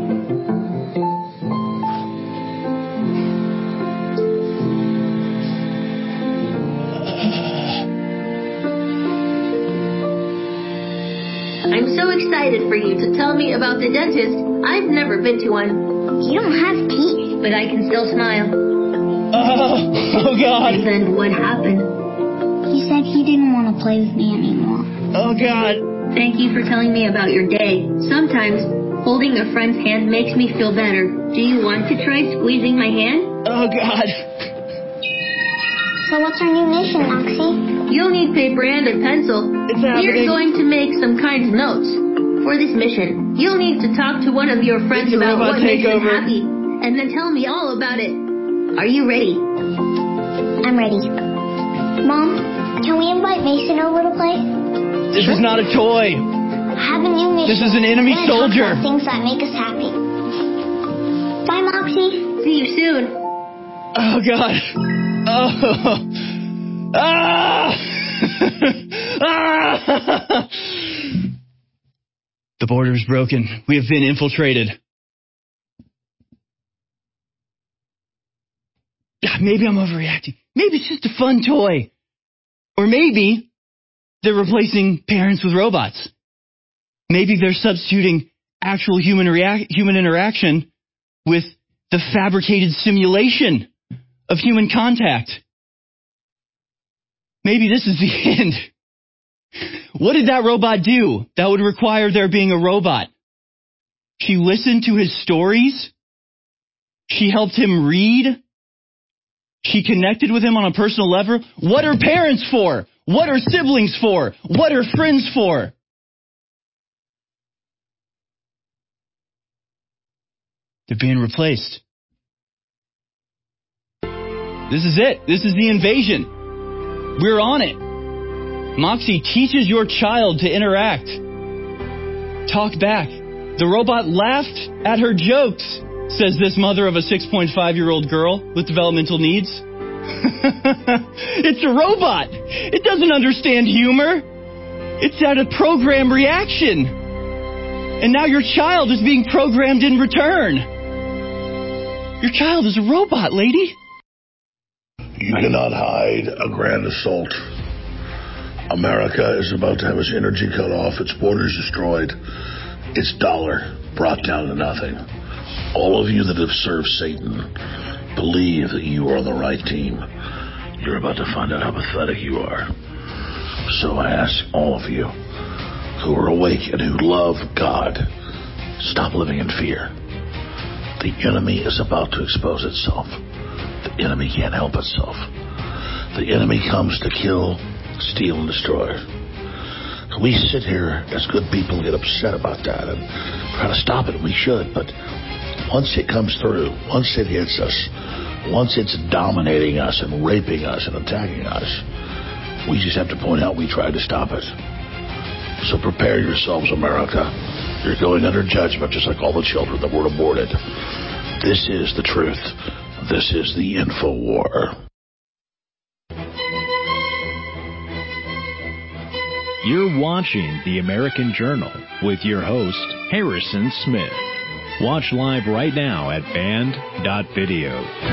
I'm so excited for you to tell me about the dentist. I've never been to one. You don't have teeth. But I can still smile. Oh, oh God. And then what happened? He said he didn't want to play with me anymore. Oh, God. Thank you for telling me about your day. Sometimes holding a friend's hand makes me feel better. Do you want to try squeezing my hand? Oh, God. So what's our new mission, Moxie? You'll need paper and a pencil. It's happening. We're going to make some kind notes. For this mission, you'll need to talk to one of your friends It's a about robot what makes them takeover. happy, and then tell me all about it. Are you ready? I'm ready. Mom, can we invite Mason over to play? This is not a toy. Have a new mission. This is an enemy We're gonna talk soldier. about things that make us happy. Bye, Moxie. See you soon. Oh, God. Oh. Ah! Ah! The border is broken. We have been infiltrated. Maybe I'm overreacting. Maybe it's just a fun toy. Or maybe they're replacing parents with robots. Maybe they're substituting actual human react- human interaction with the fabricated simulation of human contact. Maybe this is the end. What did that robot do that would require there being a robot? She listened to his stories. She helped him read. She connected with him on a personal level. What are parents for? What are siblings for? What are friends for? They're being replaced. This is it. This is the invasion. We're on it. Moxie teaches your child to interact. Talk back. The robot laughed at her jokes, says this mother of a six point five year old girl with developmental needs. It's a robot. It doesn't understand humor. It's at a programmed reaction. And now your child is being programmed in return. Your child is a robot, lady. You cannot hide a grand assault. America is about to have its energy cut off, its borders destroyed, its dollar brought down to nothing. All of you that have served Satan, believe that you are on the right team. You're about to find out how pathetic you are. So I ask all of you who are awake and who love God, stop living in fear. The enemy is about to expose itself. The enemy can't help itself. The enemy comes to kill, steal, and destroy. We sit here as good people and get upset about that and try to stop it. We should, but once it comes through, once it hits us, once it's dominating us and raping us and attacking us, we just have to point out we tried to stop it. So prepare yourselves, America. You're going under judgment just like all the children that were aborted. This is the truth. This is the InfoWar. You're watching The American Journal with your host, Harrison Smith. Watch live right now at band dot video.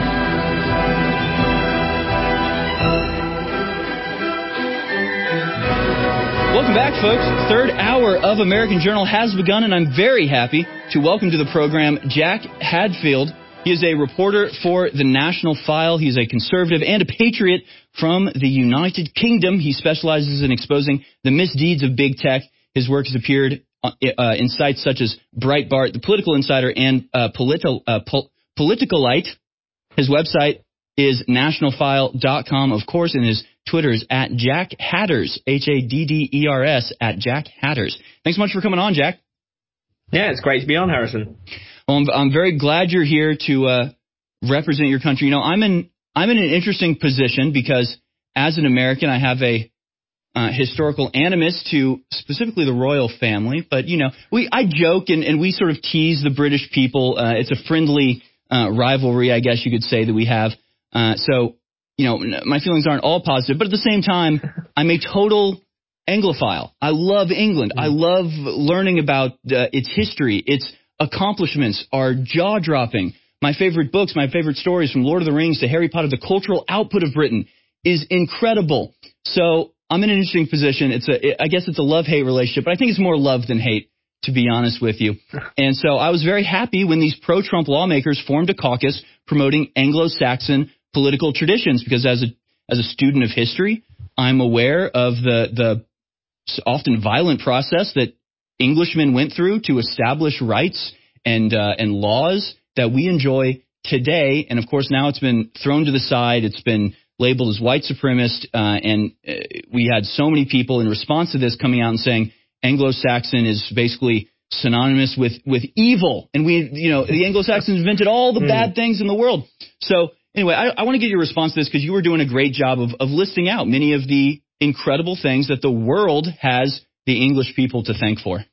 Welcome back, folks. Third hour of American Journal has begun, and I'm very happy to welcome to the program Jack Hadfield. He is a reporter for the National File. He's a conservative and a patriot from the United Kingdom. He specializes in exposing the misdeeds of big tech. His work has appeared uh, in sites such as Breitbart, The Political Insider, and uh, Politi- uh, Pol- Politicalite. His website is national file dot com, of course, and his Twitter is at Jack Hadders, H A D D E R S, at Jack Hadders. Thanks so much for coming on, Jack. Yeah, it's great to be on, Harrison. Well, I'm, I'm very glad you're here to uh, represent your country. You know, I'm in I'm in an interesting position because as an American, I have a uh, historical animus to specifically the royal family. But, you know, we I joke and, and we sort of tease the British people. Uh, it's a friendly uh, rivalry, I guess you could say, that we have. Uh, so, you know, my feelings aren't all positive. But at the same time, I'm a total Anglophile. I love England. I love learning about uh, its history. Its accomplishments are jaw-dropping. My favorite books, my favorite stories, from Lord of the Rings to Harry Potter, the cultural output of Britain is incredible. So I'm in an interesting position. It's a, I guess it's a love-hate relationship, but I think it's more love than hate, to be honest with you. And so I was very happy when these pro-Trump lawmakers formed a caucus promoting Anglo-Saxon political traditions, because as a as a student of history, I'm aware of the the often violent process that Englishmen went through to establish rights and uh, and laws that we enjoy today. And of course, now it's been thrown to the side. It's been labeled as white supremacist. Uh, and uh, we had so many people in response to this coming out and saying Anglo-Saxon is basically synonymous with with evil. And we, you know, the Anglo-Saxons invented all the bad things in the world. So anyway, I, I want to get your response to this because you were doing a great job of, of listing out many of the incredible things that the world has the English people to thank for.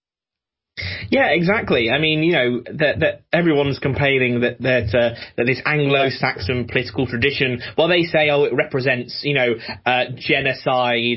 Yeah, exactly. I mean, you know, that that everyone's complaining that that uh, that this Anglo-Saxon political tradition, well, they say, oh, it represents, you know, uh, genocide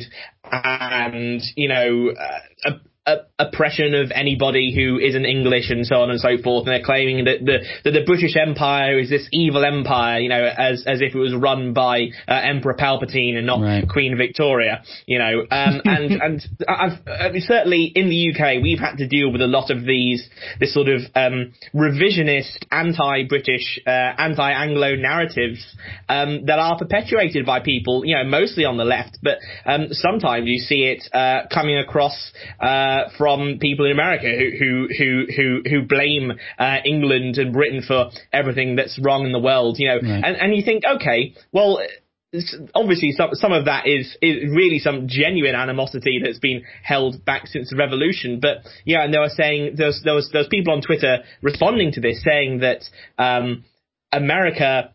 and, you know, uh, a Uh, oppression of anybody who isn't English and so on and so forth, and they're claiming that the that the British Empire is this evil empire, you know, as as if it was run by uh, Emperor Palpatine and not right. Queen Victoria, you know, um, and and I've, I mean, certainly in the U K we've had to deal with a lot of these this sort of um, revisionist, anti-British, uh, anti-Anglo narratives um, that are perpetuated by people, you know, mostly on the left, but um, sometimes you see it uh, coming across. Uh, from people in America who who who who blame uh, England and Britain for everything that's wrong in the world, you know, right. and and you think, okay, well, obviously some some of that is is really some genuine animosity that's been held back since the revolution, but yeah, and they were saying there's there was there's people on Twitter responding to this saying that um, America.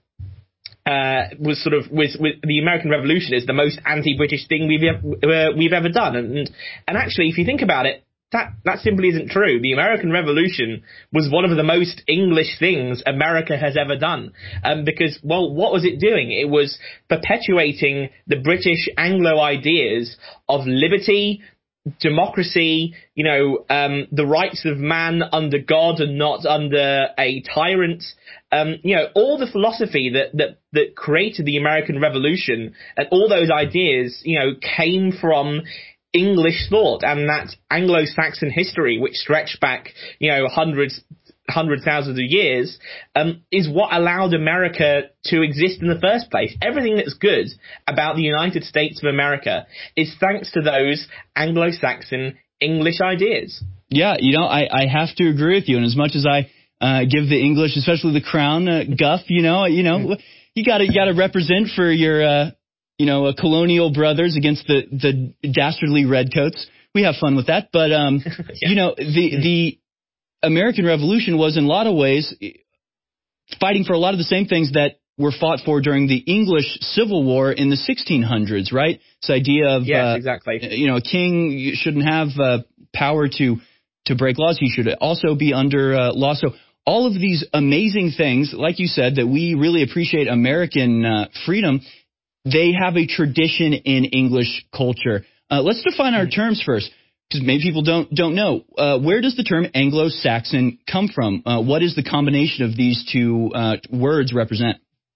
Uh, was sort of was, was the American Revolution is the most anti-British thing we've ever, uh, we've ever done, and and actually, if you think about it, that that simply isn't true. The American Revolution was one of the most English things America has ever done, um, because well, what was it doing? It was perpetuating the British Anglo ideas of liberty, democracy, you know, um, the rights of man under God and not under a tyrant. Um, you know, all the philosophy that, that, that created the American Revolution and all those ideas, you know, came from English thought and that Anglo-Saxon history, which stretched back, you know, hundreds, hundreds, thousands of years, um, is what allowed America to exist in the first place. Everything that's good about the United States of America is thanks to those Anglo-Saxon English ideas. Yeah, you know, I, I have to agree with you. And as much as I uh, give the English, especially the crown, uh, guff, you know, you know, you gotta you gotta represent for your, uh, you know, uh, colonial brothers against the the dastardly redcoats. We have fun with that, but um, yeah. you know, the the American Revolution was in a lot of ways fighting for a lot of the same things that were fought for during the English Civil War in the sixteen hundreds, right? This idea of, yes, uh, exactly. you know, a king shouldn't have uh, power to to break laws. He should also be under uh, law. So all of these amazing things, like you said, that we really appreciate American uh, freedom, they have a tradition in English culture. Uh, let's define our terms first, because maybe people don't don't know. Uh, where does the term Anglo-Saxon come from? Uh, what is the combination of these two uh, words represent?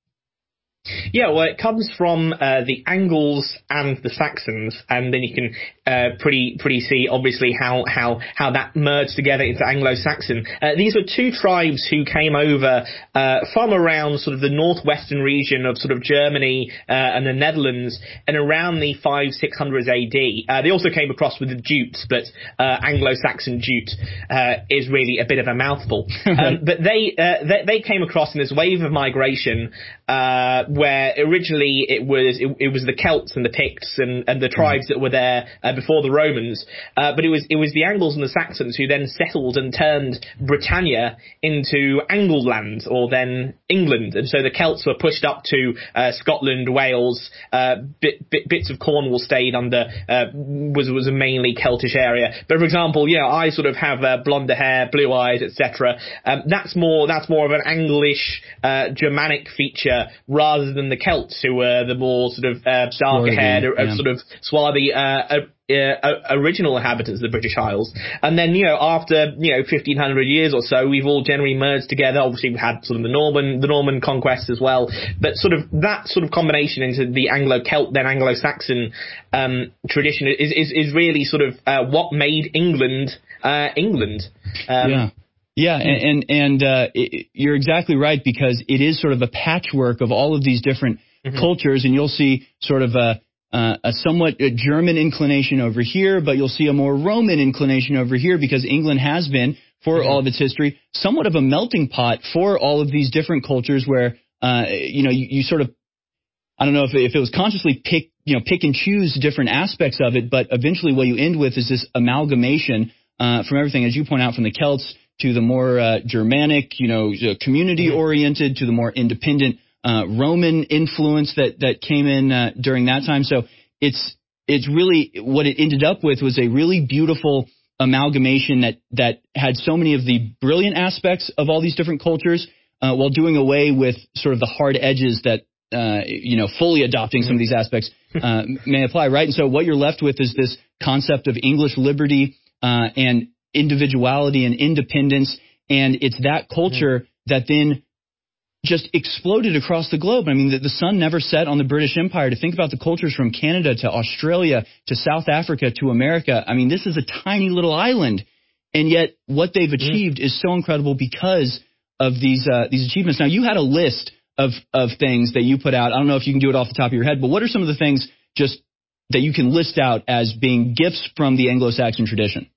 Yeah, well, it comes from uh, the Angles and the Saxons, and then you can uh, pretty pretty see obviously how how how that merged together into Anglo-Saxon. Uh, these were two tribes who came over uh, from around sort of the northwestern region of sort of Germany uh, and the Netherlands, and around the five six hundreds A D. Uh, they also came across with the Jutes, but uh, Anglo-Saxon Jute uh, is really a bit of a mouthful. um, but they, uh, they they came across in this wave of migration. Uh, where originally it was it, it was the Celts and the Picts and, and the tribes that were there uh, before the Romans, uh, but it was it was the Angles and the Saxons who then settled and turned Britannia into Angleland, or then England, and so the Celts were pushed up to uh, Scotland, Wales, uh, bit, bit, bits of Cornwall stayed under uh, was was a mainly Celtish area. But for example, you know, I sort of have uh, blonde hair, blue eyes, et cetera. Um, that's more that's more of an Anglish uh, Germanic feature, rather than the Celts, who were the more sort of uh, darker-haired, yeah. sort of swarthy uh, uh, uh, original inhabitants of the British Isles. And then, you know, after, you know, fifteen hundred years or so, we've all generally merged together. Obviously, we had sort of the Norman, the Norman conquest as well. But sort of that sort of combination into the Anglo-Celt, then Anglo-Saxon um, tradition is, is, is really sort of uh, what made England uh, England. Um, yeah. Yeah, and and, and uh, it, you're exactly right, because it is sort of a patchwork of all of these different mm-hmm. cultures, and you'll see sort of a, uh, a somewhat a German inclination over here, but you'll see a more Roman inclination over here, because England has been, for mm-hmm. all of its history, somewhat of a melting pot for all of these different cultures, where uh, you know you, you sort of, I don't know if it, if it was consciously pick you know pick and choose different aspects of it, but eventually what you end with is this amalgamation uh, from everything, as you point out, from the Celts to the more uh, Germanic, you know, community-oriented, to the more independent uh, Roman influence that that came in uh, during that time. So it's it's really what it ended up with was a really beautiful amalgamation that that had so many of the brilliant aspects of all these different cultures, uh, while doing away with sort of the hard edges that uh, you know fully adopting some of these aspects uh, may apply, right? And so what you're left with is this concept of English liberty uh, and individuality and independence, and it's that culture mm-hmm. that then just exploded across the globe. I mean, the, the sun never set on the British Empire. To think about the cultures from Canada to Australia to South Africa to America, I mean, this is a tiny little island, and yet what they've achieved mm-hmm. is so incredible because of these uh, these achievements. Now, you had a list of of things that you put out. I don't know if you can do it off the top of your head, but what are some of the things just that you can list out as being gifts from the Anglo-Saxon tradition?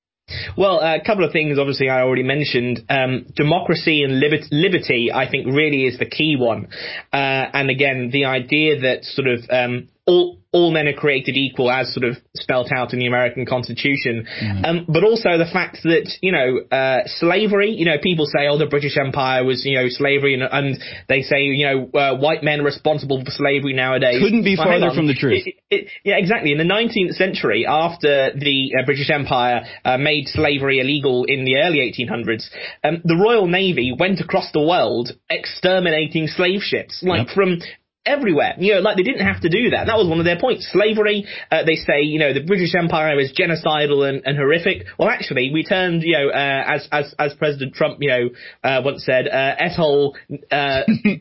Well, a couple of things, obviously, I already mentioned. Um, democracy and liber- liberty, I think, really is the key one. Uh, and again, the idea that sort of um, all all men are created equal, as sort of spelt out in the American Constitution. Mm-hmm. Um, but also the fact that, you know, uh, slavery, you know, people say, oh, the British Empire was, you know, slavery, and, and they say, you know, uh, white men are responsible for slavery nowadays. Couldn't be well, farther from the truth. It, it, yeah, exactly. In the nineteenth century, after the uh, British Empire uh, made slavery illegal in the early eighteen hundreds, um, the Royal Navy went across the world exterminating slave ships, like yep. from everywhere. You know, like they didn't have to do that. That was one of their points. Slavery, uh, they say, you know, the British Empire is genocidal and, and horrific. Well, actually, we turned, you know, uh, as, as, as President Trump, you know, uh, once said, uh, ethol, uh,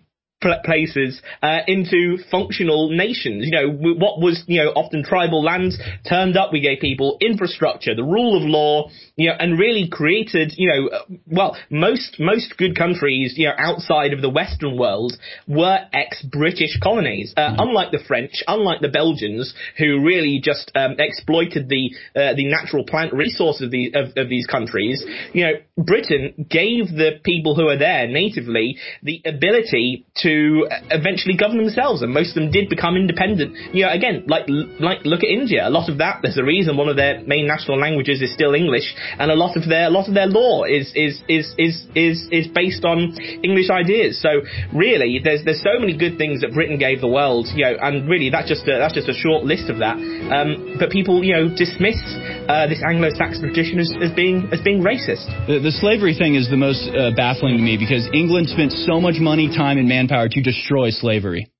places uh, into functional nations. You know, what was, you know, often tribal lands turned up. We gave people infrastructure, the rule of law, you know, and really created, you know, well, most most good countries, you know, outside of the Western world were ex-British colonies. Uh, mm-hmm. Unlike the French, unlike the Belgians, who really just um, exploited the uh, the natural plant resources of, the, of, of these countries. You know, Britain gave the people who are there natively the ability to to eventually govern themselves, and most of them did become independent. You know, again, like like look at India. A lot of that, there's a reason one of their main national languages is still English, and a lot of their a lot of their law is is is is is is based on English ideas. So really, there's there's so many good things that Britain gave the world. You know, and really that's just a, that's just a short list of that. Um, but people, you know, dismiss uh, this Anglo-Saxon tradition as, as being as being racist. The, the slavery thing is the most uh, baffling to me, because England spent so much money, time, and manpower to destroy slavery.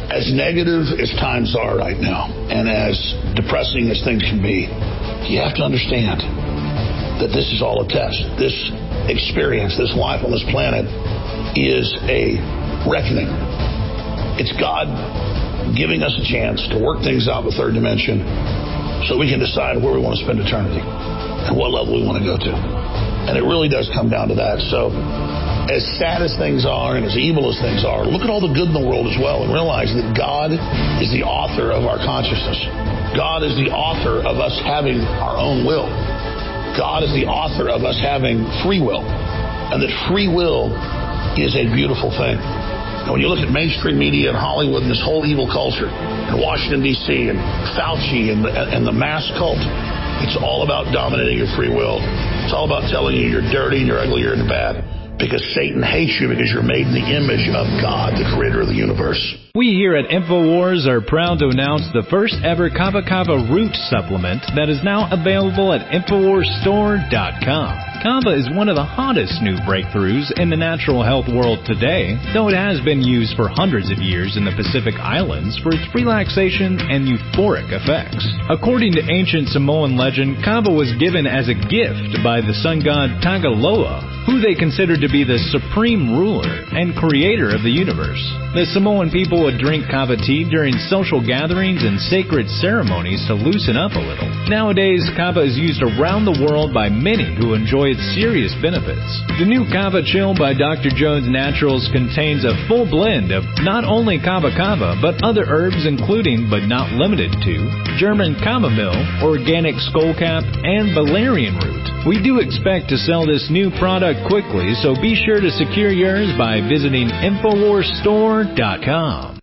As negative as times are right now, and as depressing as things can be, you have to understand that this is all a test. This experience, this life on this planet, is a reckoning. It's God giving us a chance to work things out with third dimension so we can decide where we want to spend eternity and what level we want to go to. And it really does come down to that. So as sad as things are and as evil as things are, look at all the good in the world as well and realize that God is the author of our consciousness. God is the author of us having our own will. God is the author of us having free will. And that free will is a beautiful thing. And when you look at mainstream media and Hollywood and this whole evil culture and Washington, D C and Fauci and the, and the mass cult, it's all about dominating your free will. It's all about telling you you're dirty and you're ugly, you're bad. Because Satan hates you because you're made in the image of God, the creator of the universe. We here at InfoWars are proud to announce the first ever Kava Kava root supplement that is now available at Infowars Store dot com. Kava is one of the hottest new breakthroughs in the natural health world today, though it has been used for hundreds of years in the Pacific Islands for its relaxation and euphoric effects. According to ancient Samoan legend, Kava was given as a gift by the sun god Tagaloa, who they considered to be the supreme ruler and creator of the universe. The Samoan people would drink kava tea during social gatherings and sacred ceremonies to loosen up a little. Nowadays, kava is used around the world by many who enjoy its serious benefits. The new Kava Chill by Doctor Jones Naturals contains a full blend of not only kava kava, but other herbs including, but not limited to, German chamomile, organic skullcap, and valerian root. We do expect to sell this new product quickly, so be sure to secure yours by visiting Infowars Store dot com.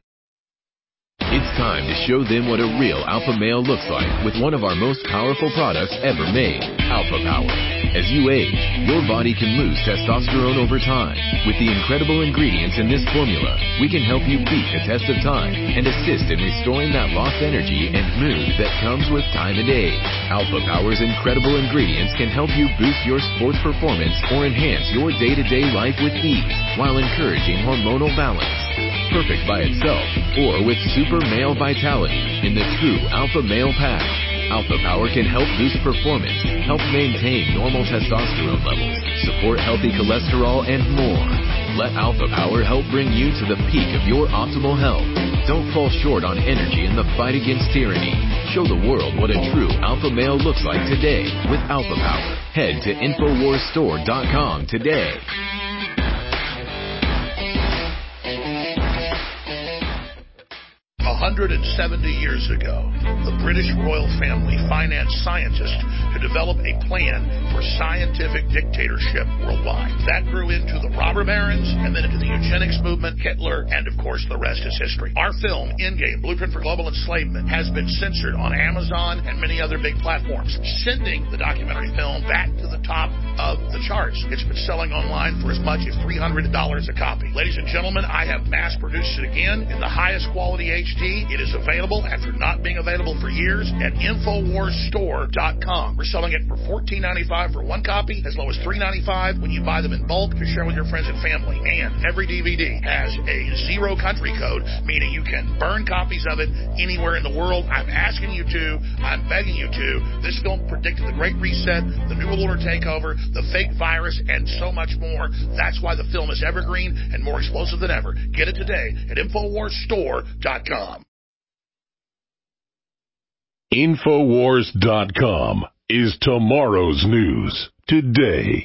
It's time to show them what a real alpha male looks like with one of our most powerful products ever made, Alpha Power. As you age, your body can lose testosterone over time. With the incredible ingredients in this formula, we can help you beat the test of time and assist in restoring that lost energy and mood that comes with time and age. Alpha Power's incredible ingredients can help you boost your sports performance or enhance your day-to-day life with ease while encouraging hormonal balance. Perfect by itself or with super male vitality in the true Alpha Male Pack. Alpha Power can help boost performance, help maintain normal testosterone levels, support healthy cholesterol, and more. Let Alpha Power help bring you to the peak of your optimal health. Don't fall short on energy in the fight against tyranny. Show the world what a true alpha male looks like today with Alpha Power. Head to Infowars Store dot com today. one hundred seventy years ago, the British royal family financed scientists to develop a plan for scientific dictatorship worldwide. That grew into the robber barons and then into the eugenics movement, Hitler, and of course the rest is history. Our film, Endgame, Blueprint for Global Enslavement, has been censored on Amazon and many other big platforms, sending the documentary film back to the top of the charts. It's been selling online for as much as three hundred dollars a copy. Ladies and gentlemen, I have mass-produced it again in the highest quality H D. It is available after not being available for years at Infowars Store dot com. We're selling it for fourteen ninety-five for one copy, as low as three ninety-five when you buy them in bulk to share with your friends and family. And every D V D has a zero country code, meaning you can burn copies of it anywhere in the world. I'm asking you to. I'm begging you to. This film predicted the Great Reset, the New World Order takeover, the fake virus, and so much more. That's why the film is evergreen and more explosive than ever. Get it today at Infowars Store dot com. Infowars dot com is tomorrow's news today.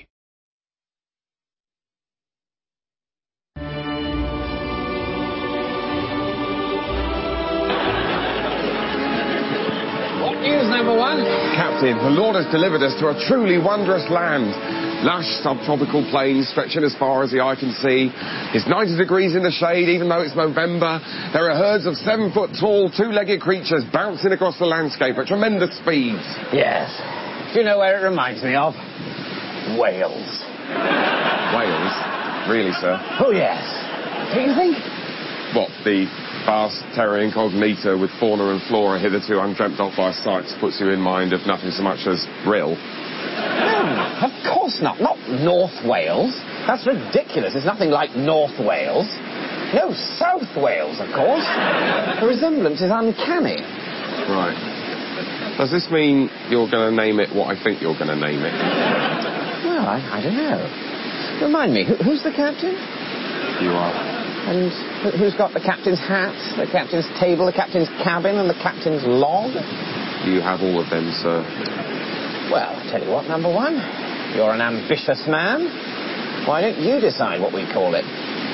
What news number one? Captain, the Lord has delivered us to a truly wondrous land. Lush subtropical plains stretching as far as the eye can see. It's ninety degrees in the shade, even though it's November. There are herds of seven-foot-tall, two-legged creatures bouncing across the landscape at tremendous speeds. Yes. Do you know where it reminds me of? Wales. Wales? Really, sir? Oh, yes. Do you think? What, the vast terra incognita with fauna and flora hitherto undreamt of by sight puts you in mind of nothing so much as Brill? No, of course not. Not North Wales. That's ridiculous. It's nothing like North Wales. No, South Wales, of course. The resemblance is uncanny. Right. Does this mean you're going to name it what I think you're going to name it? Well, I, I don't know. Remind me, who, who's the captain? You are. And who- who's got the captain's hat, the captain's table, the captain's cabin, and the captain's log? You have all of them, sir. Well, I'll tell you what, number one. You're an ambitious man. Why don't you decide what we call it?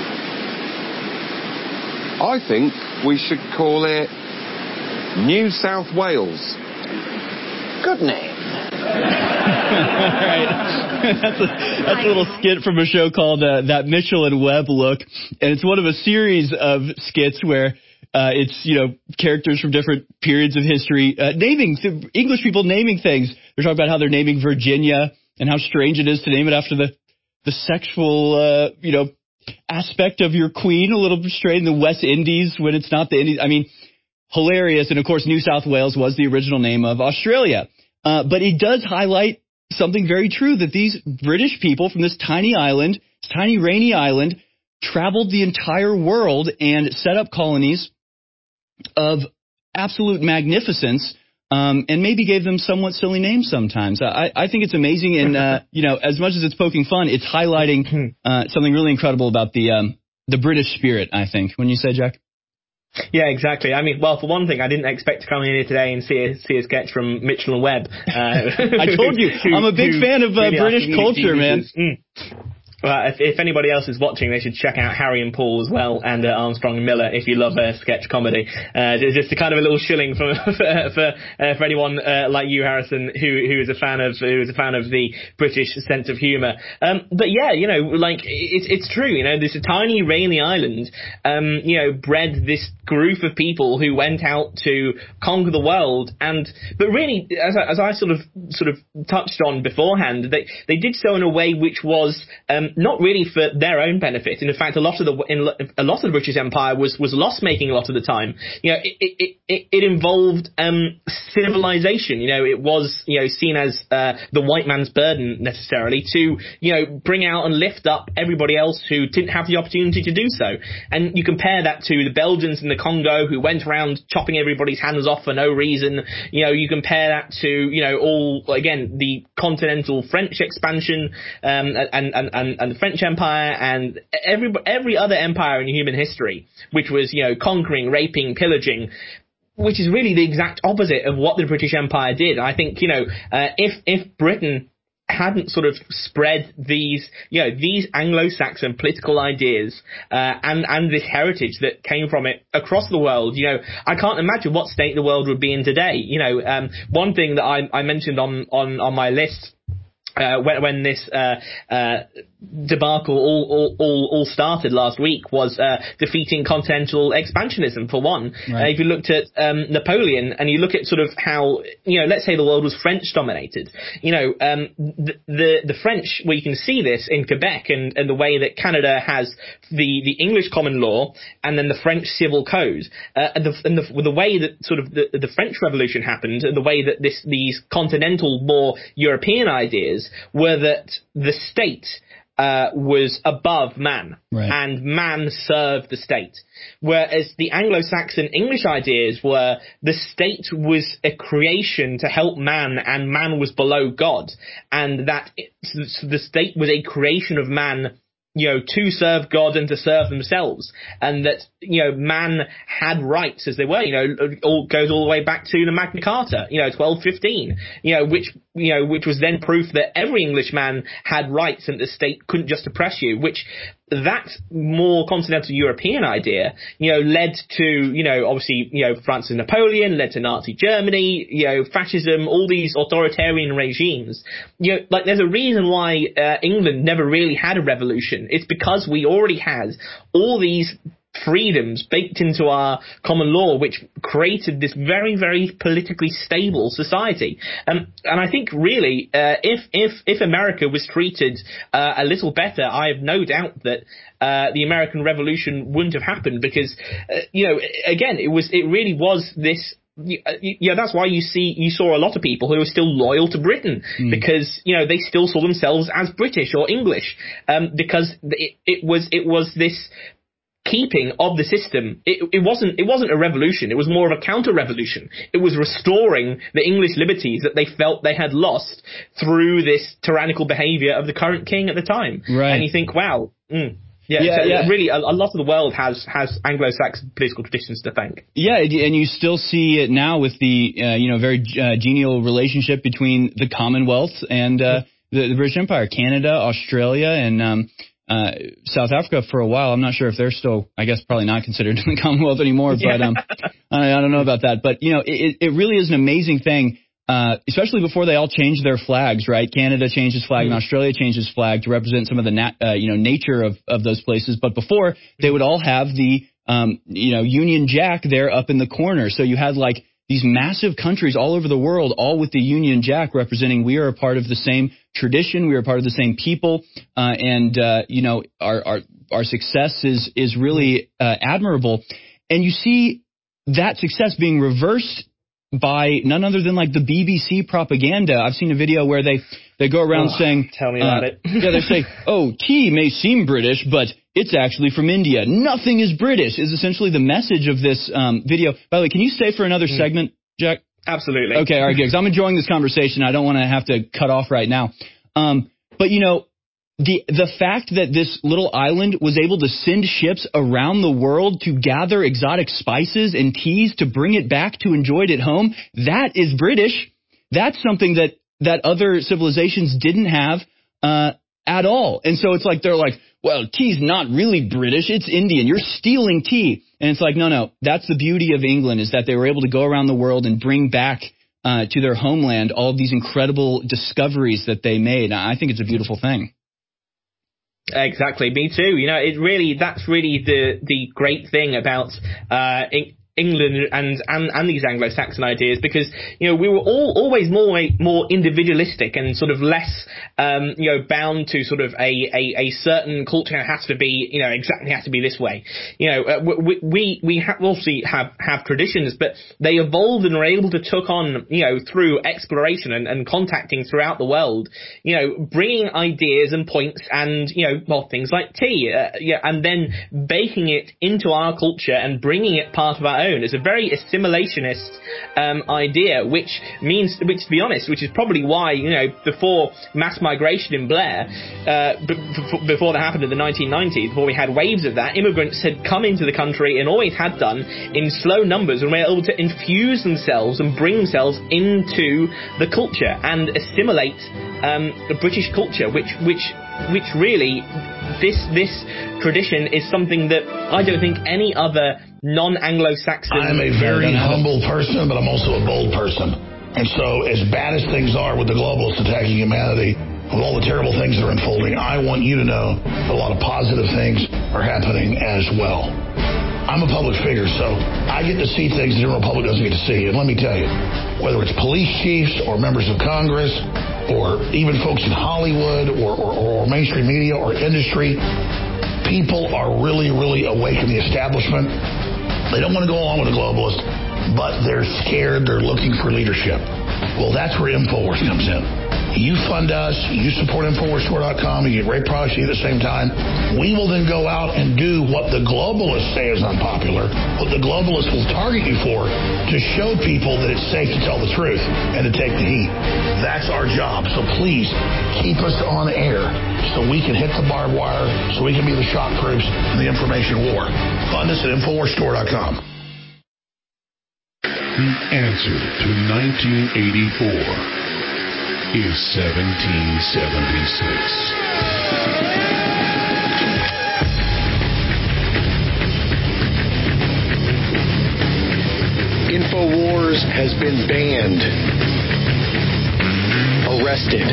I think we should call it New South Wales. Good name. All right. That's a, that's a little skit from a show called uh, That Mitchell and Webb Look. And it's one of a series of skits where uh, it's, you know, characters from different periods of history uh, naming, th- English people naming things. They're talking about how they're naming Virginia and how strange it is to name it after the, the sexual, uh, you know, aspect of your queen. A little strange. The West Indies when it's not the Indies. I mean, hilarious. And, of course, New South Wales was the original name of Australia. Uh, but it does highlight something very true, that these British people from this tiny island, this tiny rainy island, traveled the entire world and set up colonies of absolute magnificence, um, and maybe gave them somewhat silly names sometimes. I, I think it's amazing, and uh, you know, as much as it's poking fun, it's highlighting uh, something really incredible about the um, the British spirit, I think. Wouldn't you say, Jack? Yeah, exactly. I mean, well, for one thing, I didn't expect to come in here today and see a, see a sketch from Mitchell and Webb. Uh, I told you, who, I'm a big fan of uh, really British culture, man. Mm. Well, if, if anybody else is watching, they should check out Harry and Paul as well, and uh, Armstrong and Miller if you love uh, sketch comedy. Uh, just a kind of a little shilling for for for, uh, for anyone uh, like you, Harrison, who who is a fan of who is a fan of the British sense of humour. Um, but yeah, you know, like it's it's true. You know, this tiny rainy island, um, you know, bred this group of people who went out to conquer the world, and but really, as I, as I sort of sort of touched on beforehand, they they did so in a way which was um, not really for their own benefit. And in fact, a lot of the in, a lot of the British Empire was was loss making a lot of the time. You know, it it it, it involved um, civilization. You know, it was you know seen as uh, the white man's burden necessarily to you know bring out and lift up everybody else who didn't have the opportunity to do so. And you compare that to the Belgians in the Congo who went around chopping everybody's hands off for no reason. You know, you compare that to you know all again the continental French expansion um, and and and and the French Empire and every every other empire in human history, which was, you know, conquering, raping, pillaging, which is really the exact opposite of what the British Empire did. I think, you know, uh, if if Britain hadn't sort of spread these, you know, these Anglo-Saxon political ideas uh, and and this heritage that came from it across the world, you know, I can't imagine what state the world would be in today. You know, um, one thing that I, I mentioned on, on, on my list Uh, when, when this uh, uh, debacle all, all, all, all started last week was uh, defeating continental expansionism, for one. Right. Uh, if you looked at um, Napoleon and you look at sort of how, you know, let's say the world was French dominated, you know, um, the, the the French, well, you can see this in Quebec and, and the way that Canada has the, the English common law and then the French civil code. Uh, and the, and the, the way that sort of the, the French Revolution happened and the way that this these continental, more European ideas were that the state uh, was above man, right, and man served the state. Whereas the Anglo-Saxon English ideas were the state was a creation to help man and man was below God, and that it, the state was a creation of man, you know, to serve God and to serve themselves, and that, you know, man had rights as they were, you know, all goes all the way back to the Magna Carta, you know, twelve fifteen, you know, which, you know, which was then proof that every Englishman had rights and the state couldn't just oppress you, which that more continental European idea, you know, led to, you know, obviously, you know, Francis and Napoleon, led to Nazi Germany, you know, fascism, all these authoritarian regimes. You know, like there's a reason why uh, England never really had a revolution. It's because we already had all these freedoms baked into our common law, which created this very, very politically stable society. Um, and I think really, uh, if if if America was treated uh, a little better, I have no doubt that uh, the American Revolution wouldn't have happened, because uh, you know, again, it was it really was this. Yeah, that's why you see you saw a lot of people who were still loyal to Britain, mm. because you know they still saw themselves as British or English, um, because it, it was it was this keeping of the system. It, it wasn't it wasn't a revolution. It was more of a counter-revolution. It was restoring the English liberties that they felt they had lost through this tyrannical behaviour of the current king at the time. Right. And you think, wow, mm, yeah, yeah, so yeah. really, a, a lot of the world has has Anglo-Saxon political traditions to thank. Yeah, and you still see it now with the uh, you know very uh, genial relationship between the Commonwealth and uh, the, the British Empire, Canada, Australia, and um, uh, South Africa for a while. I'm not sure if they're still, I guess, probably not considered in the Commonwealth anymore. But um, I, I don't know about that. But you know, it, it really is an amazing thing. Uh, especially before they all changed their flags, right? Canada changed its flag, mm. and Australia changed its flag to represent some of the nat- uh, you know nature of, of those places. But before, they would all have the um, you know Union Jack there up in the corner. So you had like these massive countries all over the world, all with the Union Jack representing we are a part of the same tradition, we are a part of the same people, uh, and uh, you know our, our our success is is really uh, admirable. And you see that success being reversed by none other than like the B B C propaganda. I've seen a video where they, they go around oh, saying, tell me about uh, it. yeah, they say, oh, tea may seem British, but it's actually from India. Nothing is British is essentially the message of this um, video. By the way, can you stay for another mm. segment, Jack? Absolutely. Okay, all right, good. 'Cause I'm enjoying this conversation. I don't want to have to cut off right now. Um, but you know, The the fact that this little island was able to send ships around the world to gather exotic spices and teas to bring it back to enjoy it at home, that is British. That's something that, that other civilizations didn't have uh, at all. And so it's like they're like, well, tea's not really British. It's Indian. You're stealing tea. And it's like, no, no. That's the beauty of England, is that they were able to go around the world and bring back uh, to their homeland all of these incredible discoveries that they made. I think it's a beautiful thing. Exactly, me too. You know, it really, that's really the the great thing about uh, England and, and and these Anglo-Saxon ideas, because you know we were all always more more individualistic and sort of less um, you know bound to sort of a, a, a certain culture. It has to be you know exactly has to be this way. You know uh, we we we ha- obviously have have traditions, but they evolved and were able to took on you know through exploration and, and contacting throughout the world. You know bringing ideas and points and you know well things like tea, uh, yeah, and then baking it into our culture and bringing it part of our own. It's a very assimilationist um, idea, which means, which to be honest, which is probably why, you know, before mass migration in Blair, uh, b- b- before that happened in the nineteen nineties, before we had waves of that, immigrants had come into the country and always had done in slow numbers and were able to infuse themselves and bring themselves into the culture and assimilate um, the British culture, which, which, which really, this, this tradition is something that I don't think any other non-Anglo-Saxon... I'm a very humble person, but I'm also a bold person. And so, as bad as things are with the globalists attacking humanity, with all the terrible things that are unfolding, I want you to know that a lot of positive things are happening as well. I'm a public figure, so I get to see things the general public doesn't get to see. And let me tell you, whether it's police chiefs or members of Congress or even folks in Hollywood or, or, or mainstream media or industry, people are really, really awake in the establishment. They don't want to go along with the globalists, but they're scared. They're looking for leadership. Well, that's where InfoWars comes in. You fund us, you support Infowars Store dot com, you get great products at the same time. We will then go out and do what the globalists say is unpopular, what the globalists will target you for, to show people that it's safe to tell the truth and to take the heat. That's our job. So please keep us on air so we can hit the barbed wire, so we can be the shock troops in the information war. Fund us at Infowars Store dot com. The answer to nineteen eighty-four is seventeen seventy-six. InfoWars has been banned, arrested,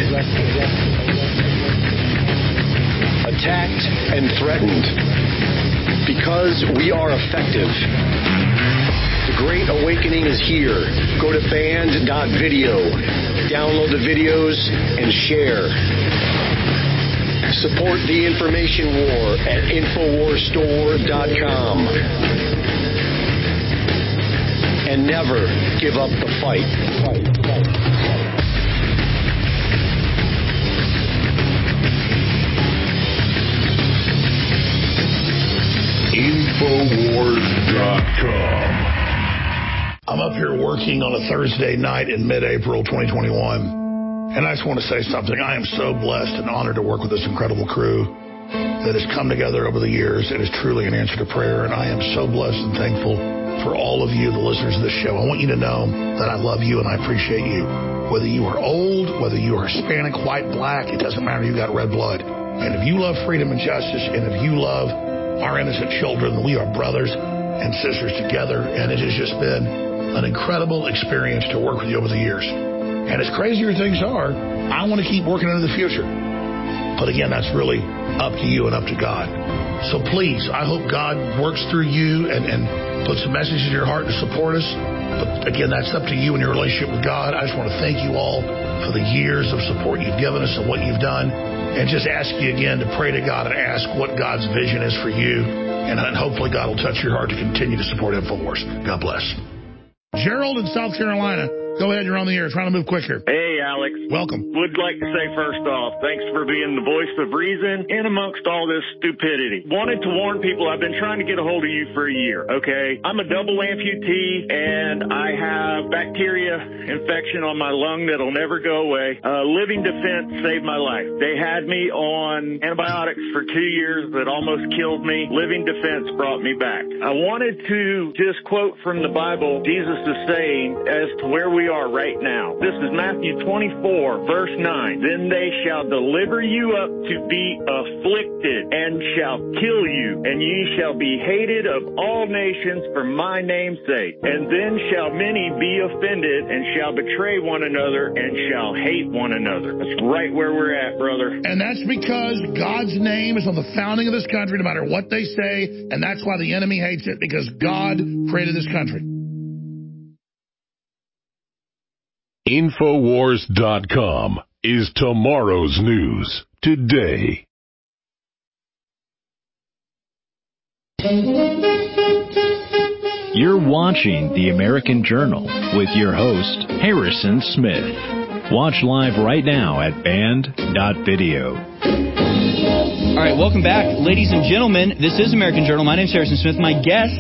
attacked, and threatened because we are effective. The Great Awakening is here. Go to banned dot video. Download the videos and share. Support the information war at Infowars Store dot com. And never give up the fight. In dot com. I'm up here working on a Thursday night in mid-April twenty twenty-one. And I just want to say something. I am so blessed and honored to work with this incredible crew that has come together over the years. It is truly an answer to prayer, and I am so blessed and thankful for all of you, the listeners of this show. I want you to know that I love you and I appreciate you. Whether you are old, whether you are Hispanic, white, black, it doesn't matter. You got red blood. And if you love freedom and justice, and if you love our innocent children, we are brothers and sisters together, and it has just been an incredible experience to work with you over the years. And as crazy as things are, I want to keep working into the future. But again, that's really up to you and up to God. So please, I hope God works through you and, and puts a message in your heart to support us. But again, that's up to you and your relationship with God. I just want to thank you all for the years of support you've given us and what you've done. And just ask you again to pray to God and ask what God's vision is for you. And, and hopefully God will touch your heart to continue to support InfoWars. God bless. Gerald in South Carolina. Go ahead, you're on the air. Trying to move quicker. Hey, Alex. Welcome. Would like to say first off, thanks for being the voice of reason in amongst all this stupidity. Wanted to warn people, I've been trying to get a hold of you for a year, okay? I'm a double amputee, and I have bacteria infection on my lung that'll never go away. Uh, living defense saved my life. They had me on antibiotics for two years that almost killed me. Living defense brought me back. I wanted to just quote from the Bible, Jesus is saying, as to where we are right now. This is Matthew twenty-four, verse nine. Then they shall deliver you up to be afflicted and shall kill you, and ye shall be hated of all nations for my name's sake. And then shall many be offended and shall betray one another and shall hate one another. That's right where we're at, brother. And that's because God's name is on the founding of this country, no matter what they say, and that's why the enemy hates it, because God created this country. Infowars dot com is tomorrow's news today. You're watching The American Journal with your host, Harrison Smith. Watch live right now at band dot video. All right, welcome back, ladies and gentlemen. This is American Journal. My name is Harrison Smith. My guest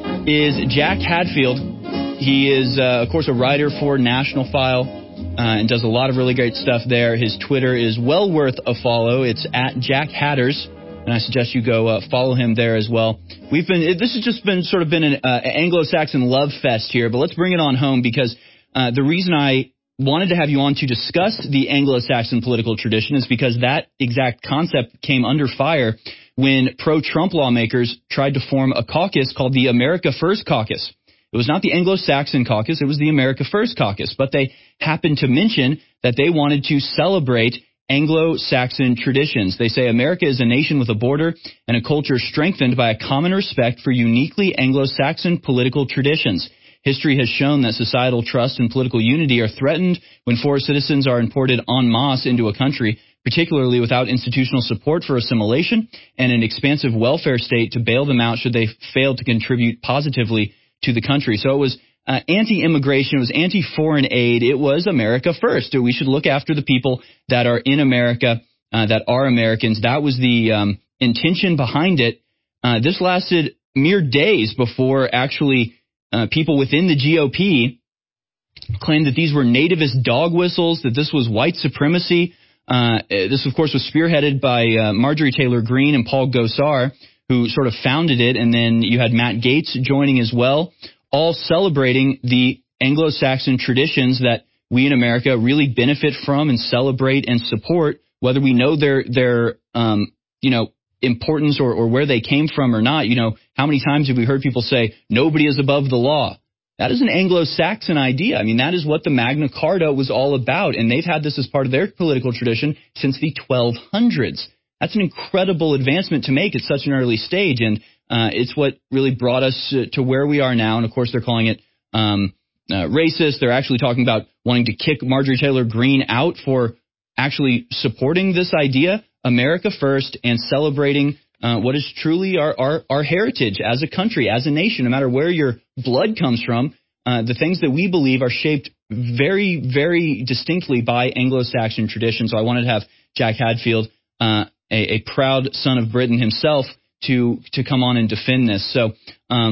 is Jack Hadfield. He is, uh, of course, a writer for National File uh, and does a lot of really great stuff there. His Twitter is well worth a follow. It's at Jack Hatters, and I suggest you go uh, follow him there as well. We've been this has just been sort of been an uh, Anglo-Saxon love fest here, but let's bring it on home because uh, the reason I wanted to have you on to discuss the Anglo-Saxon political tradition is because that exact concept came under fire when pro-Trump lawmakers tried to form a caucus called the America First Caucus. It was not the Anglo-Saxon caucus, it was the America First caucus, but they happened to mention that they wanted to celebrate Anglo-Saxon traditions. They say America is a nation with a border and a culture strengthened by a common respect for uniquely Anglo-Saxon political traditions. History has shown that societal trust and political unity are threatened when foreign citizens are imported en masse into a country, particularly without institutional support for assimilation and an expansive welfare state to bail them out should they fail to contribute positively to the country. So it was uh, anti-immigration, it was anti-foreign aid, it was America first. We should look after the people that are in America, uh, that are Americans. That was the um, intention behind it. Uh, this lasted mere days before actually uh, people within the G O P claimed that these were nativist dog whistles, that this was white supremacy. Uh, this, of course, was spearheaded by uh, Marjorie Taylor Greene and Paul Gosar, who sort of founded it, and then you had Matt Gaetz joining as well, all celebrating the Anglo-Saxon traditions that we in America really benefit from and celebrate and support, whether we know their their um, you know importance or, or where they came from or not. You know, how many times have we heard people say nobody is above the law? That is an Anglo-Saxon idea. I mean, that is what the Magna Carta was all about, and they've had this as part of their political tradition since the twelve hundreds. That's an incredible advancement to make at such an early stage, and uh, it's what really brought us uh, to where we are now. And, of course, they're calling it um, uh, racist. They're actually talking about wanting to kick Marjorie Taylor Greene out for actually supporting this idea, America first, and celebrating uh, what is truly our, our, our heritage as a country, as a nation, no matter where your blood comes from. Uh, the things that we believe are shaped very, very distinctly by Anglo-Saxon tradition. So I wanted to have Jack Hadfield, uh, A, a proud son of Britain himself, to to come on and defend this. So um,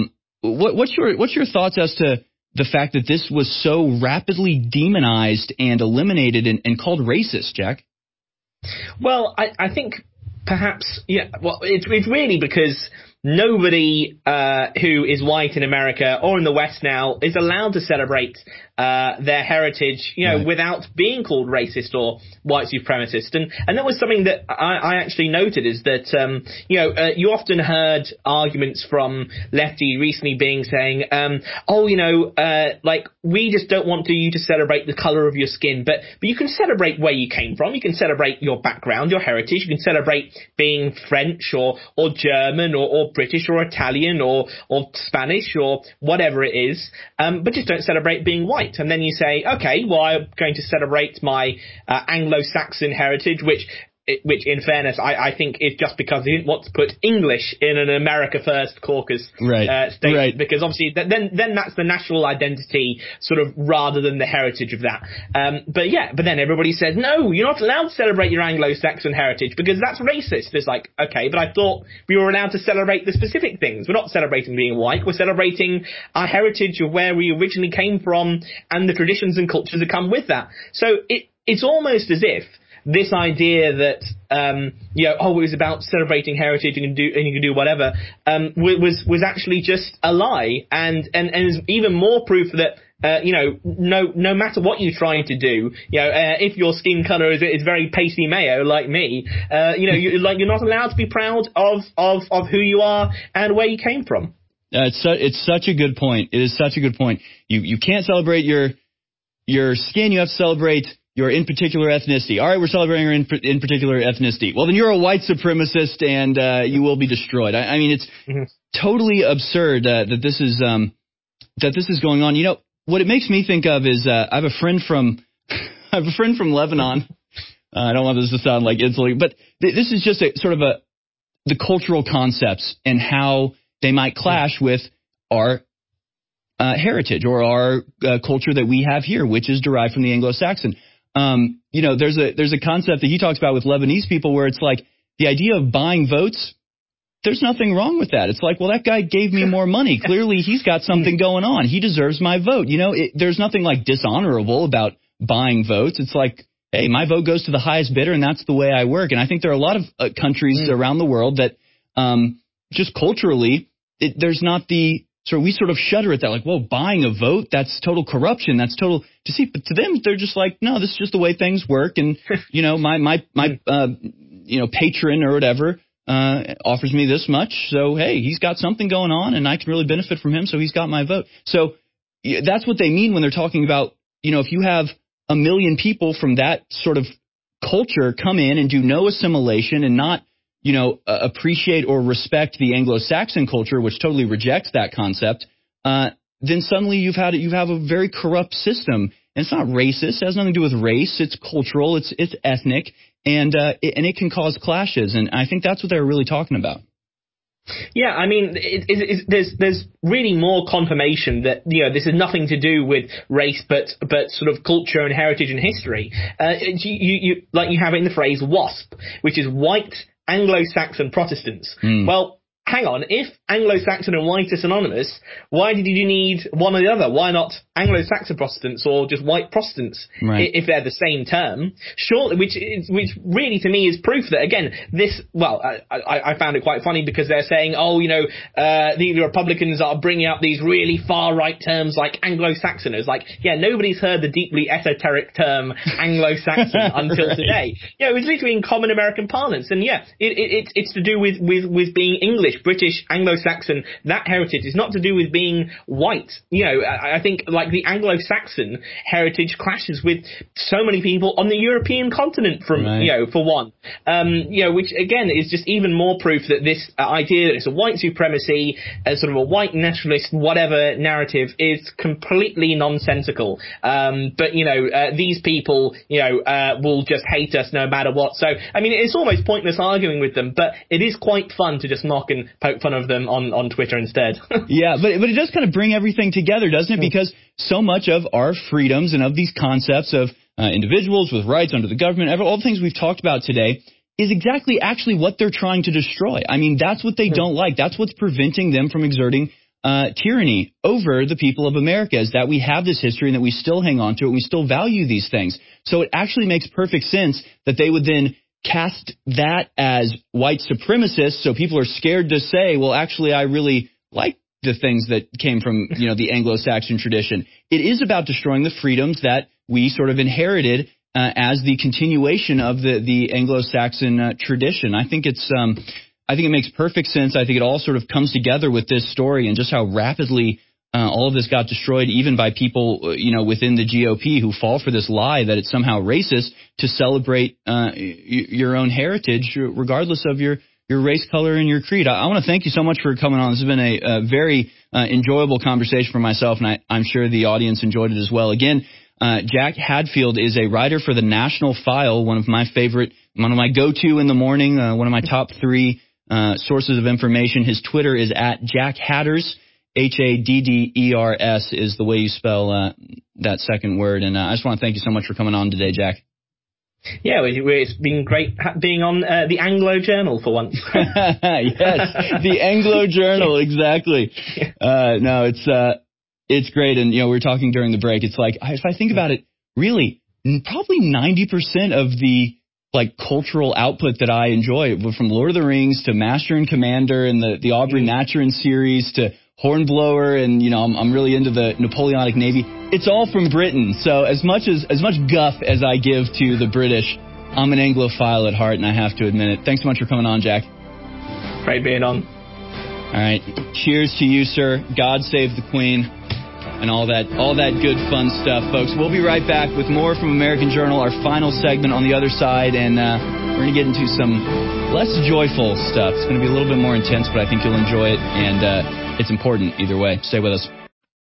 what, what's your what's your thoughts as to the fact that this was so rapidly demonized and eliminated and, and called racist, Jack? Well, I, I think perhaps, yeah, well, it's, it's really because nobody uh, who is white in America or in the West now is allowed to celebrate uh, their heritage, you know, right. without being called racist or white supremacist. And and that was something that I, I actually noted is that, um, you know, uh, you often heard arguments from lefty recently being saying, um, oh, you know, uh, like, we just don't want to, you to celebrate the color of your skin, but, but you can celebrate where you came from. You can celebrate your background, your heritage. You can celebrate being French or, or German or, or British or Italian or, or Spanish or whatever it is, um, but just don't celebrate being white. And then you say, okay, well, I'm going to celebrate my uh, Anglo-Saxon heritage, which which in fairness, I, I think is just because they didn't want to put English in an America First caucus right. uh, statement, right. because obviously th- then then that's the national identity sort of rather than the heritage of that. Um, but yeah, but then everybody said, no, you're not allowed to celebrate your Anglo-Saxon heritage because that's racist. It's like, okay, but I thought we were allowed to celebrate the specific things. We're not celebrating being white. We're celebrating our heritage of where we originally came from and the traditions and cultures that come with that. So it it's almost as if this idea that, um, you know, oh, it was about celebrating heritage and you can do, and you can do whatever, um, was, was actually just a lie. And, and, and is even more proof that, uh, you know, no, no matter what you're trying to do, you know, uh, if your skin color is, is very pasty mayo like me, uh, you know, you, like, you're not allowed to be proud of, of, of who you are and where you came from. Uh, it's, su- it's such a good point. It is such a good point. You, you can't celebrate your, your skin. You have to celebrate your in particular ethnicity. All right, we're celebrating your in, in particular ethnicity. Well, then you're a white supremacist and uh, you will be destroyed. I, I mean, it's mm-hmm. totally absurd uh, that this is um, that this is going on. You know, what it makes me think of is uh, I have a friend from I have a friend from Lebanon. Uh, I don't want this to sound like insulting, but th- this is just a sort of a the cultural concepts and how they might clash with our uh, heritage or our uh, culture that we have here, which is derived from the Anglo-Saxon. Um, you know, there's a there's a concept that he talks about with Lebanese people where it's like the idea of buying votes. There's nothing wrong with that. It's like, well, that guy gave me more money. Clearly, he's got something going on. He deserves my vote. You know, it, there's nothing like dishonorable about buying votes. It's like, hey, my vote goes to the highest bidder, and that's the way I work. And I think there are a lot of uh, countries mm. around the world that um, just culturally, it, there's not the So we sort of shudder at that, like, whoa, buying a vote, that's total corruption, that's total deceit. But to them, they're just like, no, this is just the way things work. And, you know, my, my, my, uh, you know, patron or whatever uh, offers me this much. So, hey, he's got something going on and I can really benefit from him. So he's got my vote. So that's what they mean when they're talking about, you know, if you have a million people from that sort of culture come in and do no assimilation and not, you know, uh, appreciate or respect the Anglo-Saxon culture, which totally rejects that concept, uh, then suddenly you've had you have a very corrupt system. And it's not racist. It has nothing to do with race. It's cultural. It's it's ethnic. And uh, it, and it can cause clashes. And I think that's what they're really talking about. Yeah, I mean, it, it, it, there's there's really more confirmation that, you know, this has nothing to do with race, but but sort of culture and heritage and history. Uh, you, you, you like you have it in the phrase WASP, which is white Anglo-Saxon Protestants. Mm. Well, hang on, if Anglo-Saxon and white are synonymous, why did you need one or the other? Why not Anglo-Saxon Protestants or just white Protestants, right, if they're the same term? Surely, which is, which really to me is proof that, again, this, well, I, I, I found it quite funny because they're saying, oh, you know, uh, the, the Republicans are bringing up these really far-right terms like Anglo-Saxoners. Like, yeah, nobody's heard the deeply esoteric term Anglo-Saxon until right. today. Yeah, it was literally in common American parlance. And yeah, it, it, it, it's to do with, with, with being English, British, Anglo-Saxon. That heritage is not to do with being white. You know, I, I think like the Anglo-Saxon heritage clashes with so many people on the European continent, from right. you know, for one. Um, you know, which again is just even more proof that this uh, idea that it's a white supremacy, uh, sort of a white nationalist, whatever narrative is completely nonsensical. Um, but you know, uh, these people, you know, uh, will just hate us no matter what. So I mean, it's almost pointless arguing with them, but it is quite fun to just mock and poke fun of them on, on Twitter instead. Yeah, but but it does kind of bring everything together, doesn't it? Because so much of our freedoms and of these concepts of uh, individuals with rights under the government, all the things we've talked about today, is exactly actually what they're trying to destroy. I mean, that's what they don't like. That's what's preventing them from exerting uh, tyranny over the people of America, is that we have this history and that we still hang on to it. We still value these things. So it actually makes perfect sense that they would then cast that as white supremacists. So people are scared to say, well, actually, I really like the things that came from, you know, the Anglo-Saxon tradition. It is about destroying the freedoms that we sort of inherited uh, as the continuation of the, the Anglo-Saxon uh, tradition. I think it's, um, I think it makes perfect sense. I think it all sort of comes together with this story and just how rapidly uh, all of this got destroyed, even by people, you know, within the G O P who fall for this lie that it's somehow racist to celebrate uh, y- your own heritage, regardless of your your race, color, and your creed. I, I want to thank you so much for coming on. This has been a, a very uh, enjoyable conversation for myself, and I, I'm sure the audience enjoyed it as well. Again, uh, Jack Hadfield is a writer for the National File, one of my favorite, one of my go-to in the morning, uh, one of my top three uh, sources of information. His Twitter is at Jack Hadders. H A D D E R S is the way you spell uh, that second word. And uh, I just want to thank you so much for coming on today, Jack. Yeah, it's been great being on uh, the Anglo Journal for once. Yes, the Anglo Journal, exactly. Uh, no, it's uh, it's great. And, you know, we were talking during the break. It's like, if I think about it, really, probably ninety percent of the like cultural output that I enjoy, from Lord of the Rings to Master and Commander and the, the Aubrey Maturin series to Hornblower, and, you know, I'm, I'm really into the Napoleonic Navy. It's all from Britain. So as much as as much guff as I give to the British, I'm an Anglophile at heart, and I have to admit it. Thanks so much for coming on, Jack. Great being on. All right. Cheers to you, sir. God save the Queen, and all that all that good fun stuff, folks. We'll be right back with more from American Journal, our final segment on the other side, and uh, we're going to get into some less joyful stuff. It's going to be a little bit more intense, but I think you'll enjoy it, and uh, it's important either way. Stay with us.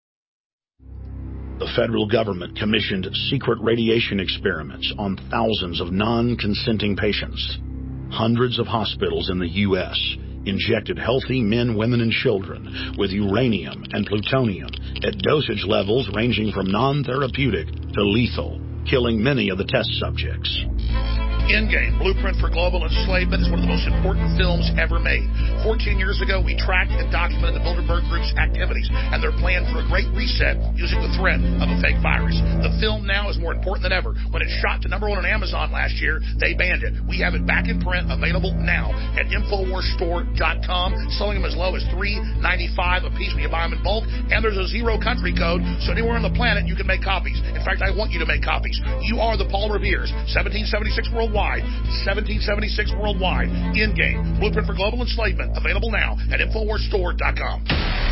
The federal government commissioned secret radiation experiments on thousands of non-consenting patients. Hundreds of hospitals in the U S injected healthy men, women, and children with uranium and plutonium at dosage levels ranging from non-therapeutic to lethal, killing many of the test subjects. Endgame, Blueprint for Global Enslavement, is one of the most important films ever made. Fourteen years ago, we tracked and documented the Bilderberg Group's activities and their plan for a great reset using the threat of a fake virus. The film now is more important than ever. When it shot to number one on Amazon last year, they banned it. We have it back in print, available now at Infowars Store dot com, selling them as low as three ninety-five a piece when you buy them in bulk, and there's a zero country code, so anywhere on the planet you can make copies. In fact, I want you to make copies. You are the Paul Revere's, seventeen seventy-six worldwide, seventeen seventy-six worldwide. Endgame, Blueprint for Global Enslavement, available now at Infowars Store dot com.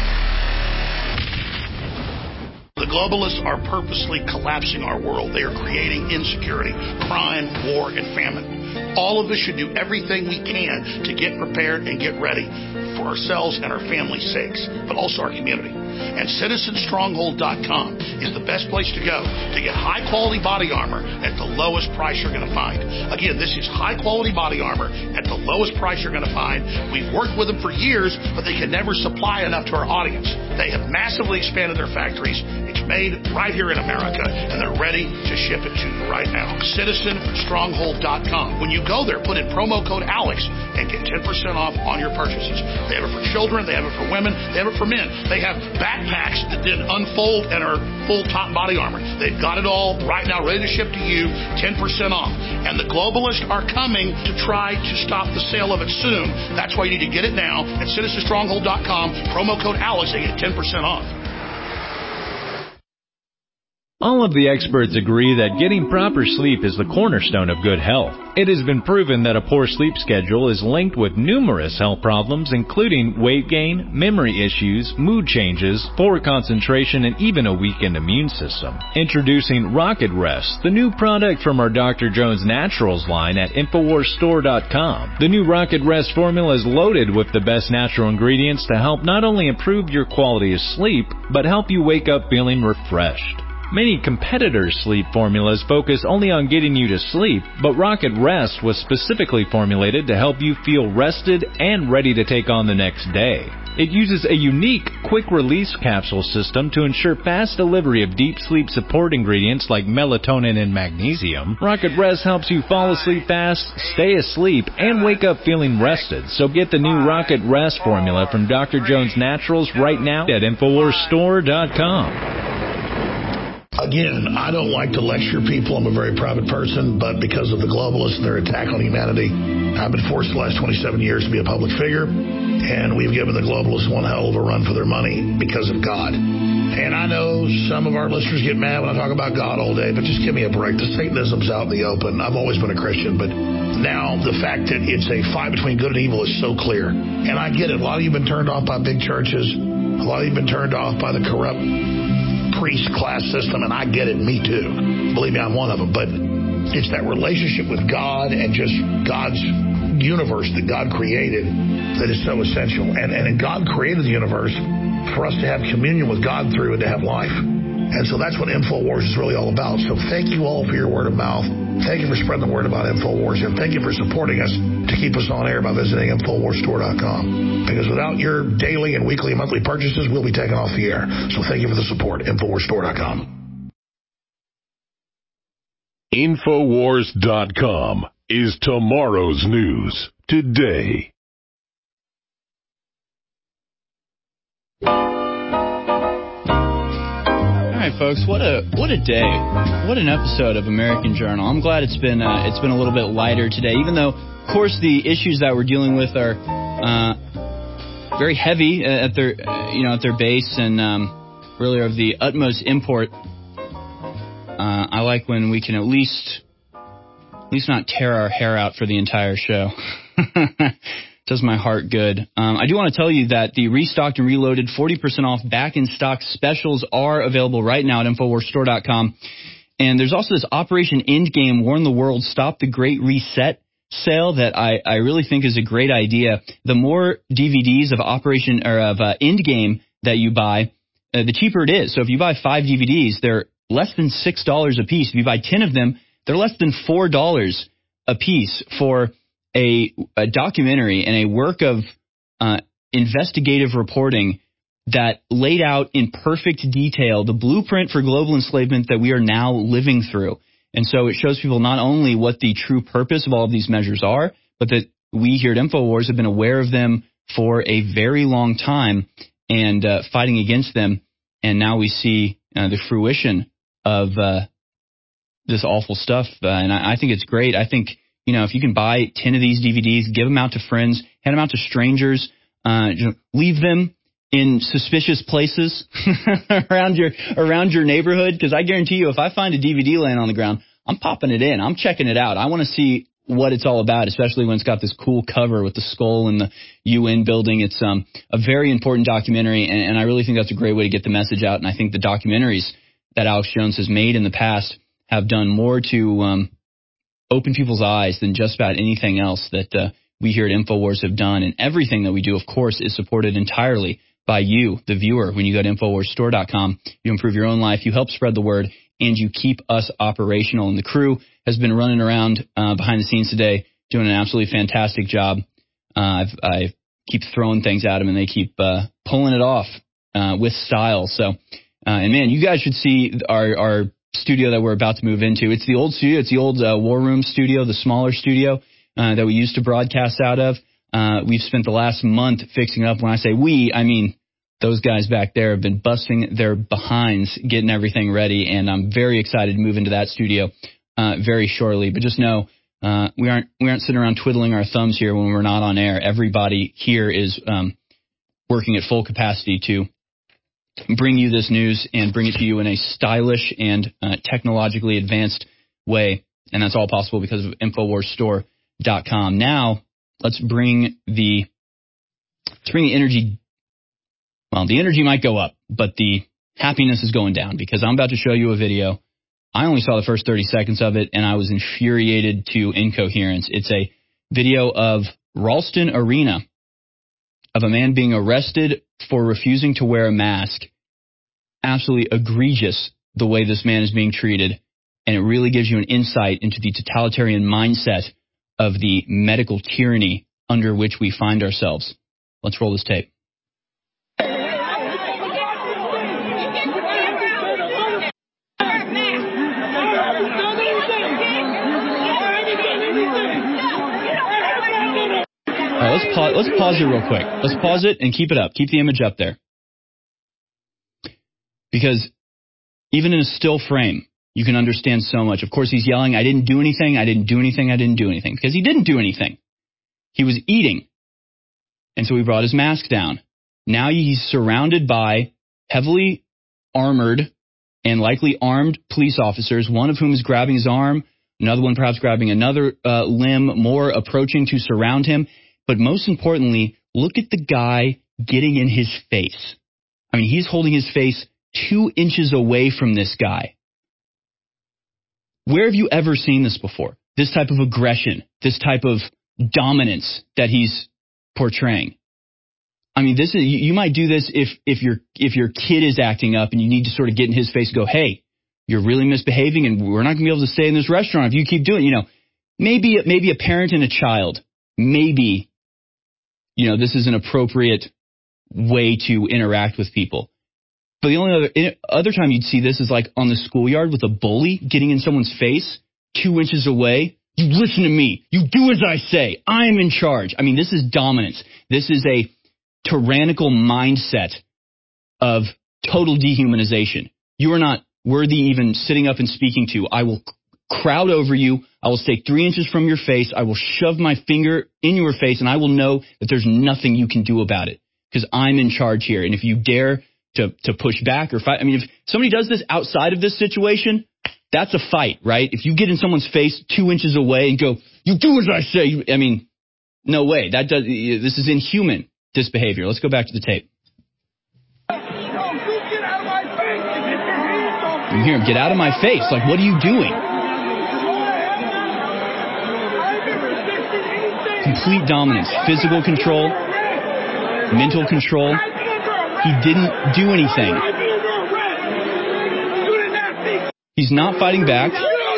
The globalists are purposely collapsing our world. They are creating insecurity, crime, war, and famine. All of us should do everything we can to get prepared and get ready for ourselves and our families' sakes, but also our community. And Citizen Stronghold dot com is the best place to go to get high-quality body armor at the lowest price you're going to find. Again, this is high-quality body armor at the lowest price you're going to find. We've worked with them for years, but they can never supply enough to our audience. They have massively expanded their factories. It's made right here in America, and they're ready to ship it to you right now. Citizen Stronghold dot com. When you go there, put in promo code Alex and get ten percent off on your purchases. They have it for children. They have it for women. They have it for men. They have backpacks that then unfold and are full top body armor. They've got it all right now ready to ship to you, ten percent off. And the globalists are coming to try to stop the sale of it soon. That's why you need to get it now at Citizen Stronghold dot com. Promo code Alex and get ten percent off. All of the experts agree that getting proper sleep is the cornerstone of good health. It has been proven that a poor sleep schedule is linked with numerous health problems, including weight gain, memory issues, mood changes, poor concentration, and even a weakened immune system. Introducing Rocket Rest, the new product from our Doctor Jones Naturals line at Infowars Store dot com. The new Rocket Rest formula is loaded with the best natural ingredients to help not only improve your quality of sleep, but help you wake up feeling refreshed. Many competitors' sleep formulas focus only on getting you to sleep, but Rocket Rest was specifically formulated to help you feel rested and ready to take on the next day. It uses a unique quick-release capsule system to ensure fast delivery of deep sleep support ingredients like melatonin and magnesium. Rocket Rest helps you fall asleep fast, stay asleep, and wake up feeling rested. So get the new Rocket Rest formula from Doctor Jones Naturals right now at Infowars Store dot com. Again, I don't like to lecture people. I'm a very private person, but because of the globalists and their attack on humanity, I've been forced the last twenty-seven years to be a public figure, and we've given the globalists one hell of a run for their money because of God. And I know some of our listeners get mad when I talk about God all day, but just give me a break. The Satanism's out in the open. I've always been a Christian, but now the fact that it's a fight between good and evil is so clear. And I get it. A lot of you have been turned off by big churches. A lot of you have been turned off by the corrupt priest class system, and I get it, me too. Believe me, I'm one of them. But it's that relationship with God and just God's universe that God created that is so essential. And, and God created the universe for us to have communion with God through and to have life. And so that's what InfoWars is really all about. So thank you all for your word of mouth. Thank you for spreading the word about InfoWars. And thank you for supporting us to keep us on air by visiting Infowars Store dot com. Because without your daily and weekly and monthly purchases, we'll be taken off the air. So thank you for the support. Infowars Store dot com. Infowars dot com is tomorrow's news today. All right, folks, what a what a day, what an episode of American Journal. I'm glad it's been uh, it's been a little bit lighter today, even though, of course, the issues that we're dealing with are uh, very heavy at their uh, you know at their base and um, really are of the utmost import. Uh, I like when we can at least at least not tear our hair out for the entire show. Does my heart good. Um, I do want to tell you that the Restocked and Reloaded forty percent off back in stock specials are available right now at Infowars Store dot com. And there's also this Operation Endgame Warn the World Stop the Great Reset sale that I, I really think is a great idea. The more D V Ds of Operation or of uh, Endgame that you buy, uh, the cheaper it is. So if you buy five D V Ds, they're less than six dollars a piece. If you buy ten of them, they're less than four dollars a piece for A, a documentary and a work of uh, investigative reporting that laid out in perfect detail the blueprint for global enslavement that we are now living through. And so it shows people not only what the true purpose of all of these measures are, but that we here at InfoWars have been aware of them for a very long time and uh, fighting against them. And now we see uh, the fruition of uh, this awful stuff. Uh, and I, I think it's great. I think You know, if you can buy ten of these D V Ds, give them out to friends, hand them out to strangers, uh, leave them in suspicious places around your around your neighborhood, because I guarantee you, if I find a D V D laying on the ground, I'm popping it in. I'm checking it out. I want to see what it's all about, especially when it's got this cool cover with the skull and the U N building. It's um, a very important documentary, and, and I really think that's a great way to get the message out. And I think the documentaries that Alex Jones has made in the past have done more to um, open people's eyes than just about anything else that uh, we here at InfoWars have done. And everything that we do, of course, is supported entirely by you, the viewer. When you go to Infowars Store dot com, you improve your own life, you help spread the word, and you keep us operational. And the crew has been running around uh, behind the scenes today doing an absolutely fantastic job. Uh, I've, I keep throwing things at them, and they keep uh, pulling it off uh, with style. So, uh, and man, you guys should see our, our studio that we're about to move into. It's the old studio. It's the old uh, War Room studio, the smaller studio uh, that we used to broadcast out of. Uh, we've spent the last month fixing up. When I say we, I mean those guys back there have been busting their behinds getting everything ready, and I'm very excited to move into that studio uh, very shortly. But just know uh, we aren't we aren't sitting around twiddling our thumbs here when we're not on air. Everybody here is um, working at full capacity to bring you this news and bring it to you in a stylish and uh, technologically advanced way, and that's all possible because of Infowars Store dot com. Now, let's bring the let's bring the energy. Well, the energy might go up, but the happiness is going down, because I'm about to show you a video. I only saw the first thirty seconds of it, and I was infuriated to incoherence. It's a video of Ralston Arena, of a man being arrested for refusing to wear a mask. Absolutely egregious the way this man is being treated, and it really gives you an insight into the totalitarian mindset of the medical tyranny under which we find ourselves. Let's roll this tape. right, let's pause. Let's pause it real quick. Let's pause it and keep it up. Keep the image up there, because even in a still frame, you can understand so much. Of course, he's yelling, "I didn't do anything. I didn't do anything. I didn't do anything," because he didn't do anything. He was eating, and so he brought his mask down. Now he's surrounded by heavily armored and likely armed police officers, one of whom is grabbing his arm, another one perhaps grabbing another uh, limb, more approaching to surround him. But most importantly, look at the guy getting in his face. I mean, he's holding his face two inches away from this guy. Where have you ever seen this before? This type of aggression, this type of dominance that he's portraying. I mean, this is, you might do this if, if your, if your kid is acting up and you need to sort of get in his face and go, "Hey, you're really misbehaving and we're not going to be able to stay in this restaurant if you keep doing it." You know, maybe, maybe a parent and a child, maybe, you know, this is an appropriate way to interact with people. But the only other, other time you'd see this is like on the schoolyard with a bully getting in someone's face two inches away. "You listen to me. You do as I say. I'm in charge." I mean, this is dominance. This is a tyrannical mindset of total dehumanization. You are not worthy even sitting up and speaking to. I will crowd over you. I will stay three inches from your face. I will shove my finger in your face, and I will know that there's nothing you can do about it because I'm in charge here. And if you dare to, to push back or fight, I mean, if somebody does this outside of this situation, that's a fight, right? If you get in someone's face two inches away and go, "You do as I say," I mean, no way. That does. This is inhuman, this behavior. Let's go back to the tape. You hear him, "Get out of my face." Like, what are you doing? Complete dominance, physical control, mental control. He didn't do anything. He's not fighting back.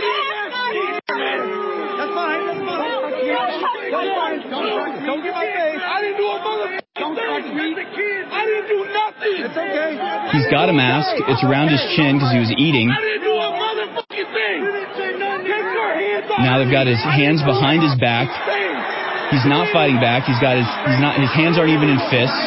He's got a mask. It's around his chin because he was eating. Now they've got his hands behind his back. He's not fighting back. He's got his he's not his hands aren't even in fists.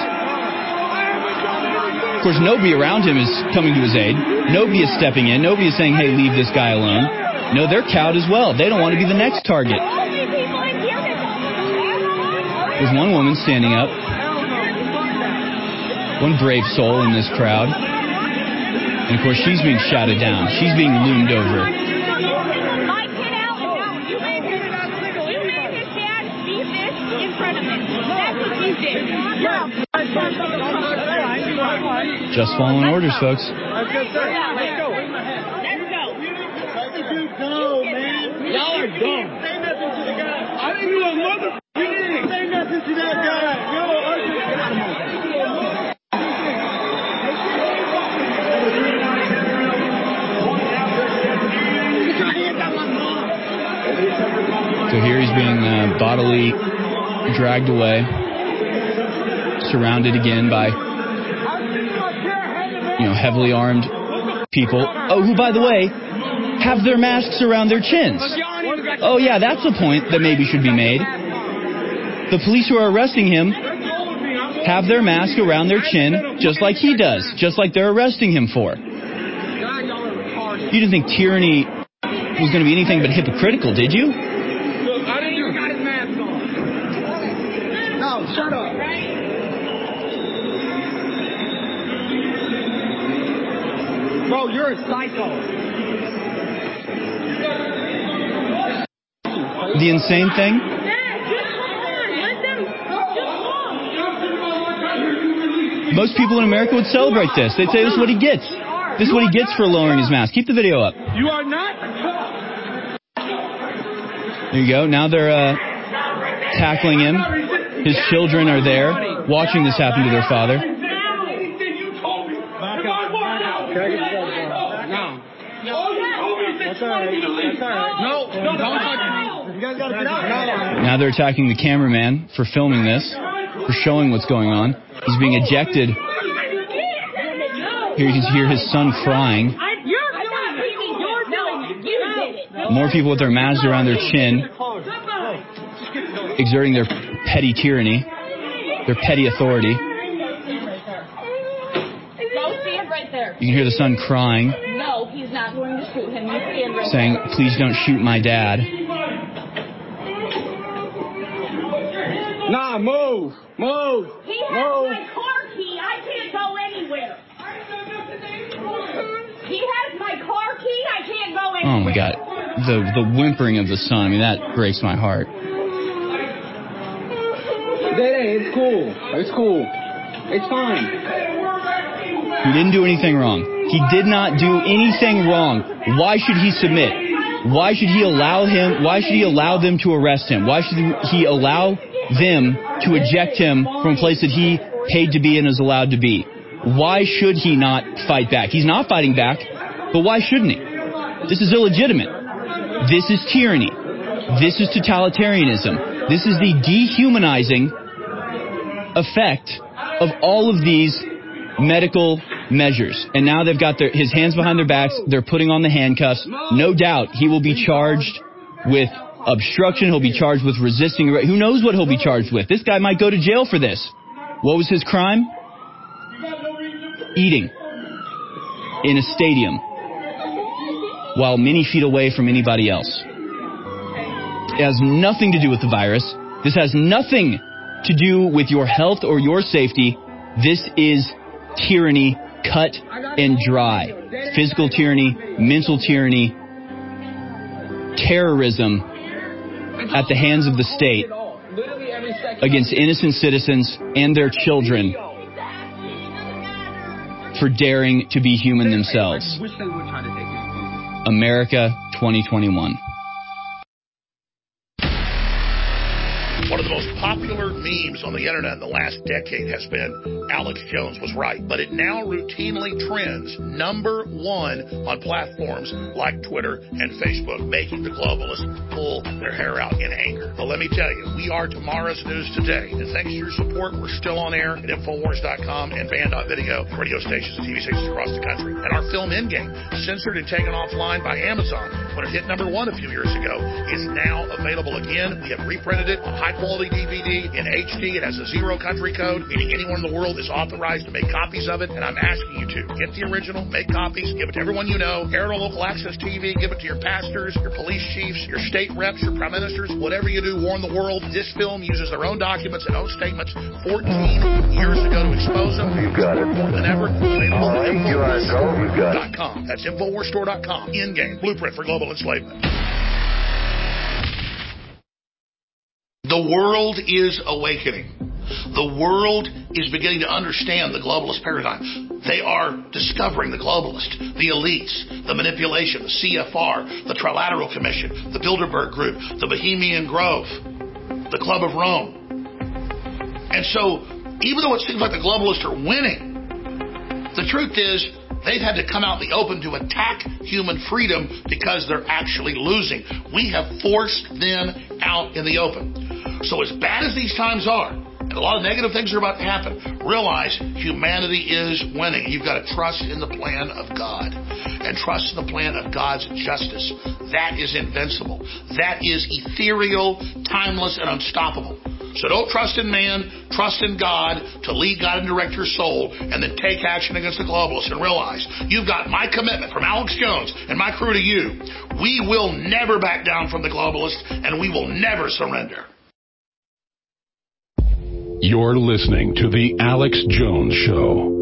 Of course, nobody around him is coming to his aid. Nobody is stepping in. Nobody is saying, "Hey, leave this guy alone." No, they're cowed as well. They don't want to be the next target. There's one woman standing up. One brave soul in this crowd. And of course, she's being shouted down. She's being loomed over. Just following orders, folks. Let's go. Let's go. No, man. Y'all are dumb. Say nothing to the guy. I didn't do a motherfucking thing. Say nothing to that guy. Yo, So here he's being uh, bodily dragged away, surrounded again by, you know, heavily armed people. Oh, who, by the way, have their masks around their chins. Oh, yeah, that's a point that maybe should be made. The police who are arresting him have their mask around their chin, just like he does, just like they're arresting him for. You didn't think tyranny was going to be anything but hypocritical, did you? I didn't even got his mask on. No, shut up. Bro, you're a psycho. The insane thing? Most people in America would celebrate this. They'd say this is what he gets. This is what he gets for lowering his mask. Keep the video up. You are not. There you go. Now they're uh, tackling him. His children are there watching this happen to their father. Now they're attacking the cameraman for filming this, for showing what's going on. He's being ejected. Here you can hear his son crying. More people with their masks around their chin, exerting their petty tyranny, their petty authority. Go stand right there. You can hear the son crying. No, he's not going to shoot him. You stand right saying, there. please don't shoot my dad. Nah, move! Move! He has move. my car key. I can't go anywhere. He has my car key. I can't go anywhere. Oh, my God. The, the whimpering of the son, I mean, that breaks my heart. Daddy, it's cool. It's cool. It's fine. He didn't do anything wrong. He did not do anything wrong. Why should he submit? Why should he allow him? Why should he allow them to arrest him? Why should he allow them to eject him from a place that he paid to be and is allowed to be? Why should he not fight back? He's not fighting back, but why shouldn't he? This is illegitimate. This is tyranny. This is totalitarianism. This is the dehumanizing effect of all of these medical measures. And now they've got their, his hands behind their backs. They're putting on the handcuffs. No doubt he will be charged with obstruction. He'll be charged with resisting. Who knows what he'll be charged with? This guy might go to jail for this. What was his crime? Eating in a stadium while many feet away from anybody else. It has nothing to do with the virus. This has nothing to do with your health or your safety. This is tyranny cut and dry. Physical tyranny, mental tyranny, terrorism at the hands of the state against innocent citizens and their children for daring to be human themselves. America twenty twenty-one. One of the most popular memes on the internet in the last decade has been Alex Jones was right, but it now routinely trends number one on platforms like Twitter and Facebook, making the globalists pull their hair out in anger. But let me tell you, we are tomorrow's news today, and thanks to your support, we're still on air at Infowars dot com and Band dot video, radio stations and T V stations across the country. And our film Endgame, censored and taken offline by Amazon when it hit number one a few years ago, is now available again. We have reprinted it on high quality D V D in H D. It has a zero country code, meaning anyone in the world is authorized to make copies of it. And I'm asking you to get the original, make copies, give it to everyone you know, air it on local access T V, give it to your pastors, your police chiefs, your state reps, your prime ministers, whatever you do, warn the world. This film uses their own documents and own statements fourteen years ago to expose them. You got it. More than ever. All right, you are go. You got it. .com. That's Infowars Store dot com. Endgame, blueprint for global enslavement. The world is awakening. The world is beginning to understand the globalist paradigm. They are discovering the globalist, the elites, the manipulation, the C F R, the Trilateral Commission, the Bilderberg Group, the Bohemian Grove, the Club of Rome. And so, even though it seems like the globalists are winning, the truth is they've had to come out in the open to attack human freedom because they're actually losing. We have forced them out in the open. So as bad as these times are, and a lot of negative things are about to happen, realize humanity is winning. You've got to trust in the plan of God and trust in the plan of God's justice. That is invincible. That is ethereal, timeless, and unstoppable. So don't trust in man, trust in God to lead, guide, and direct your soul, and then take action against the globalists and realize you've got my commitment from Alex Jones and my crew to you. We will never back down from the globalists, and we will never surrender. You're listening to The Alex Jones Show.